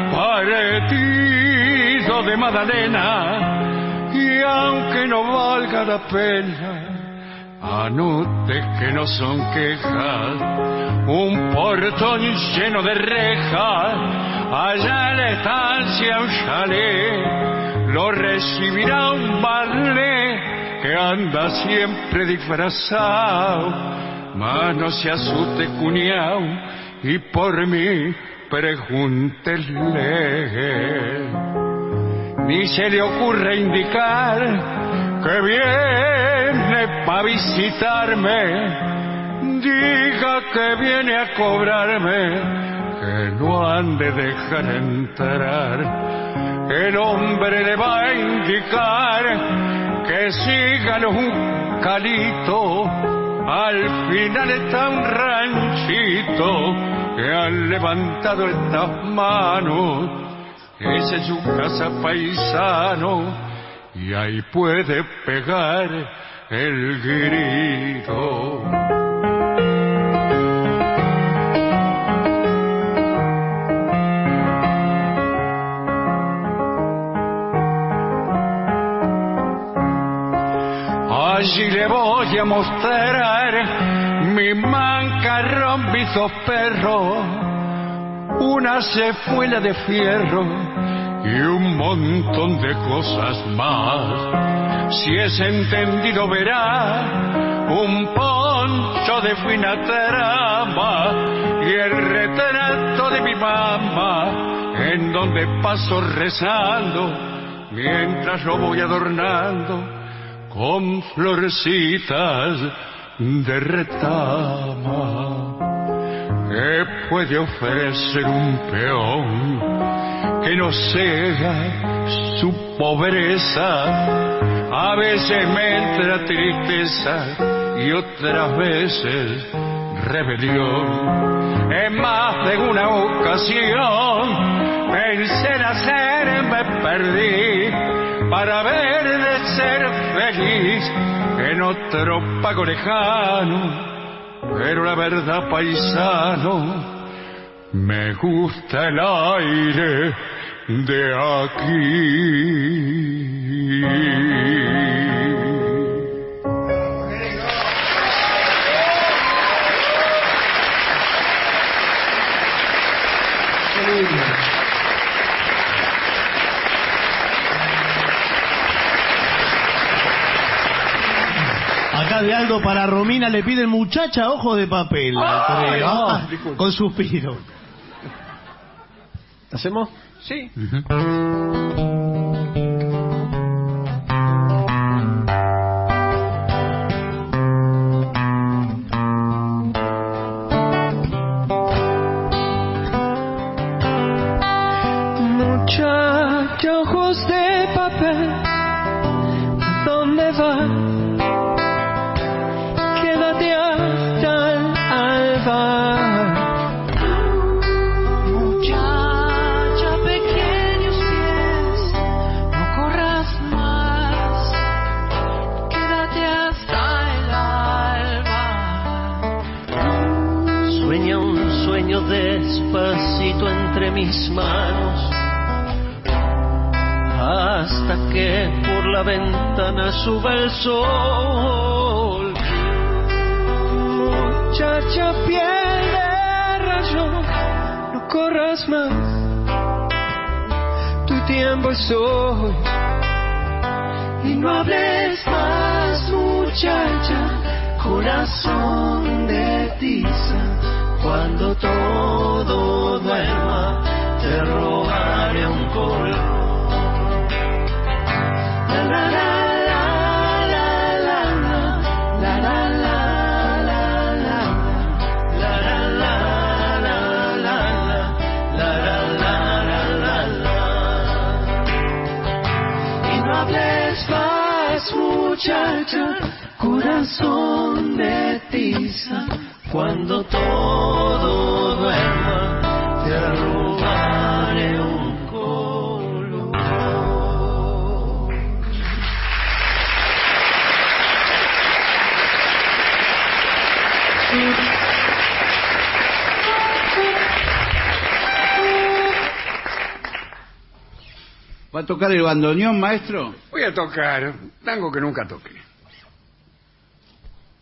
S2: partido de Magdalena, y aunque no valga la pena, Anote que no son quejas, un portón lleno de rejas, allá en la estancia un chalet, lo recibirá un ballet que anda siempre disfrazado. Mas no se asuste, cuñao, y por mí pregúntele. Ni se le ocurre indicar que viene pa' visitarme. Diga que viene a cobrarme, que no han de dejar entrar. El hombre le va a indicar que siga un calito. Al final está un ranchito que han levantado estas manos. Esa es su casa, paisano, y ahí puede pegar el grito. Allí le voy a mostrar mi mancarrón, mis dos perros, una cefuela de fierro y un montón de cosas más. Si es entendido verá un poncho de fina trama y el retrato de mi mamá, en donde paso rezando mientras lo voy adornando con florecitas de retama. ¿Qué puede ofrecer un peón que no sea su pobreza? A veces me entra tristeza y otras veces rebelión. En más de una ocasión pensé en hacerme perdí para ver de ser feliz en otro pago lejano. Pero la verdad, paisano, me gusta el aire de aquí.
S4: Acá de algo para Romina le piden muchacha ojos de papel. Con suspiro.
S10: ¿Hacemos? Sí.
S6: Muchacha ojos de papel, ¿dónde vas? Quédate hasta el alba. Muchacha, pequeños pies, no corras más. Quédate hasta el alba. Sueña un sueño despacito entre mis manos, hasta que por la ventana suba el sol. Muchacha, piel de rayo, no corras más, tu tiempo es hoy. Y no hables más, muchacha, corazón de tiza. Cuando todo duerma, te robaré un color. La la la la la la la la la la la la la la la. Y no hables más, muchacha, corazón de tiza. Cuando todo duerma, te robaré un color.
S5: ¿Va a tocar el bandoneón, maestro?
S2: Voy a tocar tango que nunca toqué.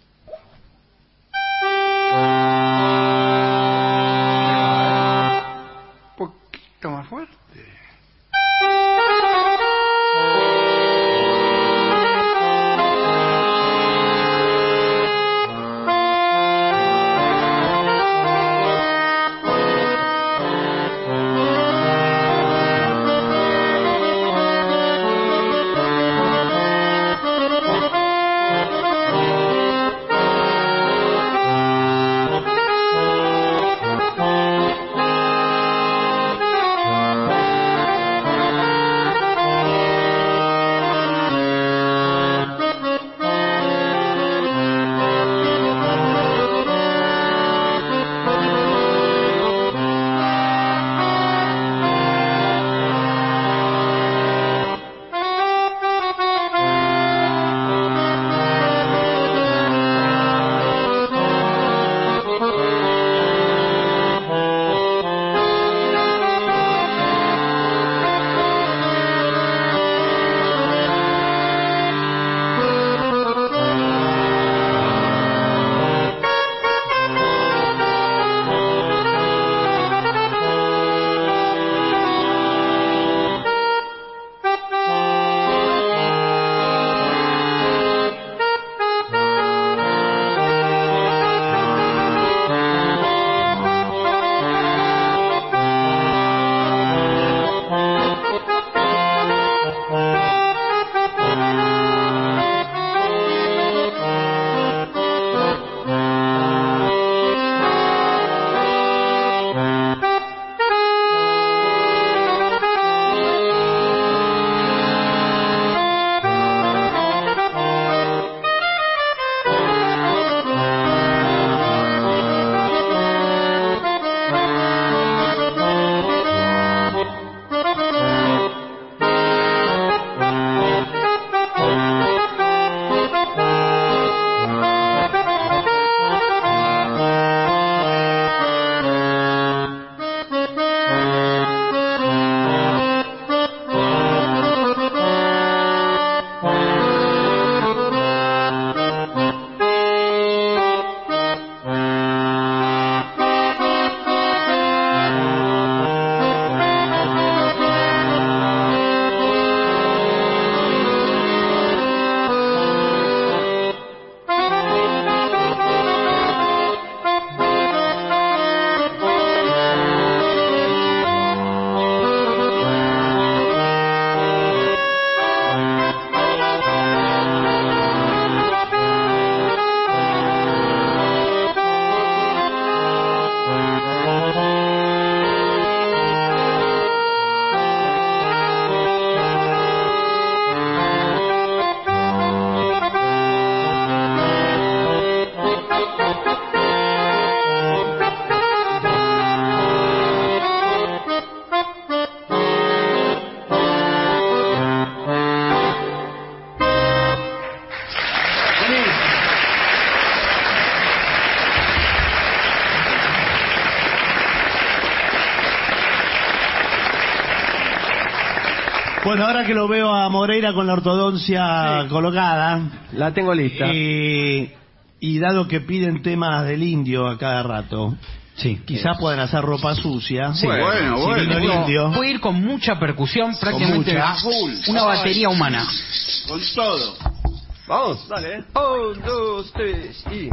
S4: Bueno, ahora que lo veo a Moreira con la ortodoncia colocada.
S10: La tengo lista.
S4: Y dado que piden temas del indio a cada rato.
S12: Sí.
S4: Quizás puedan hacer ropa sucia.
S12: Sí.
S5: Bueno,
S4: Si vino el
S5: bueno.
S4: indio.
S12: Puede ir con mucha percusión, prácticamente
S4: mucha.
S5: A full.
S12: una batería humana.
S5: Con todo.
S10: Vamos, dale. 1, 2, 3 y...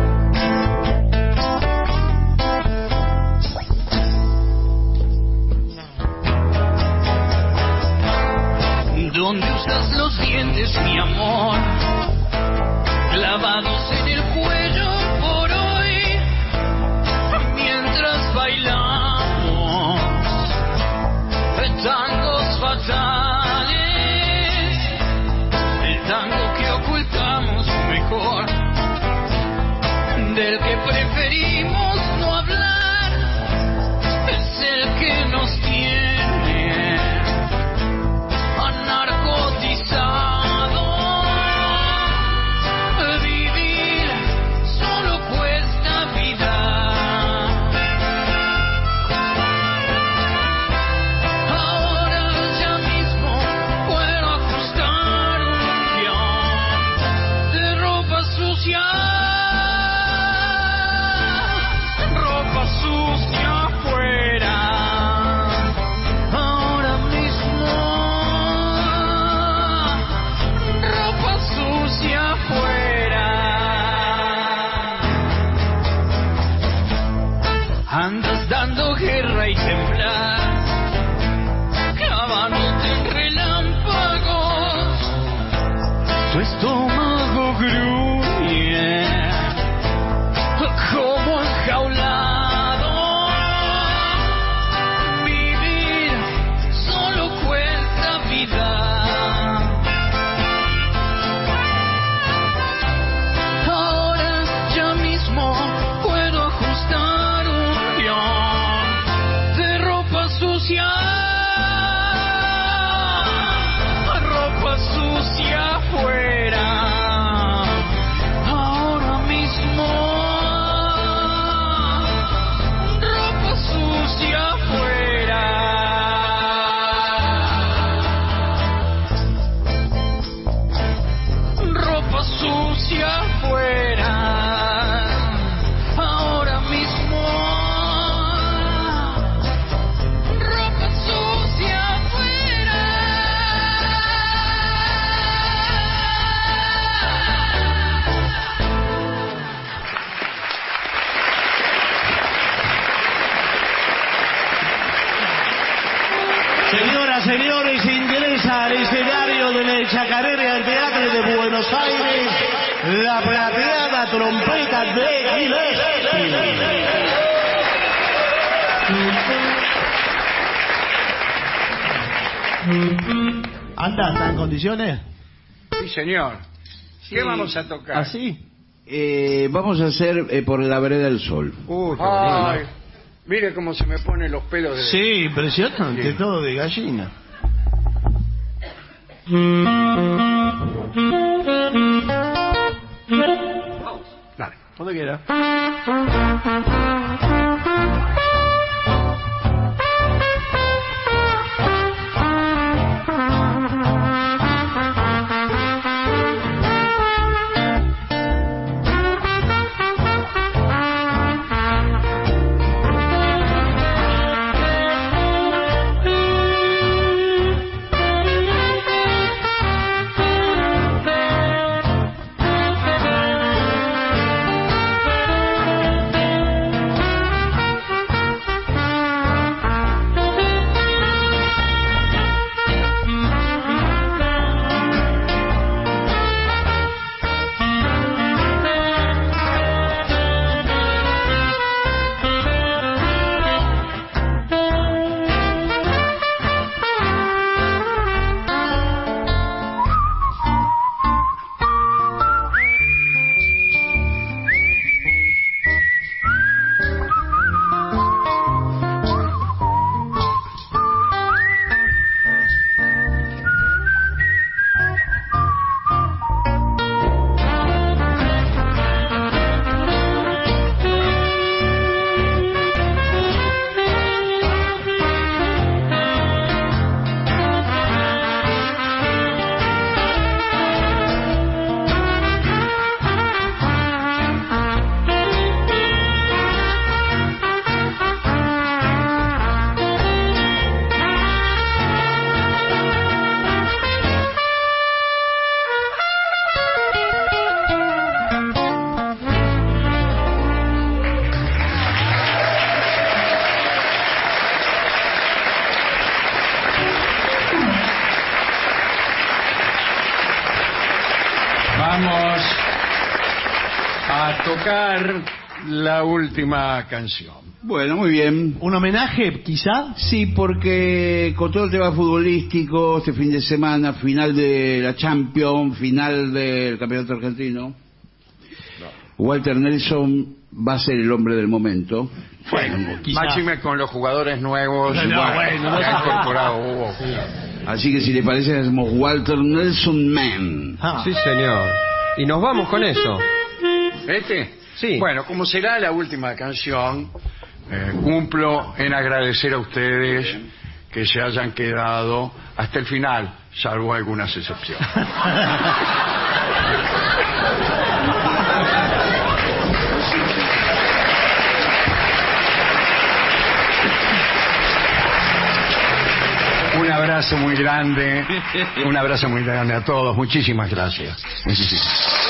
S6: ¿Dónde usas los dientes, mi amor? Clavados en el cuello por hoy, mientras bailamos tangos fatales, el tango que ocultamos mejor, del que preferimos no hablar, es el que nos tiene narcotizado. Vivir solo cuesta vida. Ahora ya mismo puedo ajustar un guión de ropa sucia. Ropa sucia afuera. Ahora mismo ropa sucia afuera. Andas dando guerra y temblar, clavándote en relámpagos, tu estómago gruñe como enjaulado. Vivir solo cuesta vida. Ahora ya mismo puedo ajustar un guión de ropa sucia. Ropa sucia afuera. Ahora mismo ropa sucia afuera. Ropa sucia afuera. Ahora mismo ropa sucia afuera.
S4: Señoras, señores, ingresa al escenario de la Chacarera del Teatro de Buenos Aires la plateada trompeta de Gillespie. ¿Anda? ¿Está en condiciones?
S2: Sí, señor. ¿Qué vamos a tocar?
S4: ¿Así?
S5: Vamos a hacer por la vereda del sol.
S2: Ay, mire cómo se me ponen los pelos de...
S4: Sí, impresionante,
S2: Sí.
S4: todo de gallina.
S2: Dale.
S4: Cuando quiera.
S2: Vamos a tocar la última canción.
S5: Bueno, muy bien.
S4: ¿Un homenaje, quizá?
S5: Sí, porque con todo el tema futbolístico, este fin de semana, final de la Champions, final del Campeonato Argentino, Walter Nelson va a ser el hombre del momento.
S2: Bueno, máxime con los jugadores nuevos que ha incorporado Hugo.
S5: Así que si le parece, hacemos Walter Nelson Man.
S11: Sí, señor. Y nos vamos con eso.
S2: ¿Este?
S11: Sí.
S2: Bueno, como será la última canción, cumplo en agradecer a ustedes que se hayan quedado hasta el final, salvo algunas excepciones. Un abrazo muy grande a todos. Muchísimas gracias.